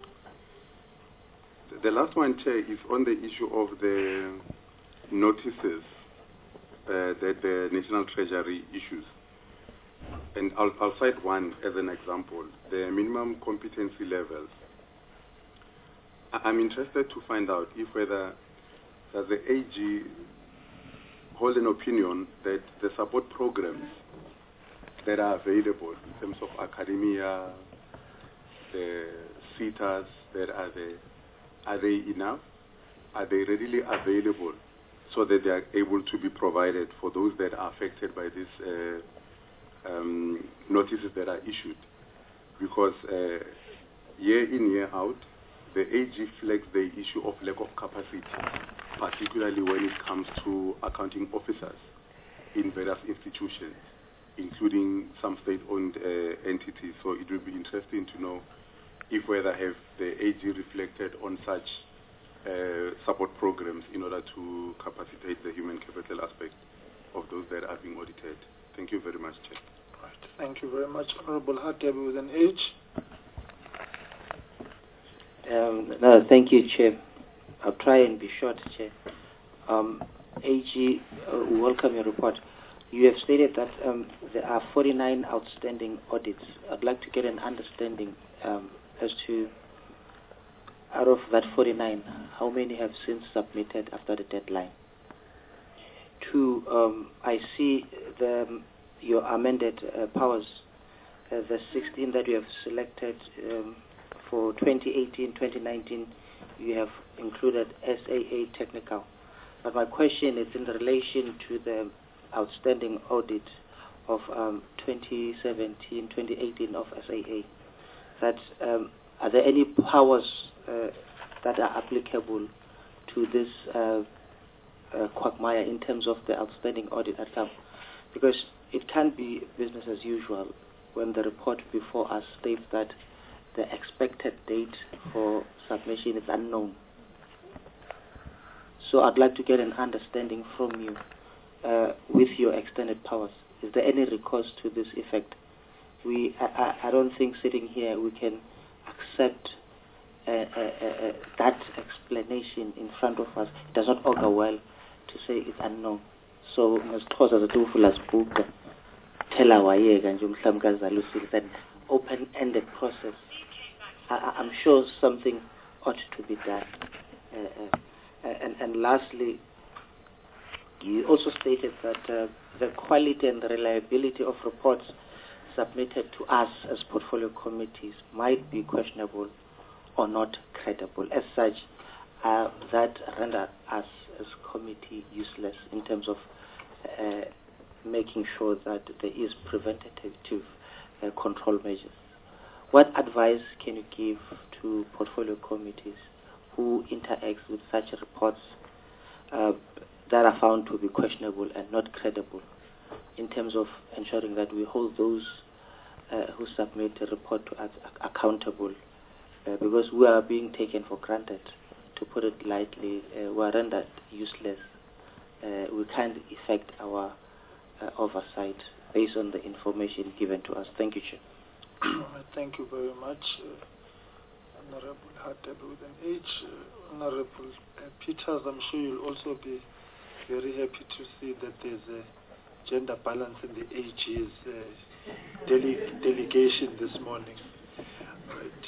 The last one, Chair, is on the issue of the notices uh, that the National Treasury issues. and I'll, I'll cite one as an example, the minimum competency levels. I- I'm interested to find out if whether does the A G hold an opinion that the support programs that are available in terms of academia, the SETAs that are there, are they enough? Are they readily available so that they are able to be provided for those that are affected by these uh, um, notices that are issued? Because uh, year in, year out, the A G flags the issue of lack of capacity, particularly when it comes to accounting officers in various institutions, including some state-owned uh, entities. So it will be interesting to know if whether have the A G reflected on such uh, support programs in order to capacitate the human capital aspect of those that are being audited. Thank you very much, Chair. Right. Thank you very much. Honorable Hadebe with an H. Um, no, thank you, Chair. I'll try and be short, Chair. Um, A G, uh, we welcome your report. You have stated that um, there are forty-nine outstanding audits. I'd like to get an understanding um, as to, out of that forty-nine, how many have since submitted after the deadline? Two, um, I see the, um, your amended uh, powers, uh, the sixteen that you have selected um, for twenty eighteen, twenty nineteen, you have included S A A technical. But my question is in relation to the outstanding audit of um, twenty seventeen, twenty eighteen of S A A. That um, are there any powers uh, that are applicable to this uh, uh, quagmire in terms of the outstanding audit account? Because it can't be business as usual when the report before us states that the expected date for submission is unknown. So I'd like to get an understanding from you uh, with your extended powers. Is there any recourse to this effect? We, I, I, I don't think sitting here we can accept uh, uh, uh, that explanation in front of us. It does not augur well to say it's unknown. So Miz Khoza Zatufulasbuka, tell our it's an open-ended process. I, I'm sure something ought to be done. Uh, uh, and, and lastly, you also stated that uh, the quality and the reliability of reports submitted to us as portfolio committees might be questionable or not credible. As such, uh, that render us as committee useless in terms of uh, making sure that there is preventative uh, control measures. What advice can you give to portfolio committees who interact with such reports uh, that are found to be questionable and not credible in terms of ensuring that we hold those uh, who submit a report to us accountable, uh, because we are being taken for granted, to put it lightly. Uh, we are rendered useless. Uh, we can't effect our uh, oversight based on the information given to us. Thank you, Chair. Thank you very much, uh, Honorable Hadebe with an H. Uh, Honorable uh, Peters, I'm sure you'll also be very happy to see that there's a gender balance in the A G's uh, dele delegation this morning. Right.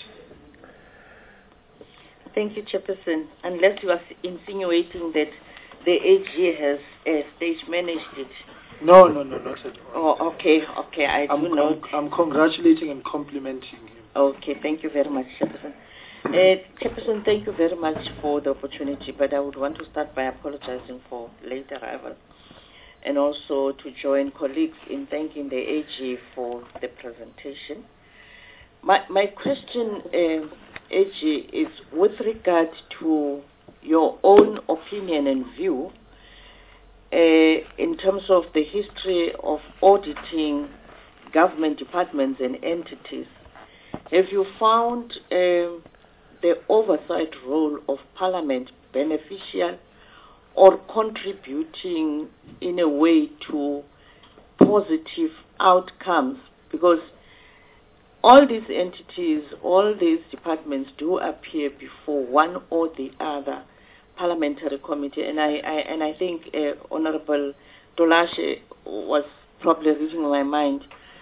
Thank you, Chairperson. Unless you are insinuating that the A G has uh, stage managed it. No, no, no, not at all. Oh, okay, okay, I I'm do know. I'm, I'm congratulating and complimenting him. Okay, thank you very much, Chairperson. Uh, Chairperson, thank you very much for the opportunity, but I would want to start by apologizing for late arrival and also to join colleagues in thanking the A G for the presentation. My, my question, uh, A G, is with regard to your own opinion and view uh, in terms of the history of auditing government departments and entities. Have you found uh, the oversight role of Parliament beneficial or contributing in a way to positive outcomes? Because all these entities, all these departments do appear before one or the other parliamentary committee, and I, I and I think uh, Honorable Dolashe was probably reading my mind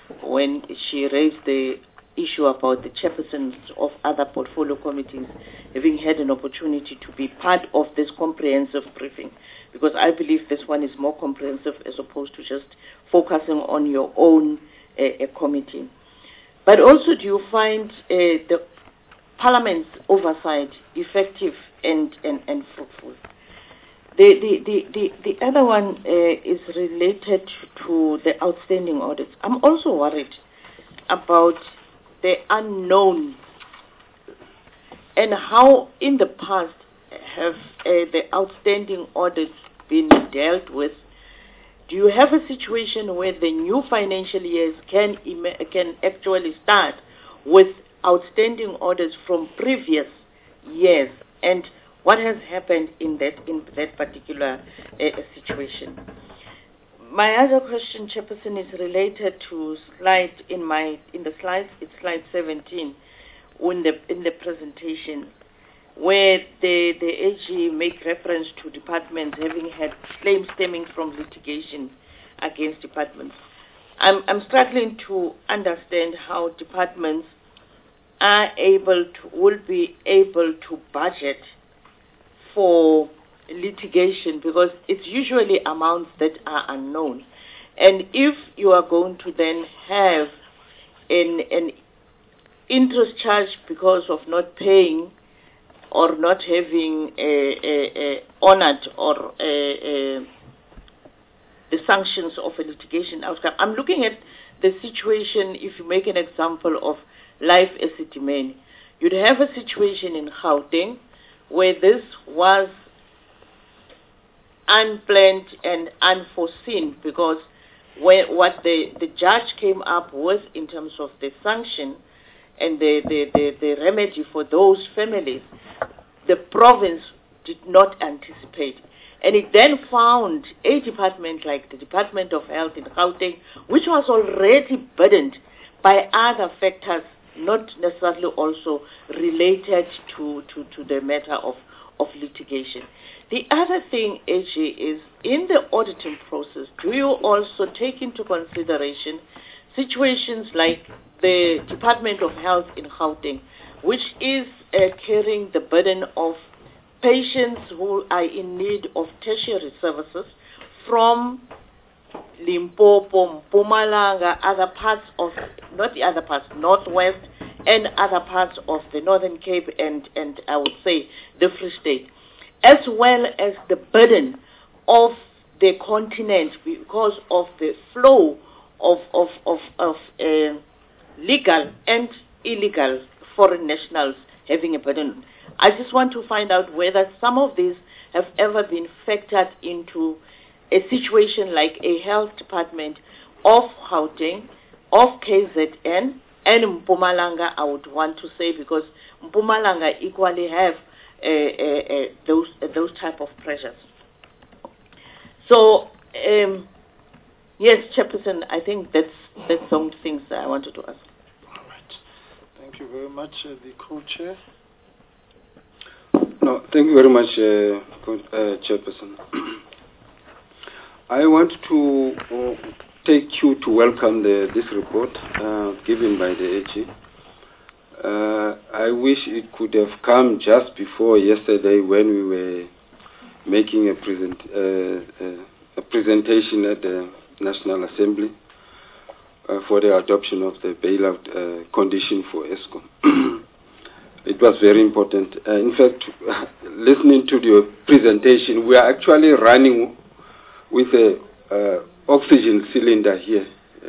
when she raised the issue about the chairpersons of other portfolio committees having had an opportunity to be part of this comprehensive briefing, because I believe this one is more comprehensive as opposed to just focusing on your own uh, uh, committee. But also, do you find uh, the Parliament's oversight effective and, and, and fruitful? The, the, the, the, the other one uh, is related to the outstanding audits. I'm also worried about the unknown and how in the past have uh, the outstanding audits been dealt with. Do you have a situation where the new financial years can can actually start with outstanding orders from previous years, and what has happened in that in that particular uh, situation? My other question, Chairperson, is related to slide in my in the slides. It's slide seventeen in the in the presentation, where the the A G make reference to departments having had claims stemming from litigation against departments. I'm I'm struggling to understand how departments are able to will be able to budget for litigation, because it's usually amounts that are unknown, and if you are going to then have an an interest charge because of not paying or not having a, a, a honored or a, a, the sanctions of a litigation outcome. I'm looking at the situation. If you make an example of Life Esidimeni, you'd have a situation in Gauteng where this was unplanned and unforeseen, because when, what the, the judge came up with in terms of the sanction and the, the, the, the remedy for those families, the province did not anticipate. And it then found a department like the Department of Health in Gauteng, which was already burdened by other factors, not necessarily also related to, to, to the matter of, of litigation. The other thing, A G, is in the auditing process, do you also take into consideration situations like the Department of Health in Gauteng, which is uh, carrying the burden of patients who are in need of tertiary services from Limpopo, Mpumalanga, other parts of, not the other parts, Northwest, and other parts of the Northern Cape and, and I would say the Free State, as well as the burden of the continent because of the flow of, of, of, of uh, legal and illegal foreign nationals having a burden. I just want to find out whether some of these have ever been factored into a situation like a health department of Gauteng, of K Z N, and Mpumalanga, I would want to say, because Mpumalanga equally have uh, uh, uh, those uh, those type of pressures. So, um, yes, Chairperson, I think that's that's some things that I wanted to ask. All right. Thank you very much, uh, the co-chair. No, thank you very much, uh, co- uh, Chairperson. I want to uh, take you to welcome the, this report uh, given by the A G. Uh, I wish it could have come just before yesterday when we were making a, present, uh, uh, a presentation at the National Assembly uh, for the adoption of the bailout uh, condition for Eskom. It was very important. Uh, in fact, listening to your presentation, we are actually running with a uh, oxygen cylinder here.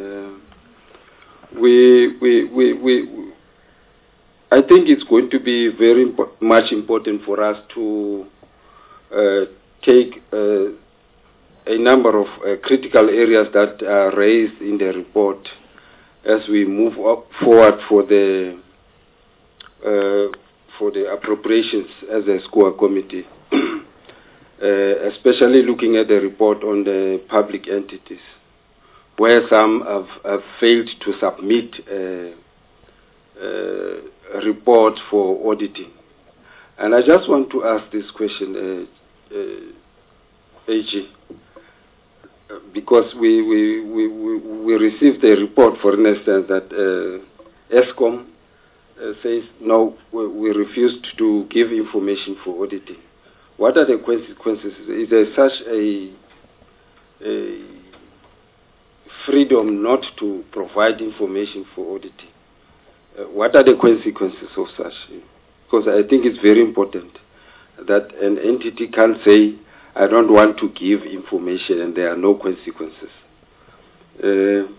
Uh, we, we, we, we, I think it's going to be very impo- much important for us to uh, take uh, a number of uh, critical areas that are raised in the report as we move up forward for the uh, for the appropriations as a SCOA committee. Uh, especially looking at the report on the public entities, where some have, have failed to submit uh, uh, a report for auditing. And I just want to ask this question, uh, uh, A G. because we, we, we, we, we received a report, for instance, that uh, ESCOM uh, says, no, we, we refused to give information for auditing. What are the consequences? Is there such a, a freedom not to provide information for auditing? Uh, what are the consequences of such? Because I think it's very important that an entity can't say, I don't want to give information and there are no consequences. Uh,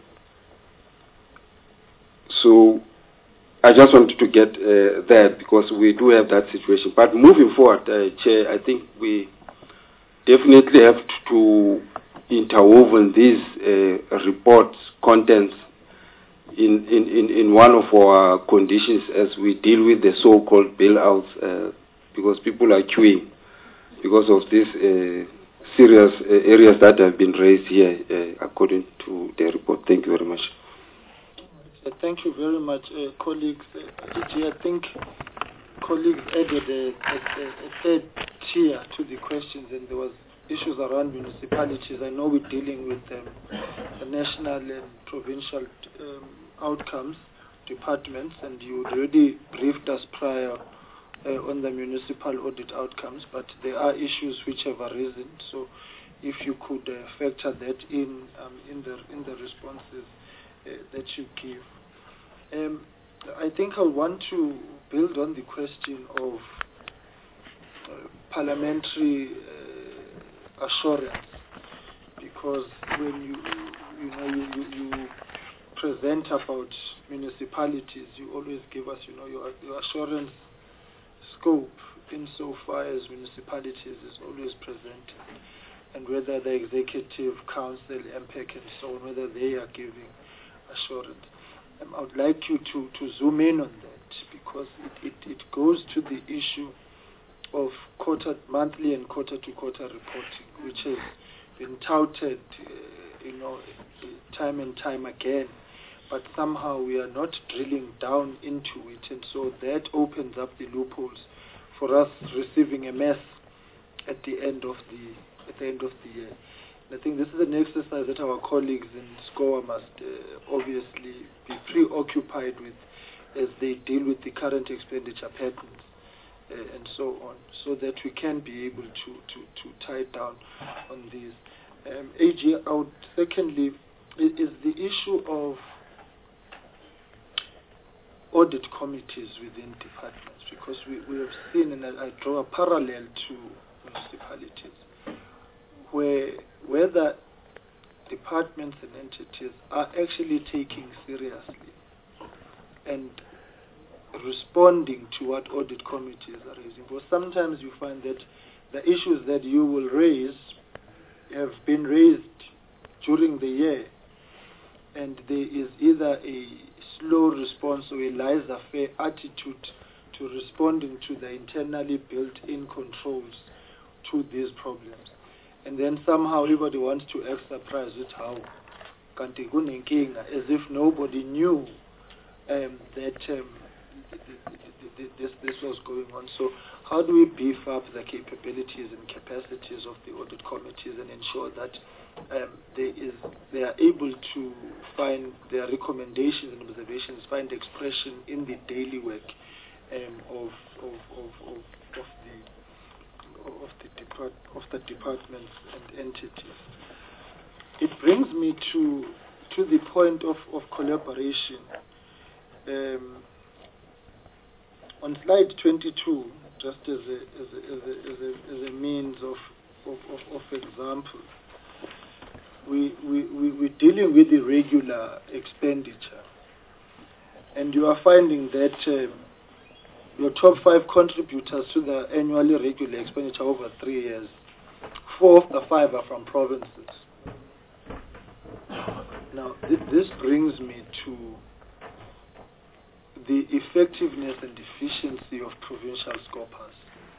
so I just wanted to get uh, that because we do have that situation. But moving forward, uh, Chair, I think we definitely have to interwoven these uh, reports, contents, in, in, in, in one of our conditions as we deal with the so-called bailouts, uh, because people are queuing because of these uh, serious uh, areas that have been raised here, uh, according to the report. Thank you very much. Uh, thank you very much, uh, colleagues. Uh, D G, I think colleagues added a, a, a third tier to the questions, and there was issues around municipalities. I know we're dealing with um, the national and provincial um, outcomes departments, and you already briefed us prior uh, on the municipal audit outcomes, but there are issues which have arisen. So, if you could uh, factor that in um, in the in the responses uh, that you give. Um, I think I want to build on the question of uh, parliamentary uh, assurance, because when you you know you, you, you present about municipalities, you always give us you know your, your assurance scope insofar as municipalities is always presented, and whether the executive council, M P E C, and so on, whether they are giving assurance. Um, I would like you to, to zoom in on that, because it, it, it goes to the issue of quarter monthly and quarter to quarter reporting, which has been touted, uh, you know, time and time again, but somehow we are not drilling down into it, and so that opens up the loopholes for us receiving a mess at the end of the at the end of the year. And I think this is an exercise that our colleagues in SCOA must uh, obviously be preoccupied with as they deal with the current expenditure patterns uh, and so on, so that we can be able to, to, to tie down on these. Um, A G, I would secondly, is the issue of audit committees within departments, because we, we have seen, and I, I draw a parallel to municipalities, where whether departments and entities are actually taking seriously and responding to what audit committees are raising. Because sometimes you find that the issues that you will raise have been raised during the year, and there is either a slow response or a laissez-faire attitude to responding to the internally built-in controls to these problems. And then somehow everybody wants to act surprised with how kanti kunenkinga, as if nobody knew um, that um, this, this was going on. So how do we beef up the capabilities and capacities of the audit committees and ensure that um, there is, they are able to find their recommendations and observations, find expression in the daily work um, of, of, of, of, of the of the depart of the departments and entities. It brings me to to the point of, of collaboration. Um, on slide twenty-two, just as a as a, as a, as a, as a means of of, of, of example, we we we we're dealing with the regular expenditure, and you are finding that. Um, Your top five contributors to the annually regular expenditure over three years, four of the five are from provinces. Now, th this brings me to the effectiveness and efficiency of provincial scopers.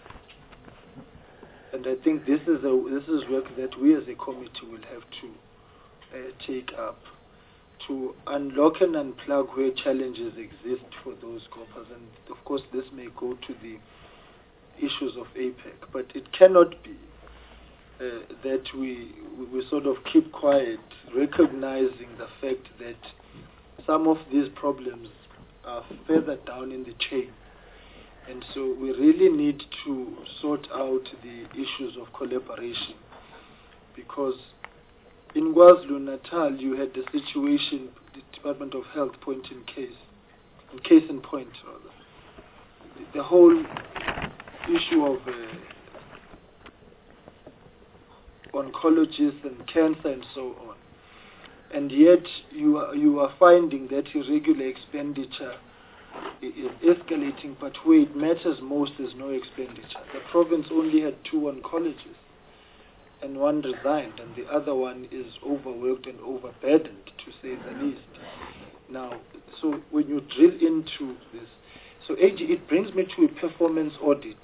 And I think this is a this is work that we as a committee will have to uh, take up, to unlock and unplug where challenges exist for those scopers. And of course this may go to the issues of A P E C, but it cannot be uh, that we, we we sort of keep quiet, recognizing the fact that some of these problems are further down in the chain. And so we really need to sort out the issues of collaboration, because in KwaZulu-Natal you had the situation, the Department of Health point in case, in case in point rather, the, the whole issue of uh, oncologists and cancer and so on. And yet you are, you are finding that irregular expenditure is escalating, but where it matters most is no expenditure. The province only had two oncologists, and one resigned, and the other one is overworked and overburdened, to say the least. Now, so when you drill into this, so A G, it brings me to a performance audit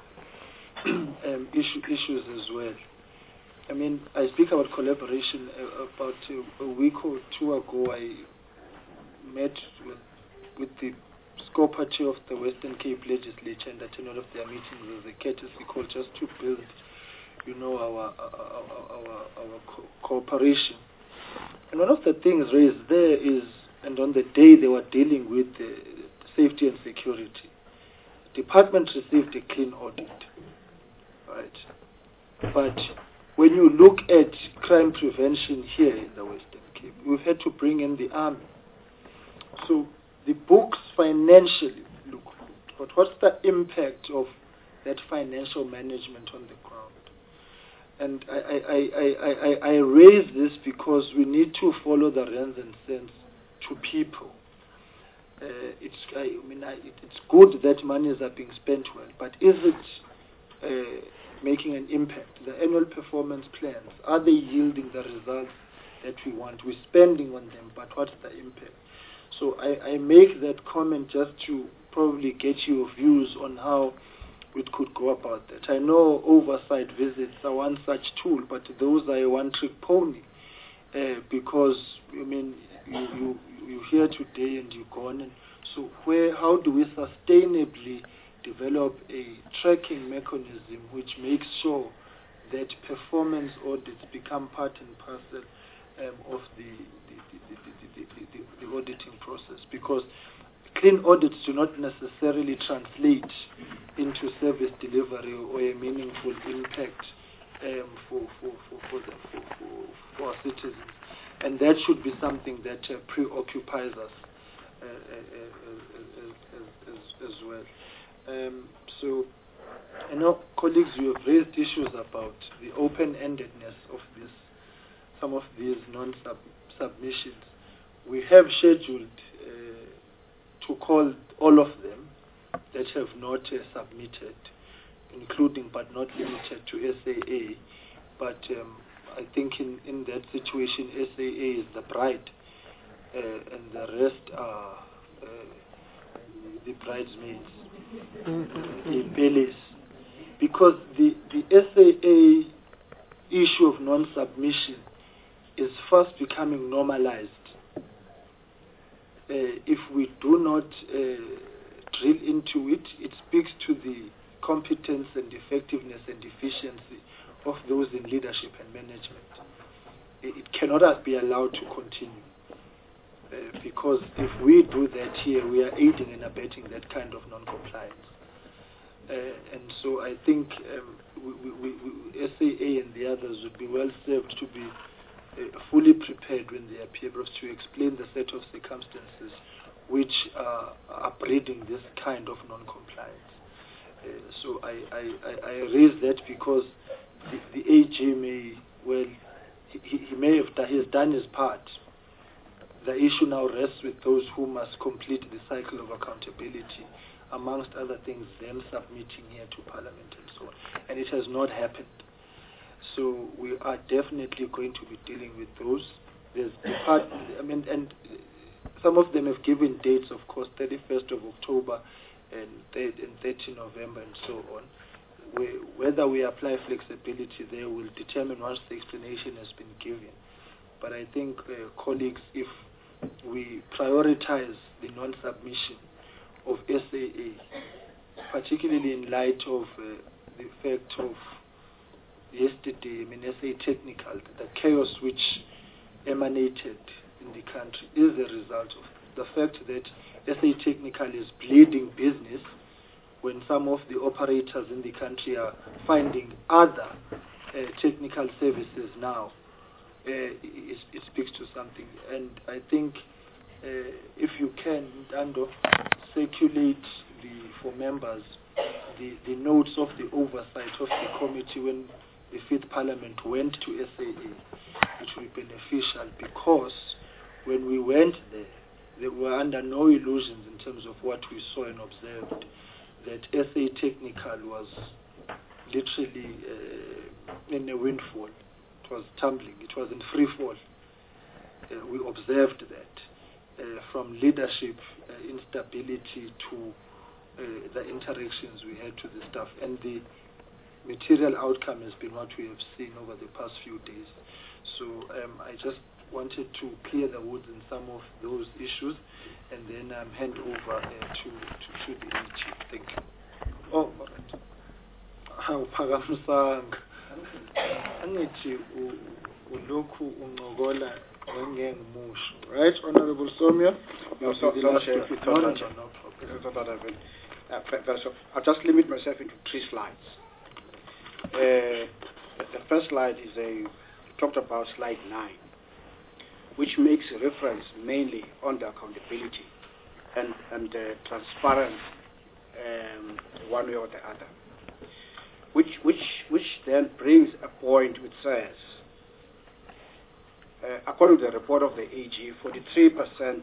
um, issue, issues as well. I mean, I speak about collaboration. Uh, about a, a week or two ago, I met with, with the SCOPA chair of the Western Cape Legislature and attended one of their meetings as a courtesy call, just to build, you know, our our, our, our co- cooperation. And one of the things raised there is, and on the day they were dealing with the safety and security, the department received a clean audit, right? But when you look at crime prevention here in the Western Cape, we've had to bring in the army. So the books financially look good, but what's the impact of that financial management on the ground? And I, I, I, I, I, I raise this because we need to follow the rands and cents to people. Uh, it's, I mean, I, it, it's good that monies are being spent well, but is it uh, making an impact? The annual performance plans, are they yielding the results that we want? We're spending on them, but what's the impact? So I, I make that comment just to probably get your views on how we could go about that. I know oversight visits are one such tool, but those are a one-trick pony, uh, because, I mean, you, you, you're here today and you're gone. And so where, how do we sustainably develop a tracking mechanism which makes sure that performance audits become part and parcel um, of the the, the, the, the, the, the the auditing process? Because clean audits do not necessarily translate into service delivery or a meaningful impact um, for, for, for, for, the, for, for, for our citizens. And that should be something that uh, preoccupies us uh, uh, uh, as, as, as well. Um, so, I know, colleagues, you have raised issues about the open-endedness of this, some of these non-submissions. We have scheduled uh, to call all of them that have not uh, submitted, including but not limited to S A A. But um, I think in, in that situation, S A A is the bride, uh, and the rest are uh, the bridesmaids, the bellies. Because the, the S A A issue of non-submission is fast becoming normalized. Uh, if we do not uh, drill into it, it speaks to the competence and effectiveness and efficiency of those in leadership and management. It, it cannot be allowed to continue. Uh, because if we do that here, we are aiding and abetting that kind of non-compliance. Uh, and so I think um, we, we, we, S A A and the others would be well served to be uh, fully prepared when they appear to explain the set of circumstances which uh, are breeding this kind of non-compliance. Uh, so I, I, I, I raise that because the, the A G may, well, he, he may have done, he has done his part. The issue now rests with those who must complete the cycle of accountability, amongst other things, them submitting here to Parliament and so on. And it has not happened. So we are definitely going to be dealing with those. There's depart- I mean, and some of them have given dates, of course, thirty-first of October and thirtieth of November and so on. We, whether we apply flexibility there will determine once the explanation has been given. But I think, uh, colleagues, if we prioritize the non-submission of S A A, particularly in light of uh, the fact of yesterday, I mean, S A Technical, the chaos which emanated in the country is a result of the fact that S A Technical is bleeding business when some of the operators in the country are finding other uh, technical services now. Uh, it, it speaks to something. And I think uh, if you can, Ando, circulate the, for members the, the notes of the oversight of the committee when the Fifth Parliament went to S A A, which will be beneficial, because when we went there, they were under no illusions in terms of what we saw and observed, that S A Technical was literally uh, in a windfall. It was tumbling. It was in free fall. Uh, we observed that uh, from leadership uh, instability to uh, the interactions we had to the staff, and the material outcome has been what we have seen over the past few days. So um, I just wanted to clear the woods in some of those issues, and then um, hand over uh, to, to, to the A G. Thank you. Oh, all right. How Pagamsang. Angithi ulokhu unqokola ngengemusho. Right, Honorable Somia? No, so, so, no, no, no, no, no, I'll just limit myself into three slides. Uh, the first slide is a talked about slide nine, which makes a reference mainly on the accountability and and uh, transparency, um, one way or the other. Which which which then brings a point which says, uh, according to the report of the A G, forty-three percent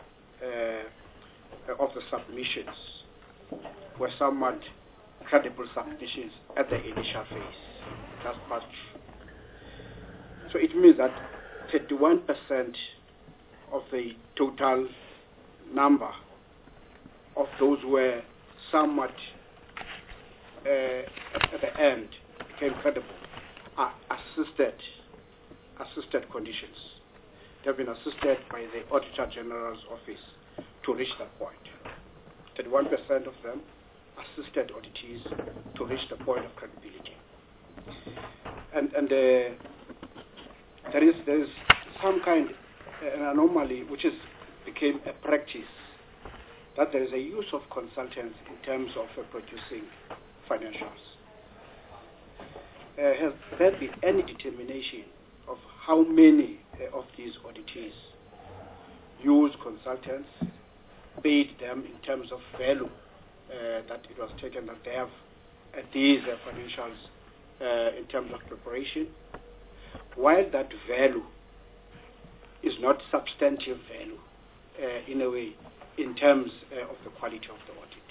uh, of the submissions were somewhat credible submissions at the initial phase. That's part true. So it means that thirty-one percent of the total number of those who were somewhat uh, at the end became credible are assisted, assisted conditions. They have been assisted by the Auditor General's office to reach that point. thirty-one percent of them assisted auditees to reach the point of credibility. And, and uh, there is there is some kind uh, an anomaly which is became a practice, that there is a use of consultants in terms of uh, producing financials. Uh, has there been any determination of how many uh, of these auditees use consultants, paid them in terms of value uh, that it was taken that they have uh, these uh, financials uh, in terms of preparation, while that value is not substantive value uh, in a way in terms uh, of the quality of the audit,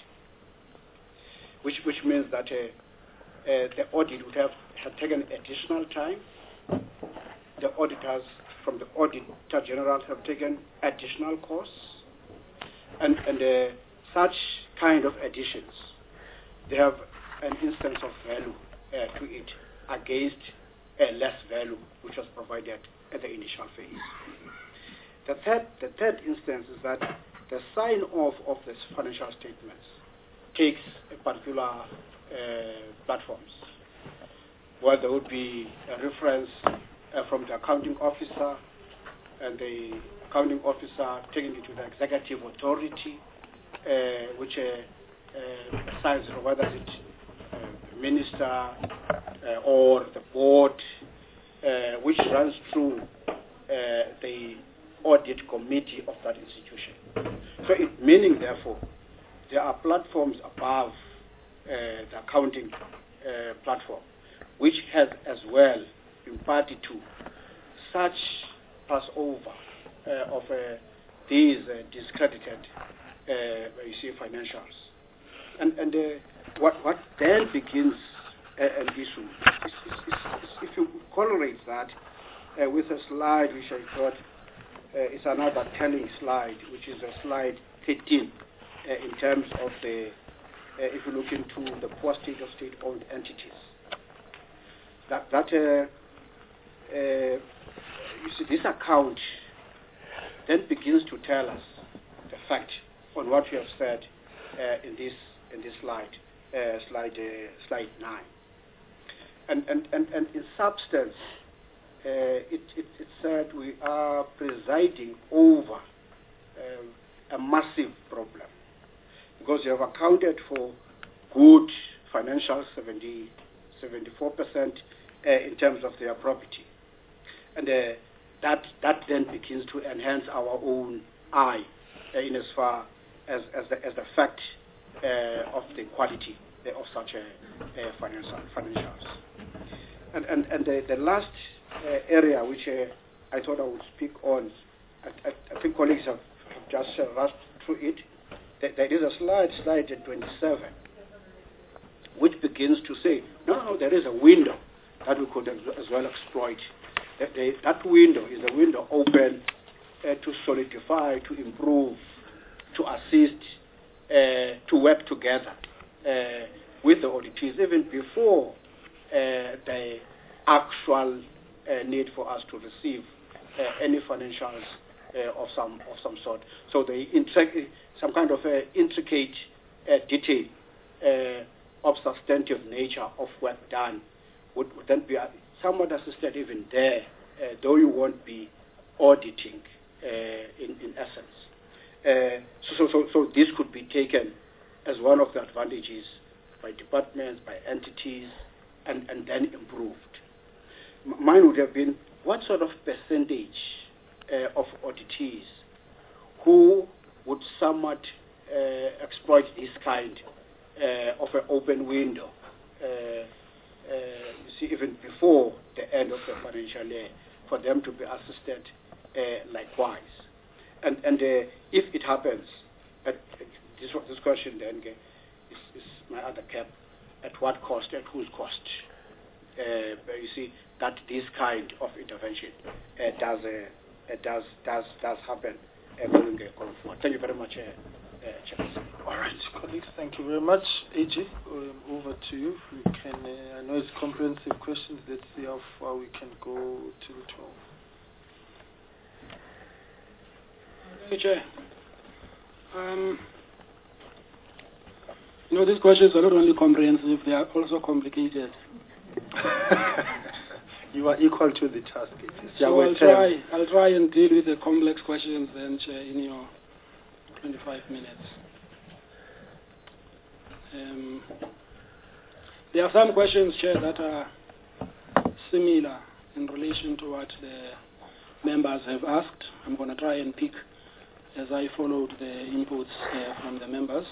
which which means that uh, uh, the audit would have, have taken additional time. The auditors from the Auditor General have taken additional costs, and, and uh, such kind of additions, they have an instance of value uh, to it against a less value which was provided at the initial phase. The third, the third instance is that the sign-off of these financial statements takes a particular uh, platforms, where there would be a reference uh, from the accounting officer, and the accounting officer taking it to the executive authority, uh, which uh, uh, decides whether it's uh, the minister uh, or the board, uh, which runs through uh, the audit committee of that institution. So it meaning, therefore, there are platforms above uh, the accounting uh, platform, which has as well been party to such passover uh, of uh, these uh, discredited uh, you see, financials. And, and uh, what, what then begins uh, an issue is, is, is, is if you correlate that uh, with a slide which I thought uh, is another telling slide, which is a slide thirteen uh, in terms of the, uh, if you look into the poor state of state-owned entities. That, that uh, uh, you see, this account then begins to tell us the fact on what you have said uh, in this in this slide, uh, slide uh, slide nine. And, and, and, and in substance, uh, it, it, it said we are presiding over um, a massive problem, because you have accounted for good financial seventy, seventy-four percent uh, in terms of their property. And uh, that, that then begins to enhance our own eye uh, in as far as, as, the, as the fact uh, of the quality uh, of such a, a financial, financials. And, and, and the, the last uh, area which uh, I thought I would speak on, I, I, I think colleagues have, have just uh, rushed through it. There, there is a slide, slide twenty-seven, which begins to say, no, no, there is a window that we could as, as well exploit. That, they, that window is a window open uh, to solidify, to improve, to assist, uh, to work together uh, with the auditees, even before uh, the actual uh, need for us to receive uh, any financials uh, of some of some sort. So the intric- some kind of uh, intricate uh, detail uh, of substantive nature of work done would, would then be uh, somewhat assisted even there, uh, though you won't be auditing uh, in, in essence. Uh, so, so, so this could be taken as one of the advantages by departments, by entities, and, and then improved. M- mine would have been, what sort of percentage uh, of auditees who would somewhat uh, exploit this kind uh, of an open window, uh, uh, you see, even before the end of the financial year, for them to be assisted uh, likewise. And, and uh, if it happens, at, this, this question then uh, is, is my other cap, at what cost, at whose cost? Uh, but you see that this kind of intervention uh, does, uh, uh, does, does, does happen uh, going, uh, going forward. Thank you very much, uh, uh, Chairperson. All right, colleagues, thank you very much. A G, um, over to you. If we can, uh, I know it's comprehensive questions. Let's see how far we can go till twelve. Thank you, Chair. Um, you know, these questions are not only comprehensive, they are also complicated. You are equal to the task. So I'll try, I'll try and deal with the complex questions then, Chair, in your twenty-five minutes. Um, there are some questions, Chair, that are similar in relation to what the members have asked. I'm going to try and pick as I followed the inputs uh, from the members.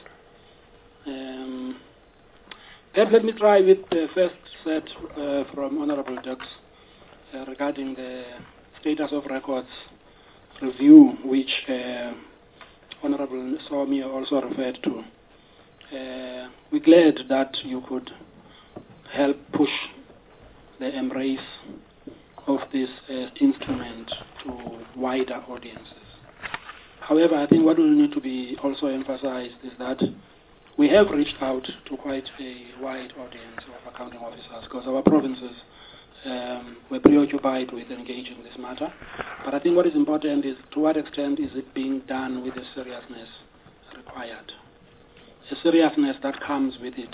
Um, perhaps let me try with the first set uh, from Honorable Dux uh, regarding the status of records review, which uh, Honorable Somi also referred to. Uh, we're glad that you could help push the embrace of this uh, instrument to wider audiences. However, I think what will need to be also emphasized is that we have reached out to quite a wide audience of accounting officers because our provinces um, were preoccupied with engaging this matter. But I think what is important is to what extent is it being done with the seriousness required. A seriousness that comes with it.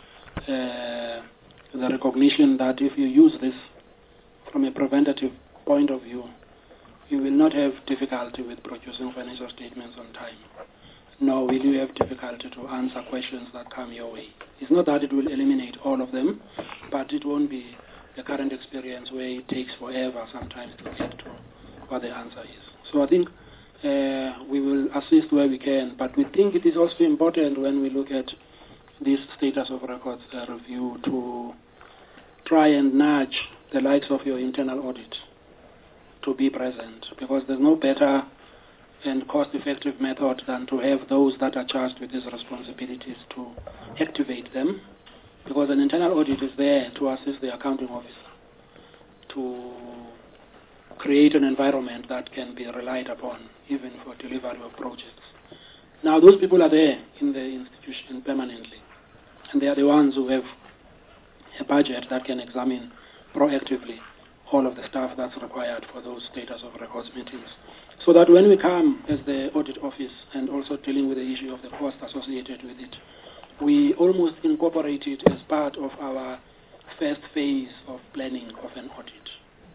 Uh, the recognition that if you use this from a preventative point of view, you will not have difficulty with producing financial statements on time. Nor will you have difficulty to answer questions that come your way. It's not that it will eliminate all of them, but it won't be the current experience where it takes forever sometimes to get to what the answer is. So I think uh, we will assist where we can, but we think it is also important when we look at this status of records uh, review to try and nudge the likes of your internal audit to be present, because there's no better and cost-effective method than to have those that are charged with these responsibilities to activate them, because an internal audit is there to assist the accounting officer to create an environment that can be relied upon even for delivery of projects. Now, those people are there in the institution permanently, and they are the ones who have a budget that can examine proactively all of the stuff that's required for those status of records meetings. So that when we come as the audit office and also dealing with the issue of the cost associated with it, we almost incorporate it as part of our first phase of planning of an audit.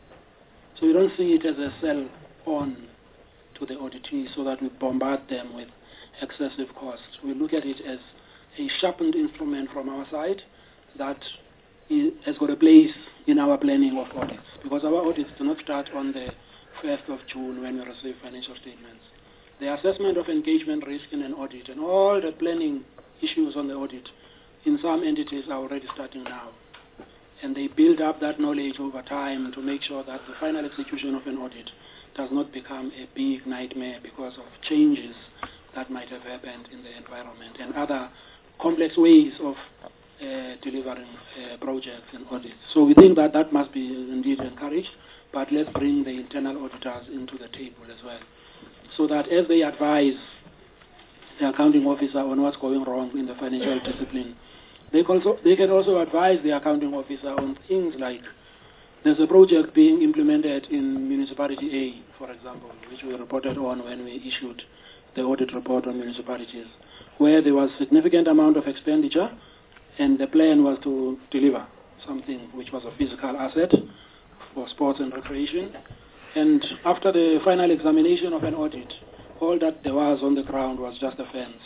So we don't see it as a sell-on to the auditees so that we bombard them with excessive costs. We look at it as a sharpened instrument from our side that has got a place in our planning of audits, because our audits do not start on the first of June when we receive financial statements. The assessment of engagement risk in an audit and all the planning issues on the audit in some entities are already starting now. And they build up that knowledge over time to make sure that the final execution of an audit does not become a big nightmare because of changes that might have happened in the environment and other complex ways of uh, delivering uh, projects and audits. So we think that that must be indeed encouraged, but let's bring the internal auditors into the table as well, so that as they advise the accounting officer on what's going wrong in the financial discipline, they can also, they can also advise the accounting officer on things like there's a project being implemented in Municipality A, for example, which we reported on when we issued the audit report on municipalities, where there was significant amount of expenditure and the plan was to deliver something which was a physical asset for sports and recreation. And after the final examination of an audit, all that there was on the ground was just a fence.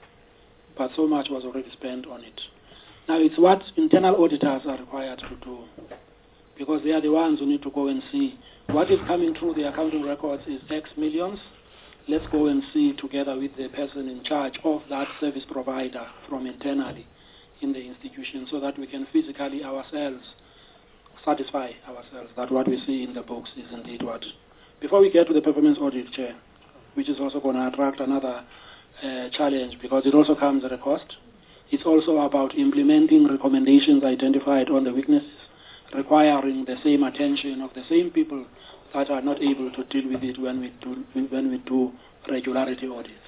But so much was already spent on it. Now it's what internal auditors are required to do, because they are the ones who need to go and see what is coming through the accounting records is X millions. Let's go and see together with the person in charge of that service provider from internally in the institution, so that we can physically ourselves satisfy ourselves that what we see in the books is indeed what. Before we get to the performance audit, Chair, which is also going to attract another uh, challenge because it also comes at a cost. It's also about implementing recommendations identified on the weaknesses, requiring the same attention of the same people that are not able to deal with it when we do when we do regularity audits.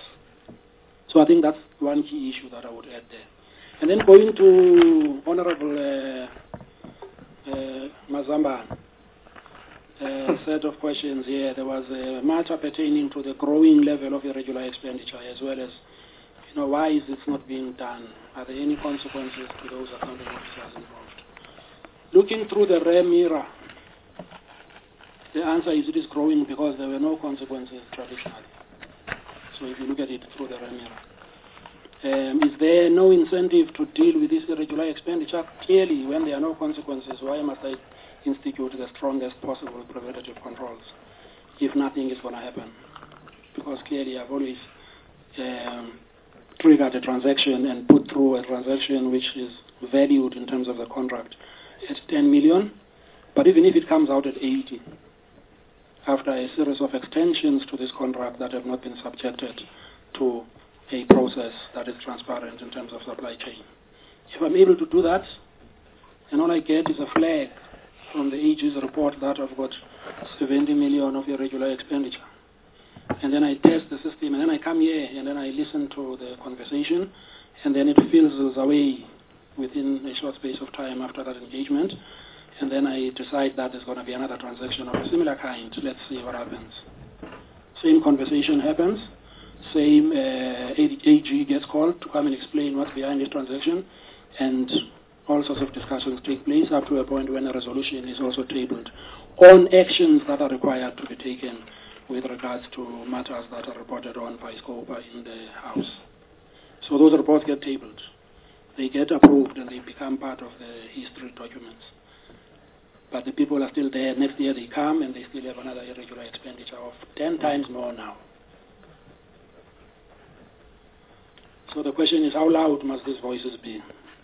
So I think that's one key issue that I would add there. And then going to Honorable uh, uh, Mazamba, a set of questions here. There was a matter pertaining to the growing level of irregular expenditure, as well as, you know, why is this not being done? Are there any consequences to those accounting officers involved? Looking through the rear mirror, the answer is it is growing because there were no consequences traditionally. So if you look at it through the rear mirror. Um, is there no incentive to deal with this irregular expenditure? Clearly, when there are no consequences, why must I institute the strongest possible preventative controls if nothing is going to happen? Because clearly I've always um, triggered a transaction and put through a transaction which is valued in terms of the contract at ten million, but even if it comes out at eighty, after a series of extensions to this contract that have not been subjected to a process that is transparent in terms of supply chain. If I'm able to do that, and all I get is a flag from the A G's report that I've got seventy million of irregular expenditure, and then I test the system, and then I come here, and then I listen to the conversation, and then it fizzles away within a short space of time after that engagement, and then I decide that there's going to be another transaction of a similar kind. Let's see what happens. Same conversation happens. Same uh, A G gets called to come and explain what's behind this transaction, and all sorts of discussions take place up to a point when a resolution is also tabled on actions that are required to be taken with regards to matters that are reported on by SCOPA in the House. So those reports get tabled. They get approved and they become part of the history documents. But the people are still there. Next year they come and they still have another irregular expenditure of ten times more now. So the question is, how loud must these voices be?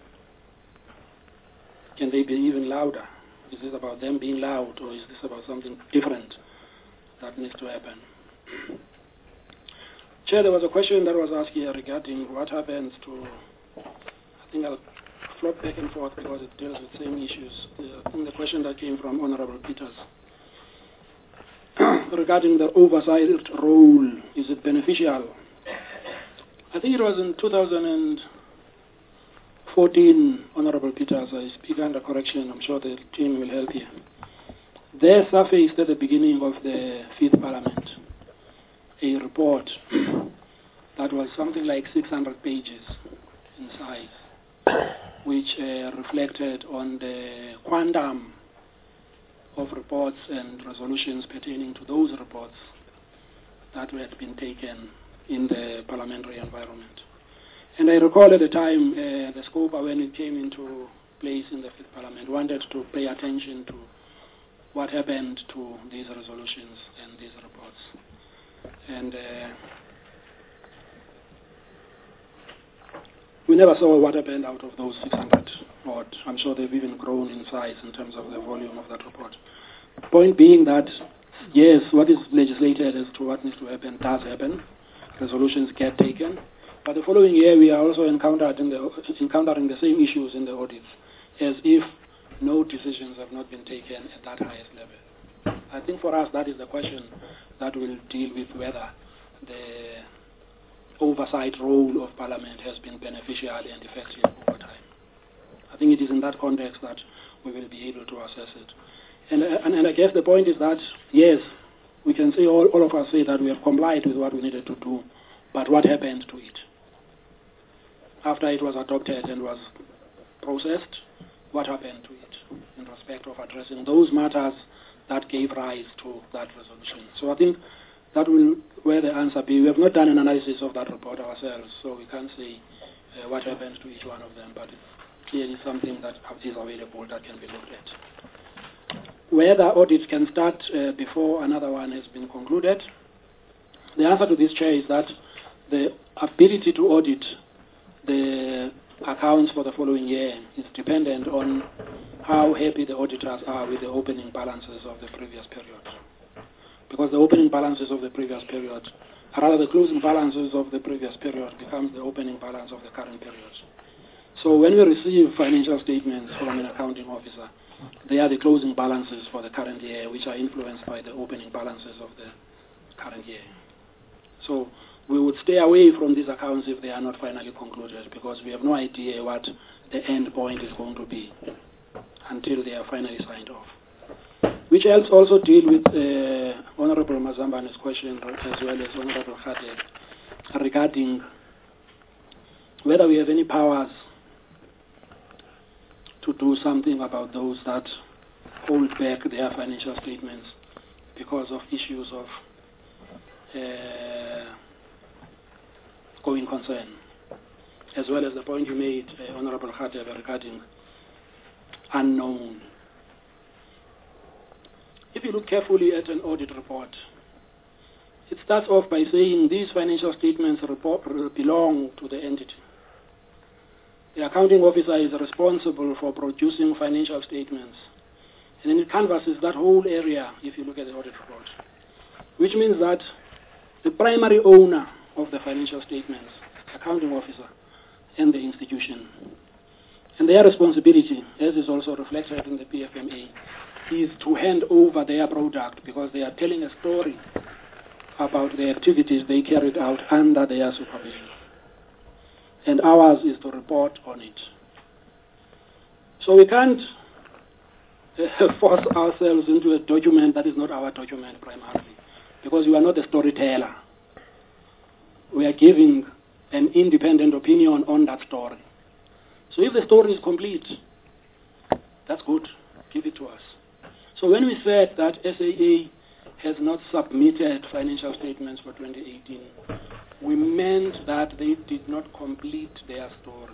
Can they be even louder? Is this about them being loud, or is this about something different that needs to happen? Chair, there was a question that was asked here regarding what happens to, I think I'll flop back and forth because it deals with the same issues. I think the question that came from Honorable Peters regarding the oversight role, is it beneficial? I think it was in two thousand fourteen, Honorable Peters, I speak under correction, I'm sure the team will help you. There surfaced at the beginning of the Fifth Parliament a report that was something like six hundred pages in size, which uh, reflected on the quantum of reports and resolutions pertaining to those reports that had been taken in the parliamentary environment. And I recall at the time uh, the SCOPA, when it came into place in the Fifth Parliament, wanted to pay attention to what happened to these resolutions and these reports. And uh, we never saw what happened out of those six hundred odd. I'm sure they've even grown in size in terms of the volume of that report. Point being that, yes, what is legislated as to what needs to happen does happen. Resolutions get taken. But the following year, we are also encountered in the, encountering the same issues in the audits, as if no decisions have not been taken at that highest level. I think for us, that is the question that will deal with whether the oversight role of Parliament has been beneficial and effective over time. I think it is in that context that we will be able to assess it. And, and, and I guess the point is that, yes, we can say, all, all of us say that we have complied with what we needed to do, but what happened to it? After it was adopted and was processed, what happened to it in respect of addressing those matters that gave rise to that resolution? So I think that will where the answer be. We have not done an analysis of that report ourselves, so we can't say uh, what happens to each one of them, but it's clearly something that is available that can be looked at. Whether audits can start uh, before another one has been concluded, the answer to this, Chair, is that the ability to audit the accounts for the following year is dependent on how happy the auditors are with the opening balances of the previous period. Because the opening balances of the previous period, rather the closing balances of the previous period becomes the opening balance of the current period. So when we receive financial statements from an accounting officer, they are the closing balances for the current year, which are influenced by the opening balances of the current year. So we would stay away from these accounts if they are not finally concluded, because we have no idea what the end point is going to be until they are finally signed off. Which helps also deal with uh, Honorable Mazambane's question, as well as Honorable Khate, regarding whether we have any powers to do something about those that hold back their financial statements because of issues of uh, going concern, as well as the point you made, uh, Honorable Khate, regarding unknown. If you look carefully at an audit report, it starts off by saying these financial statements report, belong to the entity. The accounting officer is responsible for producing financial statements. And then it canvasses that whole area if you look at the audit report, which means that the primary owner of the financial statements, accounting officer, and the institution, and their responsibility, as is also reflected in the P F M A, is to hand over their product, because they are telling a story about the activities they carried out under their supervision. And ours is to report on it. So we can't uh, force ourselves into a document that is not our document primarily, because we are not a storyteller. We are giving an independent opinion on that story. So if the story is complete, that's good, give it to us. So when we said that S A A has not submitted financial statements for twenty eighteen, we meant that they did not complete their story,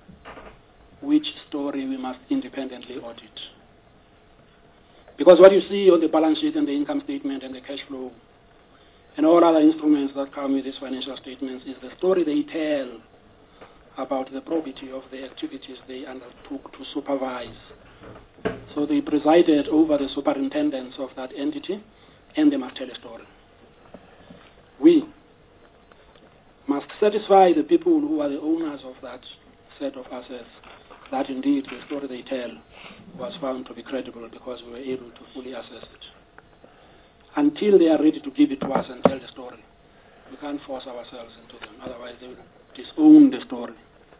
which story we must independently audit. Because what you see on the balance sheet and the income statement and the cash flow and all other instruments that come with these financial statements is the story they tell about the probity of the activities they undertook to supervise. So they presided over the superintendents of that entity, and they must tell a story. We must satisfy the people who are the owners of that set of assets that indeed the story they tell was found to be credible, because we were able to fully assess it. Until they are ready to give it to us and tell the story, we can't force ourselves into them, otherwise they will disown the story.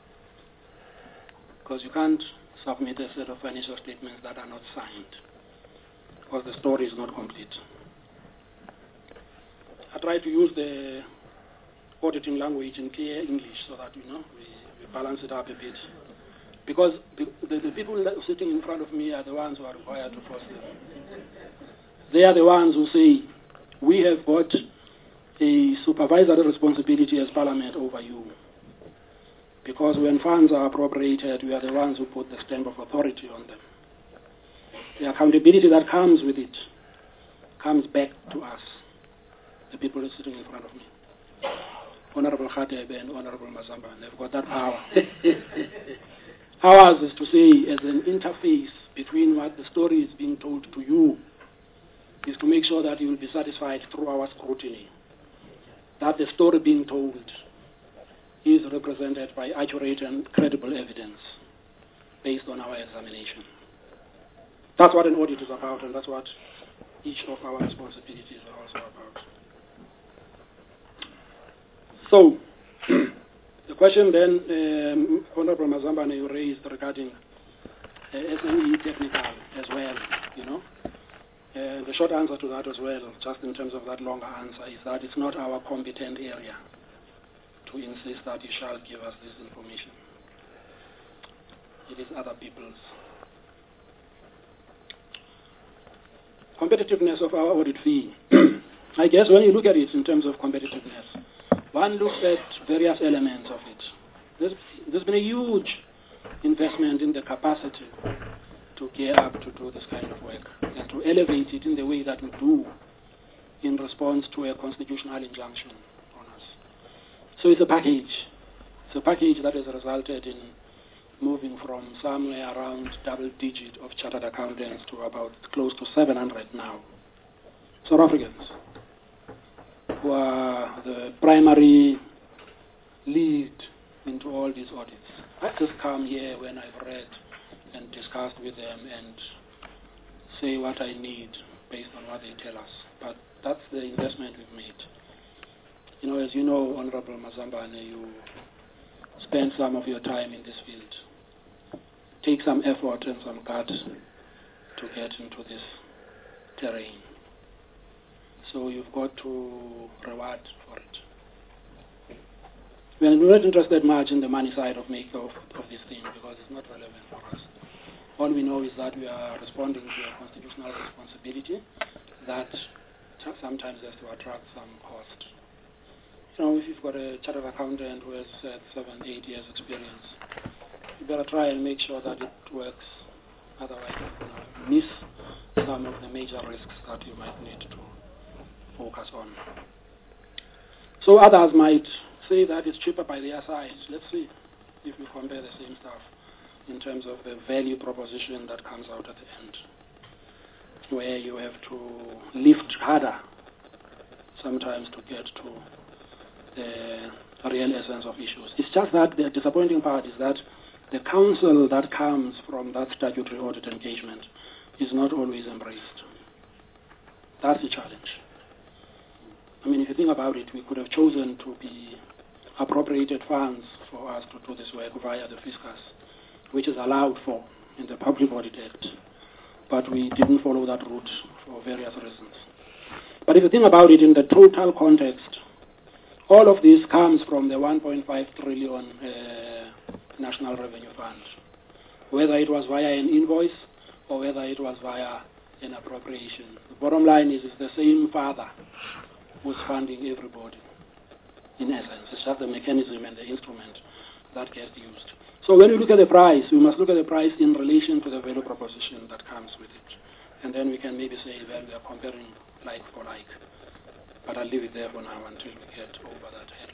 Because you can't submit a set of financial statements that are not signed, because the story is not complete. I try to use the auditing language in clear English so that, you know, we, we balance it up a bit. Because the, the people that are sitting in front of me are the ones who are required to force them. They are the ones who say, we have got a supervisory responsibility as Parliament over you. Because when funds are appropriated, we are the ones who put the stamp of authority on them. The accountability that comes with it comes back to us, the people who are sitting in front of me. Honorable Khatebe and Honorable Mazambane, they've got that power. Ours is to say, as an interface between what the story is being told to you, is to make sure that you will be satisfied through our scrutiny, that the story being told is represented by accurate and credible evidence based on our examination. That's what an audit is about, and that's what each of our responsibilities are also about. So, the question then, um, Honorable Mazambane, you raised regarding uh, S M E technical as well, you know. Uh, the short answer to that as well, just in terms of that longer answer, is that it's not our competent area to insist that you shall give us this information. It is other people's. Competitiveness of our audit fee. I guess when you look at it in terms of competitiveness, one looks at various elements of it. There's, there's been a huge investment in the capacity to gear up to do this kind of work and to elevate it in the way that we do in response to a constitutional injunction on us. So it's a package. It's a package that has resulted in moving from somewhere around double digit of chartered accountants to about close to seven hundred now. South Africans who are the primary lead into all these audits. I just come here when I've read and discussed with them and say what I need based on what they tell us. But that's the investment we've made. You know, as you know, Honorable Mazambane, you spend some of your time in this field. Take some effort and some guts to get into this terrain. So you've got to reward for it. We're not interested much in the money side of make of, of this thing because it's not relevant for us. All we know is that we are responding to a constitutional responsibility that sometimes has to attract some cost. You know, if you've got a chartered accountant who has uh, seven, eight years experience, you better try and make sure that it works. Otherwise, you know, miss some of the major risks that you might need to focus on. So others might say that it's cheaper by their side. Let's see if we compare the same stuff in terms of the value proposition that comes out at the end, where you have to lift harder sometimes to get to the real essence of issues. It's just that the disappointing part is that the counsel that comes from that statutory audit engagement is not always embraced. That's the challenge. I mean, if you think about it, we could have chosen to be appropriated funds for us to do this work via the fiscus, which is allowed for in the Public Audit Act, but we didn't follow that route for various reasons. But if you think about it in the total context, all of this comes from the one point five trillion uh, National Revenue Fund, whether it was via an invoice or whether it was via an appropriation. The bottom line is it's the same father who's funding everybody, in essence. It's just the mechanism and the instrument that gets used. So when we look at the price, we must look at the price in relation to the value proposition that comes with it. And then we can maybe say, well, we are comparing like for like. But I'll leave it there for now until we get over that hurdle.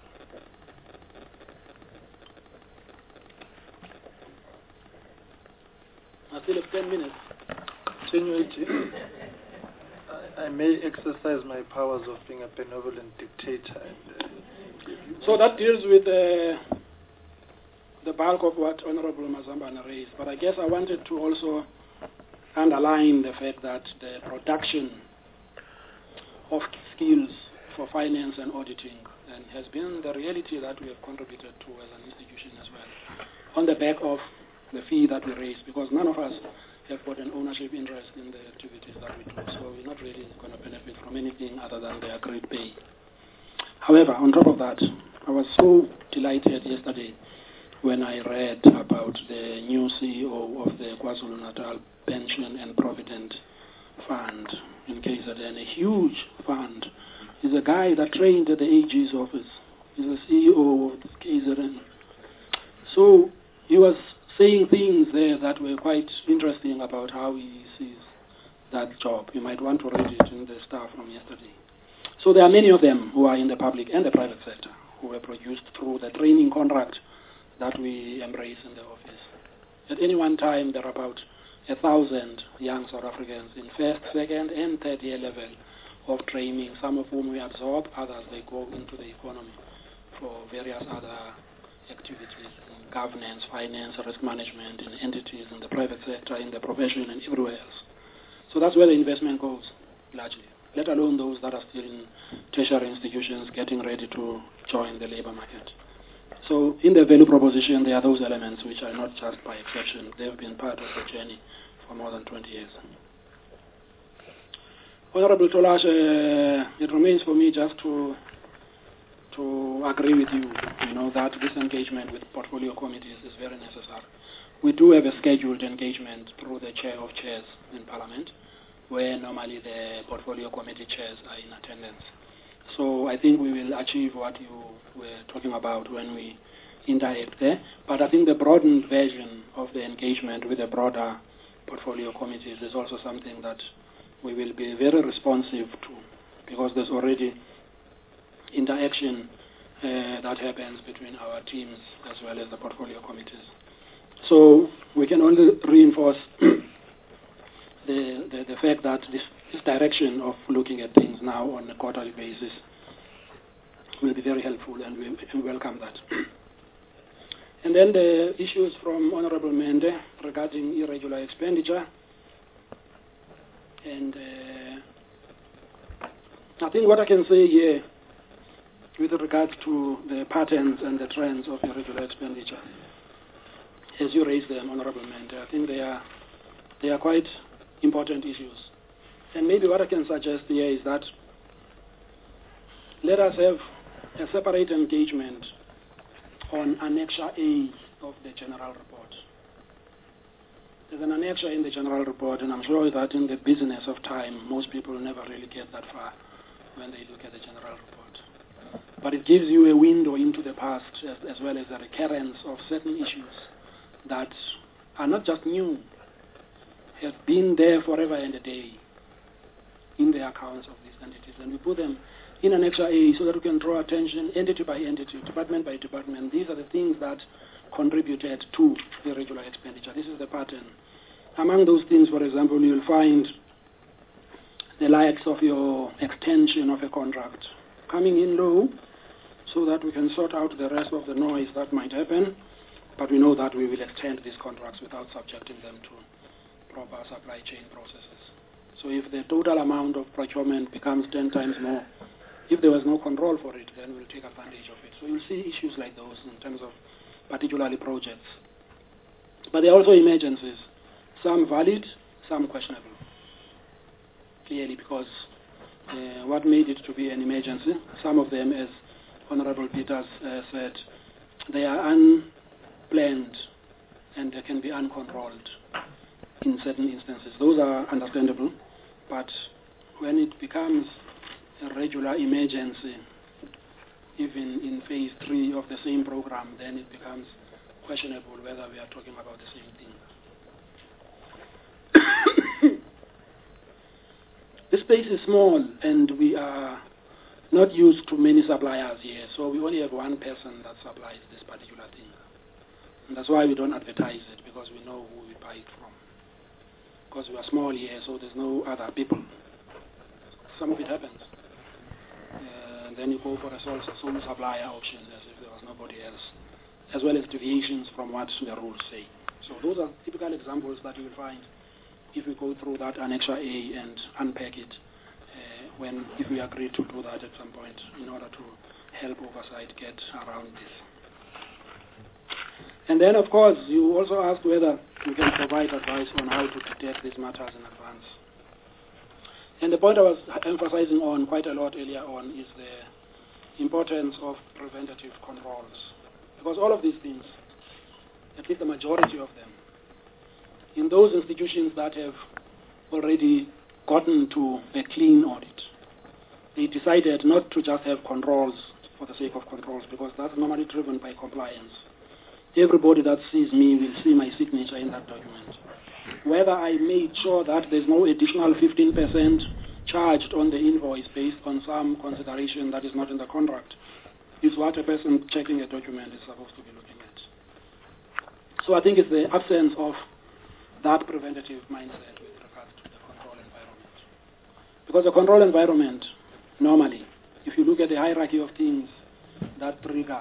I still have ten minutes. Continuity. I, I may exercise my powers of being a benevolent dictator. And, uh, so that deals with uh, the bulk of what Honorable Mazambane raised. But I guess I wanted to also underline the fact that the production of skills for finance and auditing and has been the reality that we have contributed to as an institution as well, on the back of the fee that we raise, because none of us have got an ownership interest in the activities that we do, so we're not really going to benefit from anything other than the agreed pay. However, on top of that, I was so delighted yesterday when I read about the new C E O of the KwaZulu-Natal Pension and Provident Fund in K Z N, a huge fund. He's a guy that trained at the A G's office. He's the C E O of K Z N. So he was saying things there that were quite interesting about how he sees that job. You might want to read it in the Star from yesterday. So there are many of them who are in the public and the private sector who were produced through the training contract that we embrace in the office. At any one time, there are about a thousand young South Africans in first, second, and third year level of training, some of whom we absorb, others they go into the economy for various other activities in governance, finance, risk management, in entities, in the private sector, in the profession, and everywhere else. So that's where the investment goes, largely, let alone those that are still in tertiary institutions getting ready to join the labor market. So in the value proposition, there are those elements which are not just by exception. They've been part of the journey for more than twenty years. Honorable Tolash, uh, it remains for me just to to agree with you, you know, that this engagement with portfolio committees is very necessary. We do have a scheduled engagement through the chair of chairs in Parliament, where normally the portfolio committee chairs are in attendance. So I think we will achieve what you were talking about when we interact there. But I think the broadened version of the engagement with the broader portfolio committees is also something that we will be very responsive to, because there's already interaction uh, that happens between our teams as well as the portfolio committees. So we can only reinforce the, the, the fact that this, this direction of looking at things now on a quarterly basis will be very helpful, and we, we welcome that. And then the issues from Honorable Mende regarding irregular expenditure. And uh, I think what I can say here with regards to the patterns and the trends of irregular expenditure, as you raise them, Honorable Mende, I think they are, they are quite important issues. And maybe what I can suggest here is that let us have a separate engagement on Annexure A of the General Report. There's an annexure in the General Report, and I'm sure that in the business of time, most people never really get that far when they look at the General Report. But it gives you a window into the past, as, as well as a recurrence of certain issues that are not just new, have been there forever and a day in the accounts of these entities. And we put them in Annexure A so that we can draw attention entity by entity, department by department. These are the things that contributed to irregular expenditure. This is the pattern. Among those things, for example, you'll find the likes of your extension of a contract coming in low so that we can sort out the rest of the noise that might happen, but we know that we will extend these contracts without subjecting them to proper supply chain processes. So if the total amount of procurement becomes ten times more, if there was no control for it, then we'll take advantage of it. So you'll see issues like those in terms of particularly projects. But there are also emergencies, some valid, some questionable. Clearly, because uh, what made it to be an emergency, some of them, as Honorable Peters uh, said, they are unplanned and they can be uncontrolled in certain instances. Those are understandable, but when it becomes a regular emergency, even in phase three of the same program, then it becomes questionable whether we are talking about the same thing. The space is small, and we are not used to many suppliers here, so we only have one person that supplies this particular thing. And that's why we don't advertise it, because we know who we buy it from. Because we are small here, so there's no other people. Some of it happens. Uh, and then you go for a sole, sole supplier option as if there was nobody else, as well as deviations from what the rules say. So those are typical examples that you will find if we go through that Annexure A and unpack it, uh, when if we agree to do that at some point in order to help oversight get around this. And then, of course, you also asked whether we can provide advice on how to detect these matters in advance. And the point I was emphasizing on quite a lot earlier on is the importance of preventative controls. Because all of these things at least the majority of them, in those institutions that have already gotten to a clean audit, they decided not to just have controls for the sake of controls, because that's normally driven by compliance. Everybody that sees me will see my signature in that document. Whether I made sure that there's no additional fifteen percent charged on the invoice based on some consideration that is not in the contract is what a person checking a document is supposed to be looking at. So I think it's the absence of that preventative mindset with regards to the control environment. Because the control environment, normally, if you look at the hierarchy of things that trigger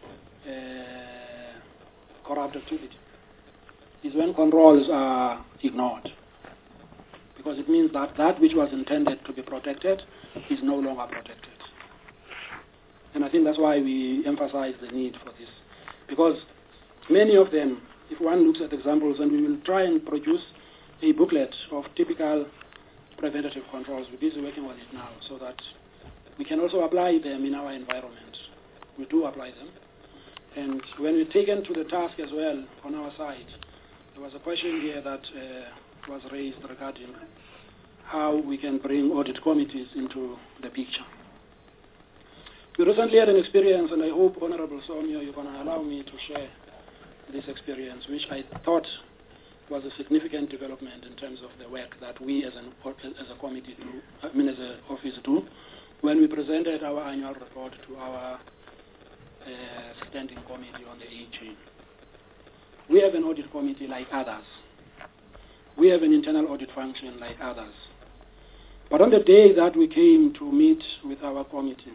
uh, corrupt activity, is when controls are ignored. Because it means that that which was intended to be protected is no longer protected. And I think that's why we emphasize the need for this. Because many of them, if one looks at examples, and we will try and produce a booklet of typical preventative controls. We're busy working on it now so that we can also apply them in our environment. We do apply them. And when we're taken to the task as well on our side, there was a question here that uh, was raised regarding how we can bring audit committees into the picture. We recently had an experience, and I hope, Honorable Somio, you're going to allow me to share this experience, which I thought was a significant development in terms of the work that we as, an, as a committee do, I mean as an office do, when we presented our annual report to our uh, standing committee on the A G. We have an audit committee like others. We have an internal audit function like others. But on the day that we came to meet with our committee,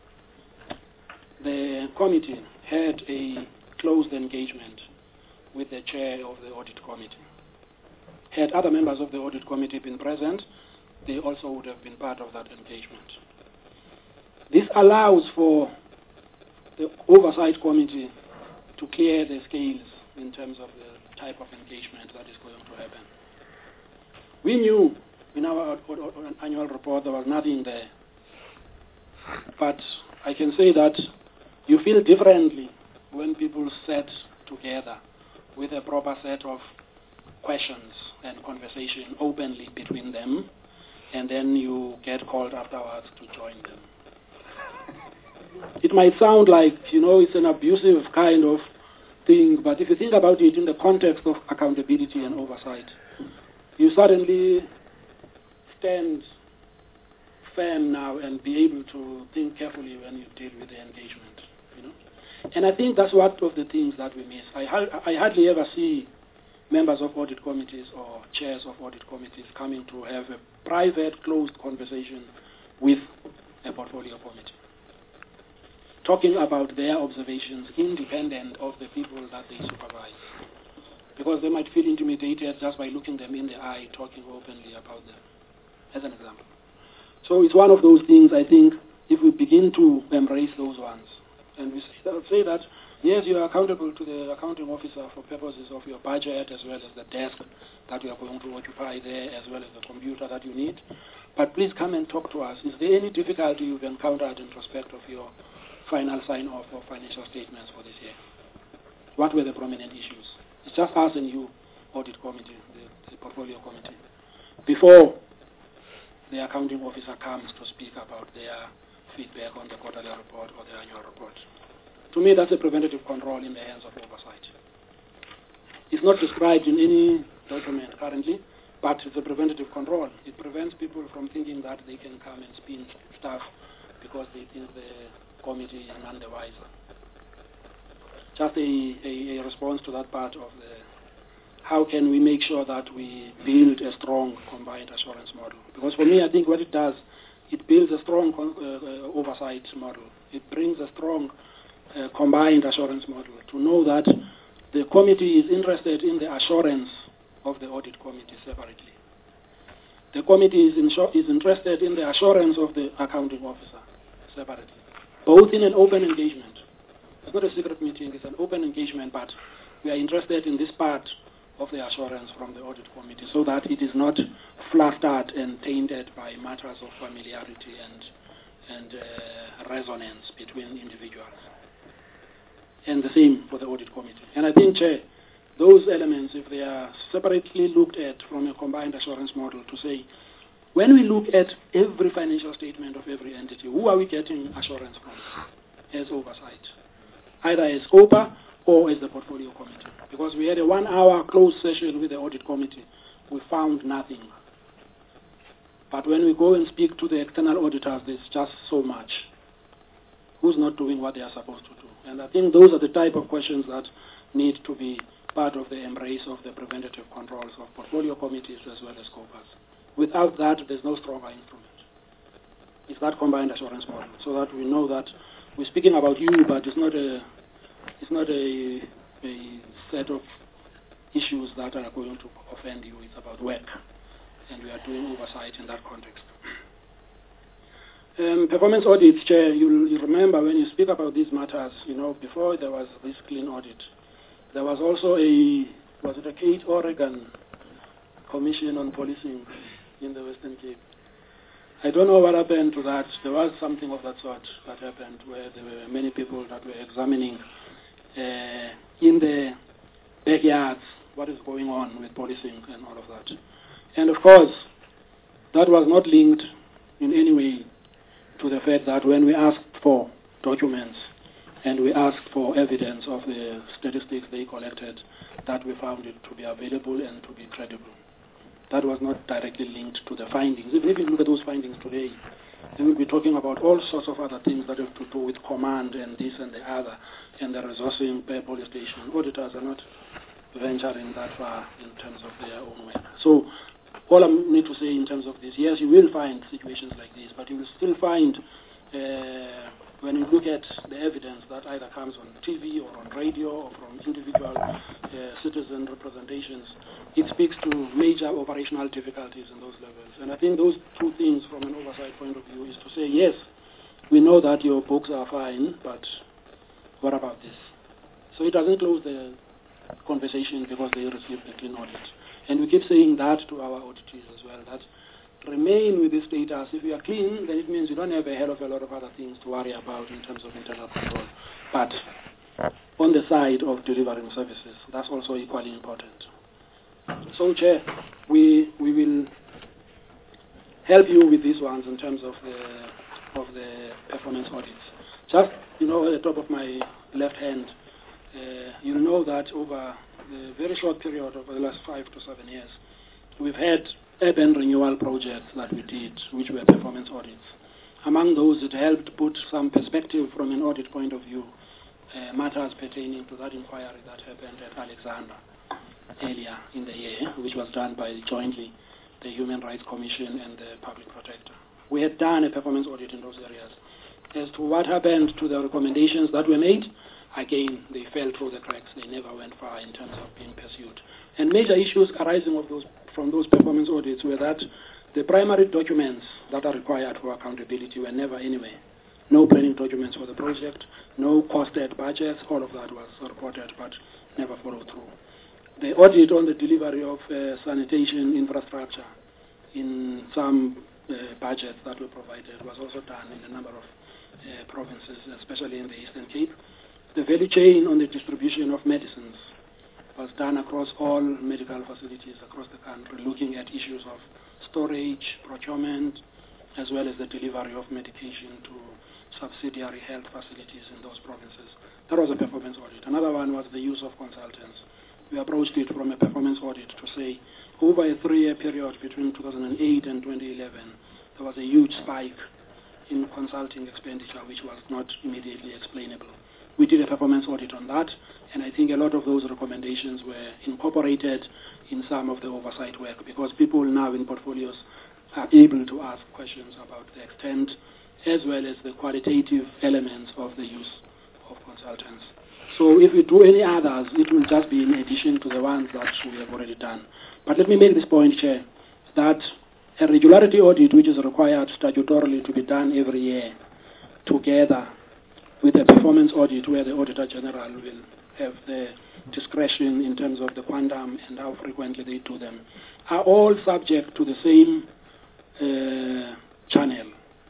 the committee had a closed engagement with the chair of the audit committee. Had other members of the audit committee been present, they also would have been part of that engagement. This allows for the oversight committee to clear the scales in terms of the type of engagement that is going to happen. We knew in our annual report there was nothing there, but I can say that you feel differently when people sit together with a proper set of questions and conversation openly between them, and then you get called afterwards to join them. It might sound like, you know, it's an abusive kind of thing, but if you think about it in the context of accountability and oversight, you suddenly stand firm now and be able to think carefully when you deal with the engagement, you know. And I think that's one of the things that we miss. I, ha- I hardly ever see members of audit committees or chairs of audit committees coming to have a private, closed conversation with a portfolio committee, talking about their observations independent of the people that they supervise. Because they might feel intimidated just by looking them in the eye, talking openly about them, as an example. So it's one of those things, I think, if we begin to embrace those ones, and we say that, yes, you are accountable to the accounting officer for purposes of your budget, as well as the desk that you are going to occupy there, as well as the computer that you need. But please come and talk to us. Is there any difficulty you've encountered in respect of your final sign-off of financial statements for this year? What were the prominent issues? It's just us and you, audit committee, the, the portfolio committee, before the accounting officer comes to speak about their feedback on the quarterly report or the annual report. To me, that's a preventative control in the hands of oversight. It's not described in any document currently, but it's a preventative control. It prevents people from thinking that they can come and spin stuff because they think the committee is none the wiser. Just a, a, a response to that part of the how can we make sure that we build a strong combined assurance model. Because for me, I think what it does, it builds a strong uh, uh, oversight model. It brings a strong uh, combined assurance model to know that the committee is interested in the assurance of the audit committee separately. The committee is, insur- is interested in the assurance of the accounting officer separately, both in an open engagement. It's not a secret meeting, it's an open engagement, but we are interested in this part of the assurance from the audit committee so that it is not fluffed out and tainted by matters of familiarity and, and uh, resonance between individuals. And the same for the audit committee. And I think, Chair, those elements, if they are separately looked at from a combined assurance model, to say, when we look at every financial statement of every entity, who are we getting assurance from as oversight? Either as COPA or as the portfolio committee. Because we had a one-hour closed session with the audit committee. We found nothing. But when we go and speak to the external auditors, there's just so much. Who's not doing what they are supposed to do? And I think those are the type of questions that need to be part of the embrace of the preventative controls of portfolio committees as well as COPAs. Without that, there's no stronger instrument. It's that combined assurance model, so that we know that we're speaking about you, but it's not a, it's not a, a set of issues that are going to offend you. It's about work, and we are doing oversight in that context. Um, performance audits, Chair, you'll, you remember when you speak about these matters, you know, before there was this clean audit, there was also a, was it a Kate Oregon Commission on Policing in the Western Cape. I don't know what happened to that. There was something of that sort that happened where there were many people that were examining uh, in the backyards what is going on with policing and all of that. And of course, that was not linked in any way to the fact that when we asked for documents and we asked for evidence of the statistics they collected, that we found it to be available and to be credible. That was not directly linked to the findings. Even if you look at those findings today, they will be talking about all sorts of other things that have to do with command and this and the other, and the resourcing per police station. Auditors are not venturing that far in terms of their own work. So all I need to say in terms of this, yes, you will find situations like this, but you will still find, uh, when you look at the evidence that either comes on T V or on radio or from individual uh, citizen representations, it speaks to major operational difficulties in those levels. And I think those two things from an oversight point of view is to say, yes, we know that your books are fine, but what about this? So it doesn't close the conversation because they received a clean audit. And we keep saying that to our auditees as well, that remain with this status. If you are clean, then it means you don't have a hell of a lot of other things to worry about in terms of internal control. But on the side of delivering services, that's also equally important. So, Chair, we we will help you with these ones in terms of the of the performance audits. Just, you know, at the top of my left hand, uh, you know that over a very short period, over the last five to seven years, we've had urban renewal projects that we did, which were performance audits. Among those, it helped put some perspective from an audit point of view, uh, matters pertaining to that inquiry that happened at Alexander earlier in the year, which was done by jointly the Human Rights Commission and the Public Protector. We had done a performance audit in those areas. As to what happened to the recommendations that were made, again, they fell through the cracks. They never went far in terms of being pursued. And major issues arising of those, from those performance audits were that the primary documents that are required for accountability were never anywhere. No planning documents for the project, no costed budgets, all of that was reported but never followed through. The audit on the delivery of uh, sanitation infrastructure in some uh, budgets that were provided was also done in a number of uh, provinces, especially in the Eastern Cape. The value chain on the distribution of medicines was done across all medical facilities across the country, looking at issues of storage, procurement, as well as the delivery of medication to subsidiary health facilities in those provinces. That was a performance audit. Another one was the use of consultants. We approached it from a performance audit to say, over a three-year period between two thousand eight and twenty eleven, there was a huge spike in consulting expenditure, which was not immediately explainable. We did a performance audit on that, and I think a lot of those recommendations were incorporated in some of the oversight work, because people now in portfolios are able to ask questions about the extent as well as the qualitative elements of the use of consultants. So if we do any others, it will just be in addition to the ones that we have already done. But let me make this point, Chair, that a regularity audit, which is required statutorily to be done every year, together with a performance audit where the Auditor General will have the discretion in terms of the quantum and how frequently they do them, are all subject to the same uh, channel,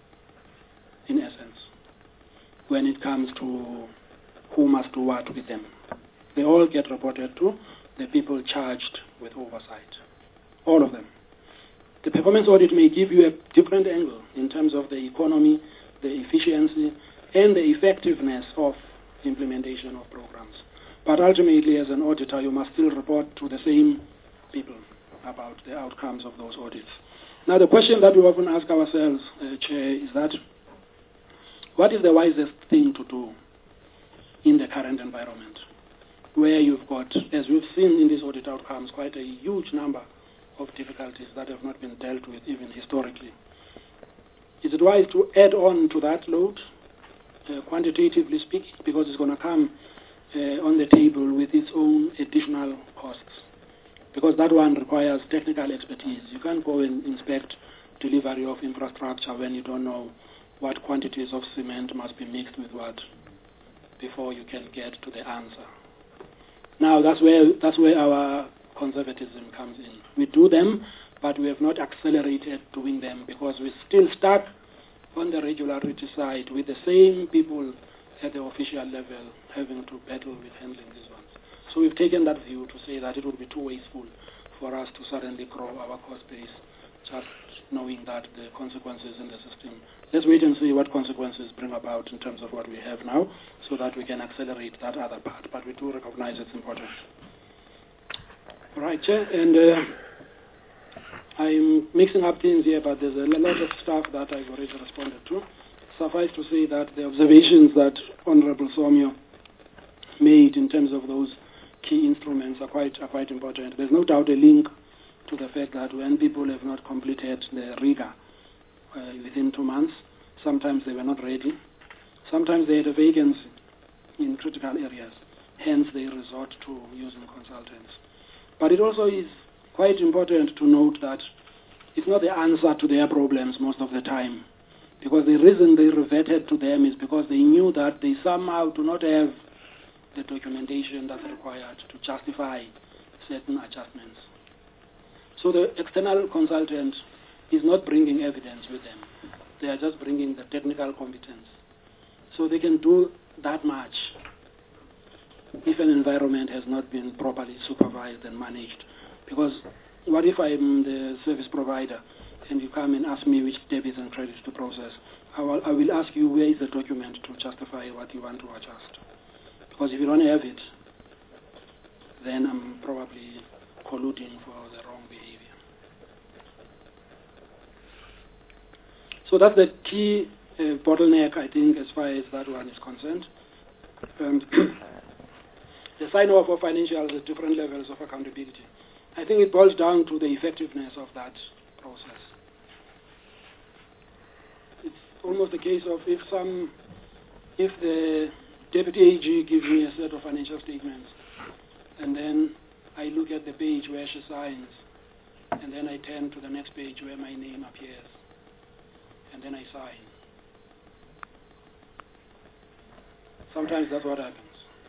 in essence, when it comes to who must do what with them. They all get reported to the people charged with oversight. All of them. The performance audit may give you a different angle in terms of the economy, the efficiency, and the effectiveness of implementation of programs. But ultimately, as an auditor, you must still report to the same people about the outcomes of those audits. Now, the question that we often ask ourselves, uh, Chair, is that what is the wisest thing to do in the current environment, where you've got, as we've seen in these audit outcomes, quite a huge number of difficulties that have not been dealt with even historically? Is it wise to add on to that load, uh, quantitatively speaking, because it's going to come uh, on the table with its own additional costs? Because that one requires technical expertise. You can't go and inspect delivery of infrastructure when you don't know what quantities of cement must be mixed with what before you can get to the answer. Now, that's where, that's where our conservatism comes in. We do them, but we have not accelerated doing them because we're still stuck on the regularity side with the same people at the official level having to battle with handling these ones. So we've taken that view to say that it would be too wasteful for us to suddenly grow our cost base just knowing that the consequences in the system. Let's wait and see what consequences bring about in terms of what we have now so that we can accelerate that other part. But we do recognize its importance. All right, Chair, and uh, I'm mixing up things here, but there's a lot of stuff that I've already responded to. Suffice to say that the observations that Honorable Somio made in terms of those key instruments are quite, are quite important. There's no doubt a link to the fact that when people have not completed the rigor uh, within two months, sometimes they were not ready. Sometimes they had a vacancy in critical areas. Hence, they resort to using consultants. But it also is quite important to note that it's not the answer to their problems most of the time. Because the reason they reverted to them is because they knew that they somehow do not have the documentation that's required to justify certain adjustments. So the external consultant is not bringing evidence with them. They are just bringing the technical competence. So they can do that much if an environment has not been properly supervised and managed. Because what if I'm the service provider and you come and ask me which debits and credits to process? I will, I will ask you where is the document to justify what you want to adjust. Because if you don't have it, then I'm probably colluding for the wrong behavior. So that's the key uh, bottleneck, I think, as far as that one is concerned. Um, the sign-off of financials at different levels of accountability. I think it boils down to the effectiveness of that process. It's almost a case of if some, if the Deputy A G gives me a set of financial statements, and then I look at the page where she signs, and then I turn to the next page where my name appears, and then I sign. Sometimes that's what happens.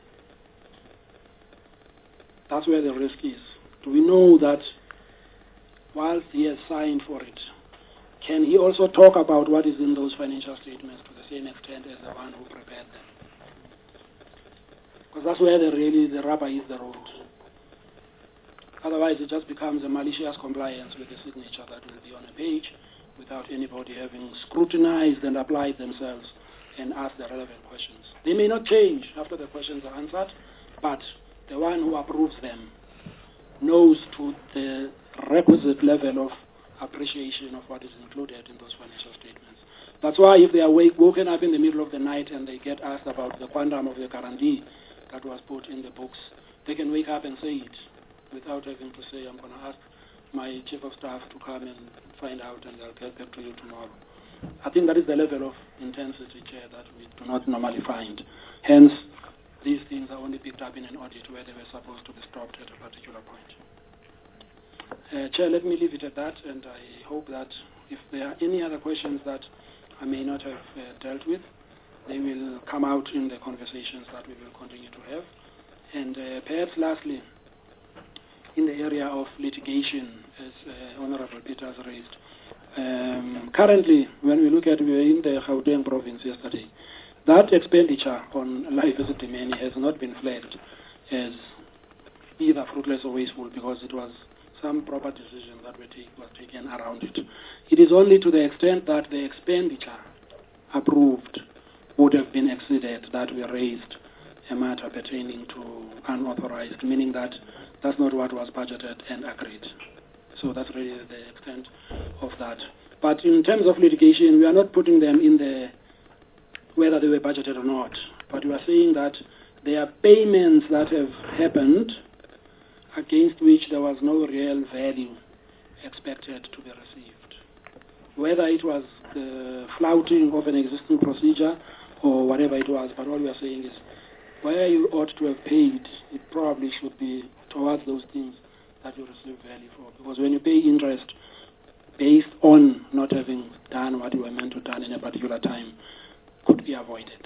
That's where the risk is. Do we know that whilst he has signed for it, can he also talk about what is in those financial statements to the same extent as the one who prepared them? Because that's where the really the rubber is the road. Otherwise, it just becomes a malicious compliance with the signature that will be on a page without anybody having scrutinized and applied themselves and asked the relevant questions. They may not change after the questions are answered, but the one who approves them knows to the requisite level of appreciation of what is included in those financial statements. That's why if they are wake, woken up in the middle of the night and they get asked about the quantum of the guarantee that was put in the books, they can wake up and say it without having to say, I'm going to ask my chief of staff to come and find out and I'll get back to you tomorrow. I think that is the level of intensity, Chair, that we do not normally find. Hence, these things are only picked up in an audit where they were supposed to be stopped at a particular point. Uh, Chair, let me leave it at that, and I hope that if there are any other questions that I may not have uh, dealt with, they will come out in the conversations that we will continue to have. And uh, perhaps lastly, in the area of litigation, as uh, Honorable Peters raised, um, currently, when we look at, we were in the Gauteng province yesterday, that expenditure on life as a demeni has not been flagged as either fruitless or wasteful because it was some proper decision that were take, was taken around it. It is only to the extent that the expenditure approved would have been exceeded that we raised a matter pertaining to unauthorized, meaning that that's not what was budgeted and agreed. So that's really the extent of that. But in terms of litigation, we are not putting them in the whether they were budgeted or not. But we are saying that there are payments that have happened against which there was no real value expected to be received. Whether it was the flouting of an existing procedure or whatever it was, but all we are saying is where you ought to have paid, it probably should be towards those things that you receive value for. Because when you pay interest based on not having done what you were meant to done in a particular time, could be avoided.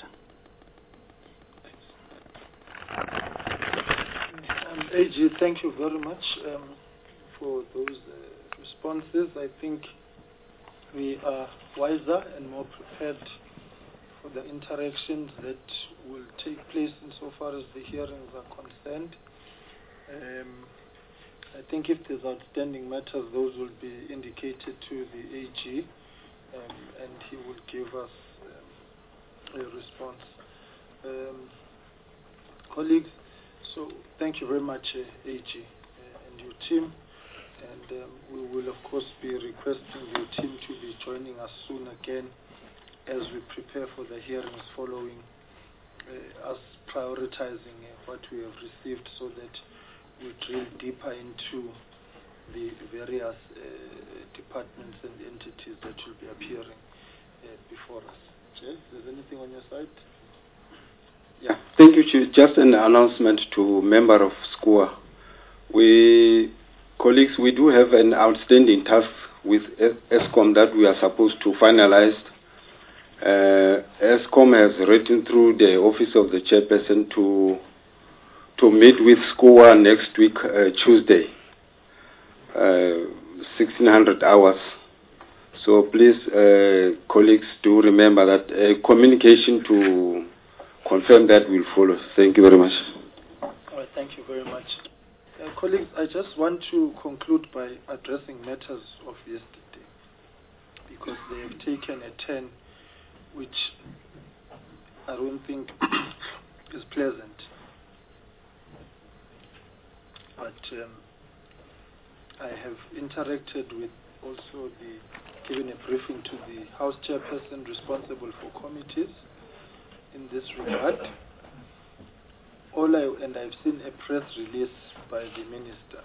Um, A G, thank you very much um, for those uh, responses. I think we are wiser and more prepared for the interactions that will take place insofar as the hearings are concerned. Um, I think if there's outstanding matters, those will be indicated to the A G, um, and he will give us um, a response. Um, colleagues, so thank you very much, uh, A G, uh, and your team. And um, we will, of course, be requesting your team to be joining us soon again as we prepare for the hearings following uh, us prioritizing uh, what we have received so that we drill deeper into the various uh, departments and entities that will be appearing uh, before us. Jay, is there anything on your side? Yeah, thank you, Chief. Just an announcement to member of SCOA. We, colleagues, we do have an outstanding task with ESCOM that we are supposed to finalize. Uh, ESCOM has written through the office of the chairperson to to meet with SCOA next week, uh, Tuesday, uh, sixteen hundred hours. So please, uh, colleagues, do remember that uh, communication to confirm that will follow. Thank you very much. All right, thank you very much. Uh, colleagues, I just want to conclude by addressing matters of yesterday because they have taken a turn which I don't think is pleasant. But um, I have interacted with also the, given a briefing to the House Chairperson responsible for committees in this regard. All I, and I've seen a press release by the Minister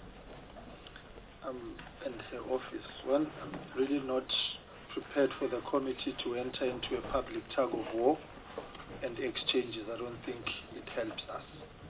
um, and her office. One, I'm really not prepared for the committee to enter into a public tug of war and exchanges. I don't think it helps us.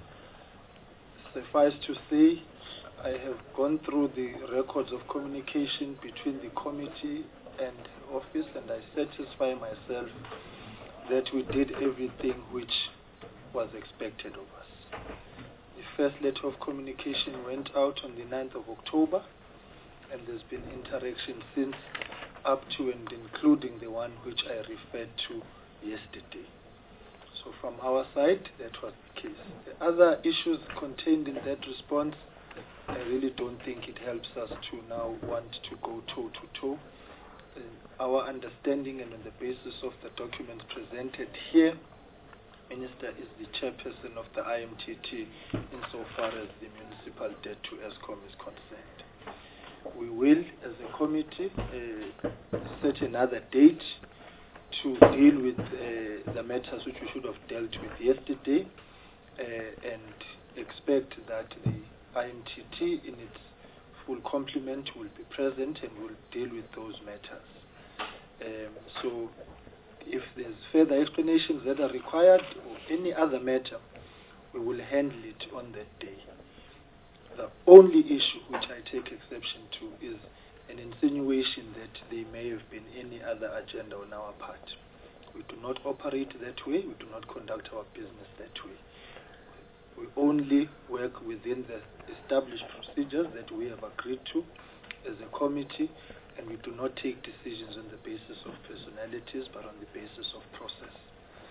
Suffice to say, I have gone through the records of communication between the committee and the office, and I satisfy myself that we did everything which was expected of us. The first letter of communication went out on the ninth of October, and there's been interaction since, up to and including the one which I referred to yesterday. So from our side, that was the case. The other issues contained in that response, I really don't think it helps us to now want to go toe-to-toe. Uh, our understanding and on the basis of the documents presented here, Minister is the chairperson of the I M T T insofar as the municipal debt to ESCOM is concerned. We will, as a committee, uh, set another date to deal with uh, the matters which we should have dealt with yesterday uh, and expect that the I M T T in its full complement will be present and will deal with those matters. Um, so if there's further explanations that are required or any other matter, we will handle it on that day. The only issue which I take exception to is an insinuation that there may have been any other agenda on our part. We do not operate that way. We do not conduct our business that way. We only work within the established procedures that we have agreed to as a committee, and we do not take decisions on the basis of personalities, but on the basis of process.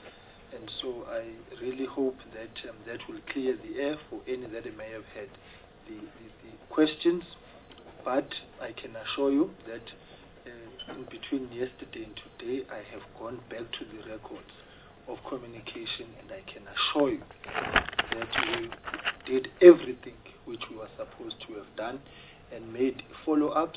and so I really hope that um, that will clear the air for any that may have had the, the, the questions. But I can assure you that uh, in between yesterday and today, I have gone back to the records of communication, and I can assure you that we did everything which we were supposed to have done and made follow-ups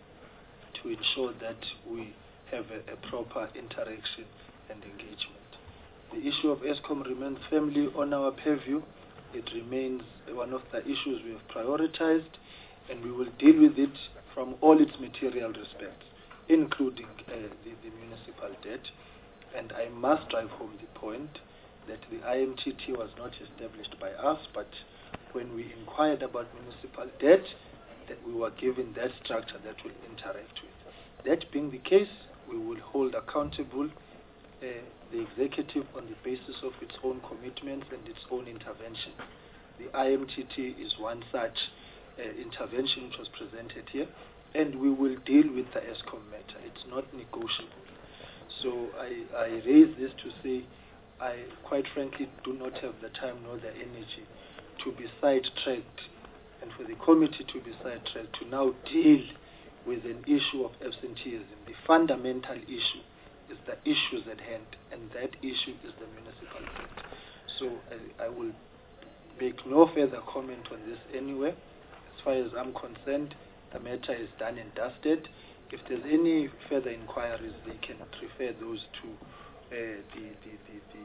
to ensure that we have a, a proper interaction and engagement. The issue of Eskom remains firmly on our purview. It remains one of the issues we have prioritized, and we will deal with it from all its material respects, including uh, the, the municipal debt. And I must drive home the point that the I M T T was not established by us, but when we inquired about municipal debt, that we were given that structure that will interact with. That being the case, we will hold accountable uh, the executive on the basis of its own commitments and its own intervention. The I M T T is one such uh, intervention which was presented here, and we will deal with the Eskom matter. It's not negotiable. So I, I raise this to say I quite frankly do not have the time nor the energy to be sidetracked, and for the committee to be sidetracked to now deal with an issue of absenteeism. The fundamental issue is the issues at hand, and that issue is the municipal debt. So I, I will make no further comment on this anyway. As far as I'm concerned, the matter is done and dusted. If there's any further inquiries, they can refer those to uh, the, the, the, the,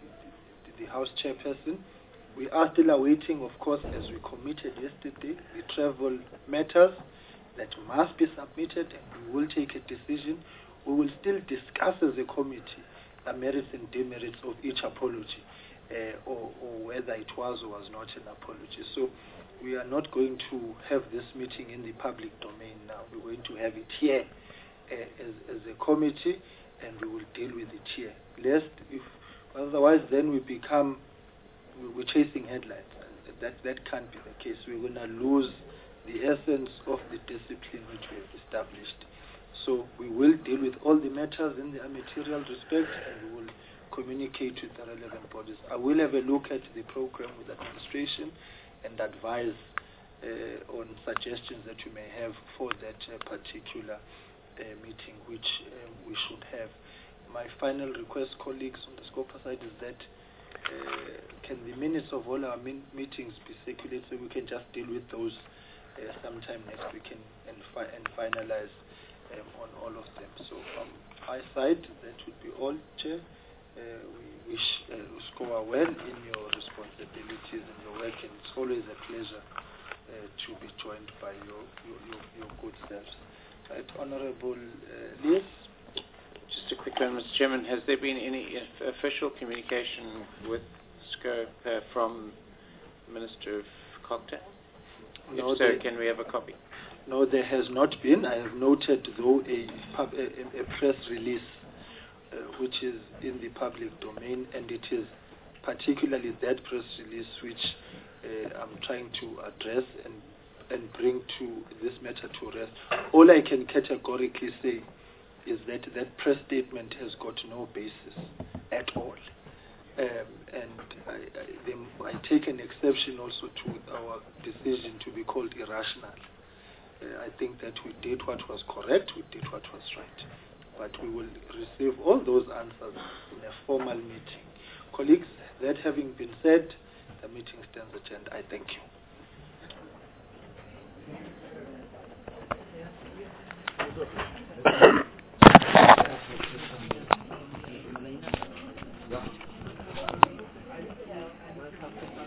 the, the House Chairperson. We are still awaiting, of course, as we committed yesterday, the travel matters that must be submitted, and we will take a decision. We will still discuss as a committee the merits and demerits of each apology, uh, or, or whether it was or was not an apology. So we are not going to have this meeting in the public domain now. We're going to have it here uh, as, as a committee, and we will deal with it here. Lest, if otherwise, then we become we're chasing headlines. That that can't be the case. We're going to lose the essence of the discipline which we have established. So we will deal with all the matters in their material respect, and we will communicate with the relevant bodies. I will have a look at the program with administration and advise uh, on suggestions that you may have for that uh, particular uh, meeting which um, we should have. My final request, colleagues, on the SCOPA side is that uh, can the minutes of all our min meetings be circulated so we can just deal with those uh, sometime next week and, and, fi and finalize um, on all of them. So from my side, that would be all, Chair. Uh, we wish uh, score well in your responsibilities and your work, and it's always a pleasure uh, to be joined by your your, your, your good selves. Right, Honourable uh, Lies. Just a quick one, Mister Chairman. Has there been any official communication with SCOPE uh, from Minister of Cogta? No, if so, can we have a copy? No, there has not been. I have noted, though, a, pub, a, a press release uh, which is in the public domain, and it is particularly that press release which uh, I'm trying to address and, and bring to this matter to rest. All I can categorically say is that that press statement has got no basis at all. Um, and I, I, they, I take an exception also to our decision to be called irrational. Uh, I think that we did what was correct, we did what was right. But we will receive all those answers in a formal meeting. Colleagues, that having been said, the meeting stands adjourned. I thank you.